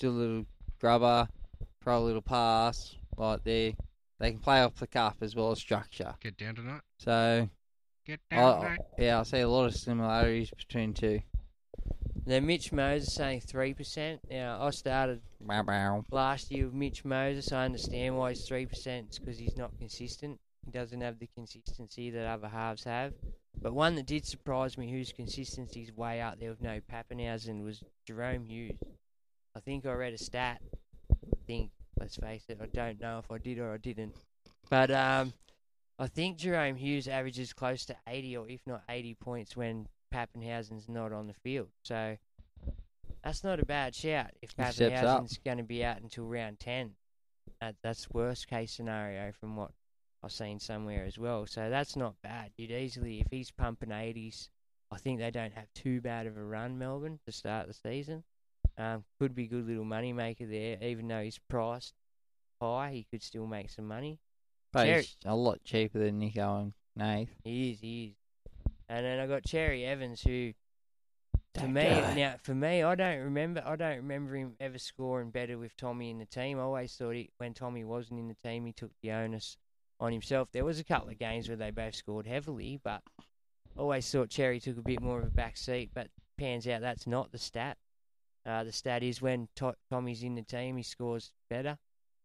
[SPEAKER 7] do a little grubber, throw a little pass, like they they can play off the cuff as well as structure.
[SPEAKER 9] Get down tonight.
[SPEAKER 7] So,
[SPEAKER 9] Get
[SPEAKER 7] I,
[SPEAKER 9] down tonight.
[SPEAKER 7] yeah, I see a lot of similarities between two.
[SPEAKER 10] Now, Mitch Moses saying three percent. Now, I started
[SPEAKER 7] Bow, bow.
[SPEAKER 10] last year with Mitch Moses. I understand why he's three percent. It's because he's not consistent. He doesn't have the consistency that other halves have. But one that did surprise me, whose consistency's way up there with no Pappenhausen, was Jerome Hughes. I think I read a stat. I think, let's face it, I don't know if I did or I didn't. But um, I think Jerome Hughes averages close to eighty or if not eighty points when Pappenhausen's not on the field. So that's not a bad shout if
[SPEAKER 7] He steps up.
[SPEAKER 10] Pappenhausen's going to be out until round ten. That, that's worst case scenario from what I've seen somewhere as well. So that's not bad. You'd easily, if he's pumping eighties, I think they don't have too bad of a run, Melbourne, to start the season. Um, could be a good little money maker there, even though he's priced high, he could still make some money.
[SPEAKER 7] But
[SPEAKER 10] Cherry-
[SPEAKER 7] he's a lot cheaper than Nico and Nath.
[SPEAKER 10] He is, he is. And then I got Cherry Evans, who, to
[SPEAKER 7] That
[SPEAKER 10] me,
[SPEAKER 7] guy.
[SPEAKER 10] now for me, I don't remember. I don't remember him ever scoring better with Tommy in the team. I always thought he, when Tommy wasn't in the team, he took the onus on himself. There was a couple of games where they both scored heavily, but I always thought Cherry took a bit more of a back seat. But pans out that's not the stat. Uh, the stat is when to- Tommy's in the team, he scores better.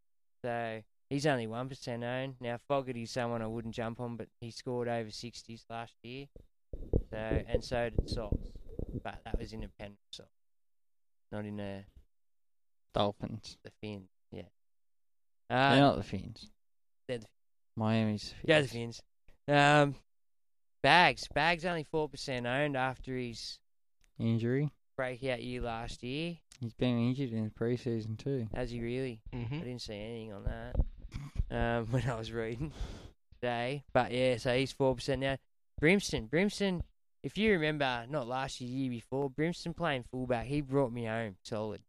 [SPEAKER 10] So he's only one percent owned. Now, Fogarty's someone I wouldn't jump on, but he scored over sixties last year. So and so did Sox. But that was in a pen Sox, not in a
[SPEAKER 7] Dolphins.
[SPEAKER 10] the Fins. Yeah.
[SPEAKER 7] They're
[SPEAKER 10] Uh,
[SPEAKER 7] not the Fins.
[SPEAKER 10] they're the
[SPEAKER 7] Miami's the
[SPEAKER 10] Yeah, the
[SPEAKER 7] Fins.
[SPEAKER 10] Fins. Um, Bags. Bags only four percent owned after his
[SPEAKER 7] Injury.
[SPEAKER 10] breakout year last year.
[SPEAKER 7] He's been injured in the preseason too.
[SPEAKER 10] Has he really?
[SPEAKER 9] Mm-hmm.
[SPEAKER 10] I didn't see anything on that um, when I was reading today. But yeah, so he's four percent now. Brimston. Brimston, if you remember, not last year, year before, Brimston playing fullback, he brought me home solid.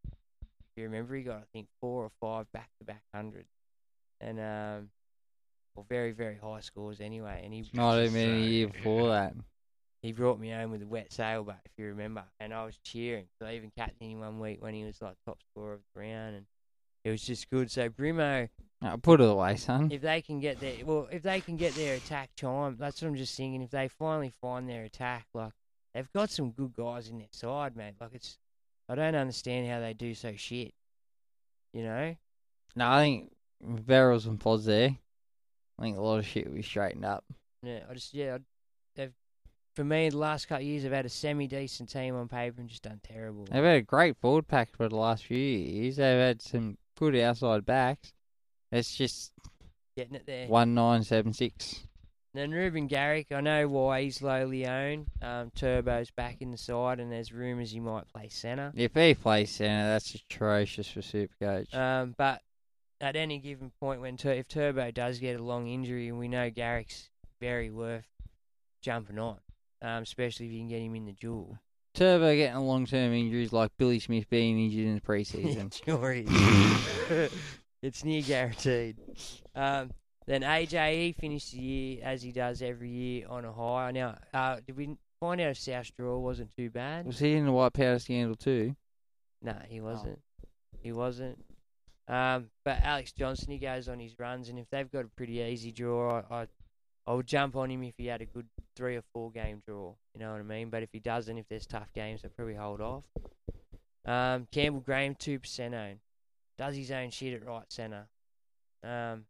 [SPEAKER 10] If you remember, he got, I think, four or five back-to-back hundred. And, um, well, very, very high scores anyway. And he
[SPEAKER 7] Not even a year before that.
[SPEAKER 10] He brought me home with a wet sailboat, if you remember, and I was cheering. So I even captained him one week when he was like top scorer of the round, and it was just good. So Brimo,
[SPEAKER 7] No, put it away, son.
[SPEAKER 10] if they can get their well, if they can get their attack time, that's what I'm just thinking. If they finally find their attack, like they've got some good guys in their side, mate. Like it's, I don't understand how they do so shit. You know?
[SPEAKER 7] No, I think with Barrels and Pods there, I think a lot of shit will be straightened up.
[SPEAKER 10] Yeah, I just yeah, I- they've. For me, the last couple of years, I've had a semi-decent team on paper and just done terrible.
[SPEAKER 7] They've had a great forward pack for the last few years. They've had some good outside backs. It's just
[SPEAKER 10] Getting it there.
[SPEAKER 7] one nine seven six.
[SPEAKER 10] Then Ruben Garrick, I know why he's lowly owned. Um, Turbo's back in the side, and there's rumours he might play centre.
[SPEAKER 7] If he plays centre, that's atrocious for Supercoach.
[SPEAKER 10] Um, but at any given point, when Tur- if Turbo does get a long injury, and we know Garrick's very worth jumping on, um, especially if you can get him in the duel.
[SPEAKER 7] Turbo getting a long-term injuries like Billy Smith being injured in the preseason.
[SPEAKER 10] Sure is. It's near guaranteed. Um, then A J E finished the year, as he does every year, on a high. Now, uh, did we find out if South Straw wasn't too bad?
[SPEAKER 7] Was he in the white powder scandal too?
[SPEAKER 10] No, he wasn't. He wasn't. Um, but Alex Johnson, he goes on his runs, and if they've got a pretty easy draw, I, I, I would jump on him if he had a good three or four game draw. You know what I mean? But if he doesn't, if there's tough games, I'd probably hold off. Um, Campbell Graham, two percent owned. Does his own shit at right centre. Um,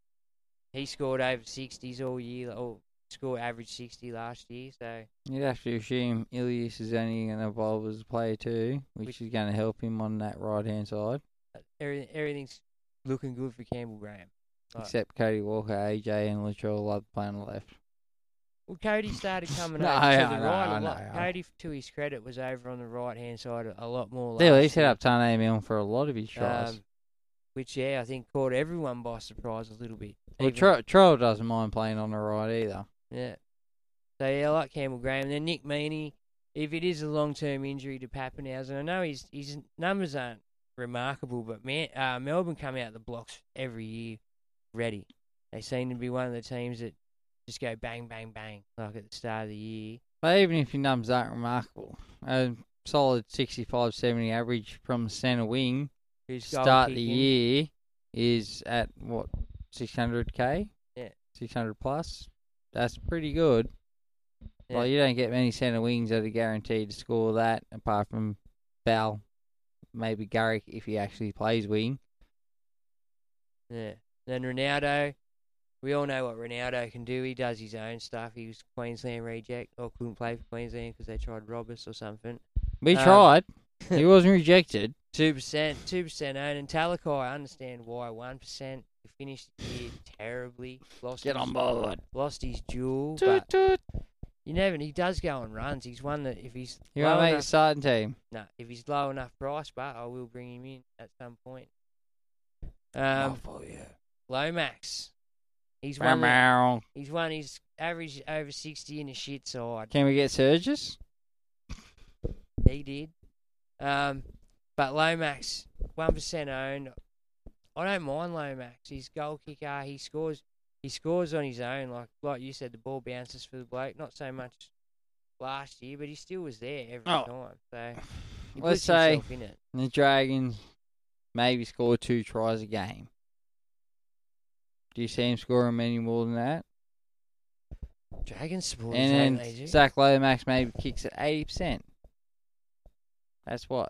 [SPEAKER 10] he scored over sixties all year, or scored average sixty last year, so
[SPEAKER 7] You'd have to assume Ilias is only going to evolve as a player too, which,
[SPEAKER 10] Which-
[SPEAKER 7] is going to help him on that right-hand side.
[SPEAKER 10] everything, everything's looking good for Campbell Graham. Like,
[SPEAKER 7] Except Cody Walker, A J and Latrell love playing on the left.
[SPEAKER 10] Well, Cody started coming
[SPEAKER 7] No,
[SPEAKER 10] over
[SPEAKER 7] I
[SPEAKER 10] to the
[SPEAKER 7] know,
[SPEAKER 10] right
[SPEAKER 7] I
[SPEAKER 10] a lot.
[SPEAKER 7] know.
[SPEAKER 10] Cody, to his credit, was over on the right-hand side a, a lot more.
[SPEAKER 7] Still,
[SPEAKER 10] last
[SPEAKER 7] he set
[SPEAKER 10] year.
[SPEAKER 7] up Tane Milne for a lot of his tries.
[SPEAKER 10] Um, which, yeah, I think caught everyone by surprise a little bit.
[SPEAKER 7] well,
[SPEAKER 10] Even-
[SPEAKER 7] Tro- Troll doesn't mind playing on the right either.
[SPEAKER 10] Yeah. So, yeah, I like Campbell Graham. Then Nick Meaney, if it is a long-term injury to Pappenhausen, I know his his numbers aren't remarkable, but man, uh, Melbourne come out the blocks every year ready. They seem to be one of the teams that just go bang, bang, bang, like at the start of the year.
[SPEAKER 7] But even if your numbers aren't remarkable, uh, solid sixty-five, seventy average from centre wing.
[SPEAKER 10] Who's goal
[SPEAKER 7] Start the
[SPEAKER 10] kicking.
[SPEAKER 7] year is at what six hundred k.
[SPEAKER 10] Yeah.
[SPEAKER 7] six hundred plus. That's pretty good.
[SPEAKER 10] Yeah.
[SPEAKER 7] Well, you don't get many centre wings that are guaranteed to score that, apart from Bell, maybe Garrick if he actually plays wing.
[SPEAKER 10] Yeah. Then Ronaldo. We all know what Ronaldo can do. He does his own stuff. He was Queensland reject, or couldn't play for Queensland because they tried to rob us or something.
[SPEAKER 7] We
[SPEAKER 10] Um,
[SPEAKER 7] tried. He wasn't rejected.
[SPEAKER 10] Two percent, two percent owned. And Talakai, I understand why. One percent. He finished the year terribly. Lost
[SPEAKER 7] Get
[SPEAKER 10] his,
[SPEAKER 7] on board.
[SPEAKER 10] Lost his jewel.
[SPEAKER 7] Toot,
[SPEAKER 10] but
[SPEAKER 7] toot.
[SPEAKER 10] you never. He does go on runs. He's one that if he's
[SPEAKER 7] You
[SPEAKER 10] low
[SPEAKER 7] won't make
[SPEAKER 10] enough,
[SPEAKER 7] the starting team.
[SPEAKER 10] no, if he's low enough price, but I will bring him in at some point. Um, Lomax. He's
[SPEAKER 7] Meow,
[SPEAKER 10] one. that-
[SPEAKER 7] meow.
[SPEAKER 10] He's one. He's average over sixty in the shit side.
[SPEAKER 7] Can we get Surges?
[SPEAKER 10] He did. Um, but Lomax, one percent owned. I don't mind Lomax. He's goal kicker. He scores. He scores on his own. Like like you said, the ball bounces for the bloke. Not so much last year, but he still was there every
[SPEAKER 7] Oh.
[SPEAKER 10] time. So he
[SPEAKER 7] Let's
[SPEAKER 10] puts
[SPEAKER 7] say
[SPEAKER 10] himself in it.
[SPEAKER 7] the Dragons maybe score two tries a game. Do you see him scoring many more than that?
[SPEAKER 10] Dragons supporters,
[SPEAKER 7] And
[SPEAKER 10] don't they,
[SPEAKER 7] then
[SPEAKER 10] do?
[SPEAKER 7] Zach Lomax maybe kicks at eighty percent. That's what?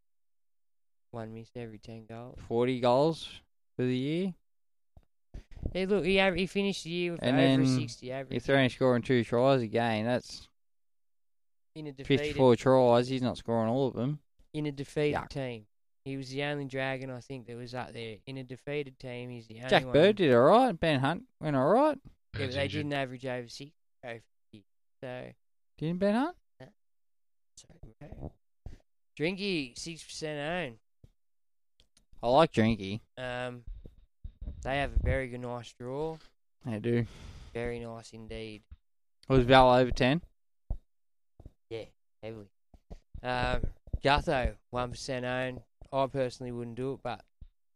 [SPEAKER 10] One miss every ten goals.
[SPEAKER 7] forty goals for the year?
[SPEAKER 10] Hey, look, he aver- he finished the year with
[SPEAKER 7] And
[SPEAKER 10] over
[SPEAKER 7] then
[SPEAKER 10] a sixty average.
[SPEAKER 7] if they're only scoring two tries a game, that's
[SPEAKER 10] in a defeated
[SPEAKER 7] fifty-four tries. He's not scoring all of them.
[SPEAKER 10] in a defeated
[SPEAKER 7] Yuck.
[SPEAKER 10] team. He was the only Dragon I think that was up there. In a defeated team, he's the only
[SPEAKER 7] Jack
[SPEAKER 10] one.
[SPEAKER 7] Bird did all right. Ben Hunt went all right.
[SPEAKER 10] Yeah, but they didn't average over six. Over fifty. So,
[SPEAKER 7] Didn't Ben Hunt?
[SPEAKER 10] sorry. Drinky, six percent own.
[SPEAKER 7] I like Drinky.
[SPEAKER 10] Um, they have a very good, nice draw.
[SPEAKER 7] They do.
[SPEAKER 10] Very nice indeed.
[SPEAKER 7] Was Val over ten?
[SPEAKER 10] Yeah, heavily. Um, Gutho, one percent owned. I personally wouldn't do it, but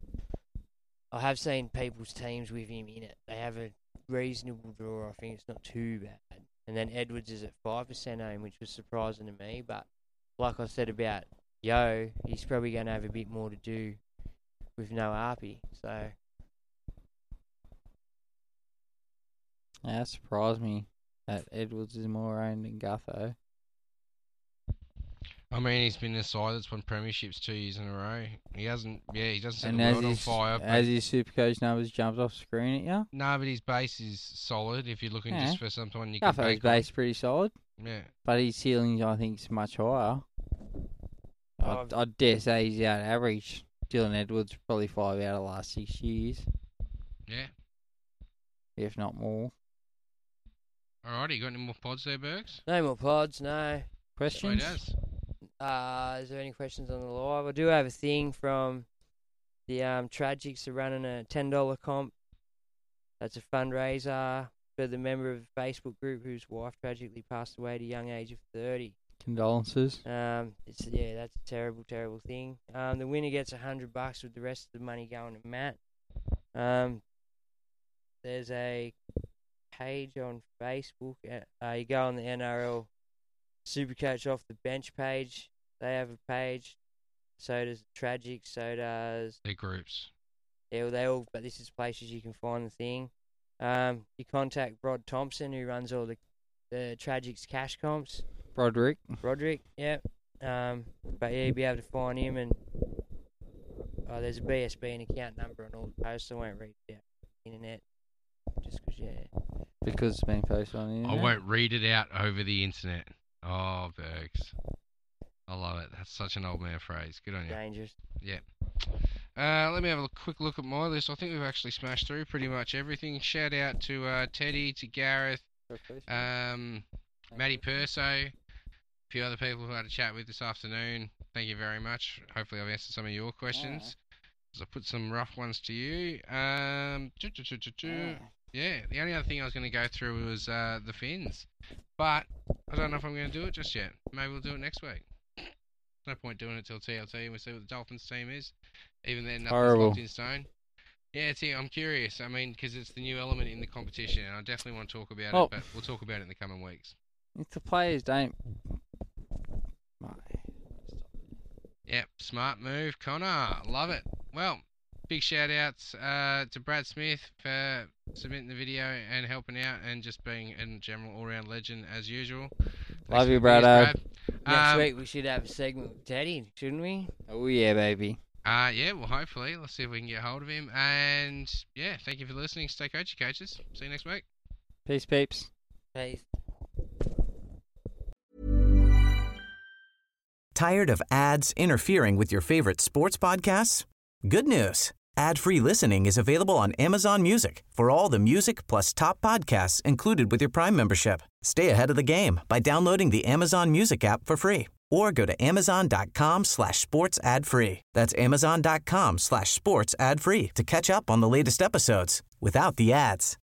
[SPEAKER 10] I have seen people's teams with him in it. They have a reasonable draw. I think it's not too bad. And then Edwards is at five percent owned, which was surprising to me. But like I said about Yo, he's probably going to have a bit more to do with no Arpy. So,
[SPEAKER 7] Yeah, that surprised me that Edwards is more owned than Gutho.
[SPEAKER 9] I mean, he's been a side that's won premierships two years in a row. He hasn't, yeah, he doesn't set
[SPEAKER 7] And
[SPEAKER 9] the
[SPEAKER 7] as
[SPEAKER 9] world on
[SPEAKER 7] his,
[SPEAKER 9] fire.
[SPEAKER 7] as
[SPEAKER 9] But,
[SPEAKER 7] his Supercoach numbers jumped off screen at you,
[SPEAKER 9] no, but his base is solid if you're looking
[SPEAKER 7] Yeah.
[SPEAKER 9] just for someone you can
[SPEAKER 7] Gutho's
[SPEAKER 9] bank on.
[SPEAKER 7] base pretty solid,
[SPEAKER 9] Yeah.
[SPEAKER 7] but his ceiling I think is much higher.
[SPEAKER 10] Oh,
[SPEAKER 7] I'd, I'd dare say he's out of average. Dylan Edwards probably five out of the last six years,
[SPEAKER 9] Yeah.
[SPEAKER 7] if not more.
[SPEAKER 9] Alrighty, got any more pods there, Bergs?
[SPEAKER 10] no more pods, no.
[SPEAKER 9] Oh, he
[SPEAKER 7] Questions?
[SPEAKER 9] does.
[SPEAKER 10] Uh, is there any questions on the live? I do have a thing from the um, Tragics are running a ten dollar comp. That's a fundraiser for the member of the Facebook group whose wife tragically passed away at a young age of thirty.
[SPEAKER 7] Condolences.
[SPEAKER 10] Um, it's yeah, that's a terrible, terrible thing. Um, the winner gets a hundred bucks with the rest of the money going to Matt. Um, there's a page on Facebook. Uh, you go on the N R L Supercoach off the bench page. They have a page. So does the Tragic. So does
[SPEAKER 9] They're groups.
[SPEAKER 10] yeah, well, they all. But this is places you can find the thing. Um, you contact Rod Thompson who runs all the the Tragics cash comps.
[SPEAKER 7] Broderick.
[SPEAKER 10] Roderick, yeah. Um, but yeah, you'll be able to find him, and oh, there's a B S B and account number on all the posts. I won't read it out on the internet, just because, yeah.
[SPEAKER 7] Because it's been posted on the internet.
[SPEAKER 9] I won't read it out over the internet. Oh, Bergs. I love it. That's such an old man phrase. Good on you.
[SPEAKER 10] Dangerous.
[SPEAKER 9] Yeah. Uh, let me have a quick look at my list. I think we've actually smashed through pretty much everything. Shout out to uh, Teddy, to Gareth, um, Matty Perso, a few other people who I had a chat with this afternoon. Thank you very much. Hopefully I've answered some of your questions. Because I put some rough ones to you. Um, doo, doo, doo, doo, doo. Yeah, the only other thing I was going to go through was uh, the Finns. But I don't know if I'm going to do it just yet. Maybe we'll do it next week. No point doing it till T L T and we see what the Dolphins team is. Even then, nothing's
[SPEAKER 7] Horrible.
[SPEAKER 9] locked in stone. Yeah, it's, I'm curious. I mean, because it's the new element in the competition, and I definitely want to talk about
[SPEAKER 7] Oh.
[SPEAKER 9] it, but we'll talk about it in the coming weeks.
[SPEAKER 7] If the players don't
[SPEAKER 9] Yep, smart move, Connor. Love it. Well, big shout outs uh, to Brad Smith for submitting the video and helping out and just being a general all-round legend as usual. Thanks
[SPEAKER 7] Love you,
[SPEAKER 9] for the videos,
[SPEAKER 7] Brad.
[SPEAKER 10] Next
[SPEAKER 9] Um,
[SPEAKER 10] week we should have a segment with Teddy, shouldn't we?
[SPEAKER 7] Oh, yeah, baby.
[SPEAKER 9] Uh, yeah, well, hopefully. Let's see if we can get hold of him. And, yeah, thank you for listening. Stay coachy, coaches. See you next week.
[SPEAKER 7] Peace, peeps.
[SPEAKER 10] Peace.
[SPEAKER 12] Tired of ads interfering with your favorite sports podcasts? Good news. Ad-free listening is available on Amazon Music for all the music plus top podcasts included with your Prime membership. Stay ahead of the game by downloading the Amazon Music app for free or go to amazon.com slash sports ad free. That's amazon.com slash sports ad free to catch up on the latest episodes without the ads.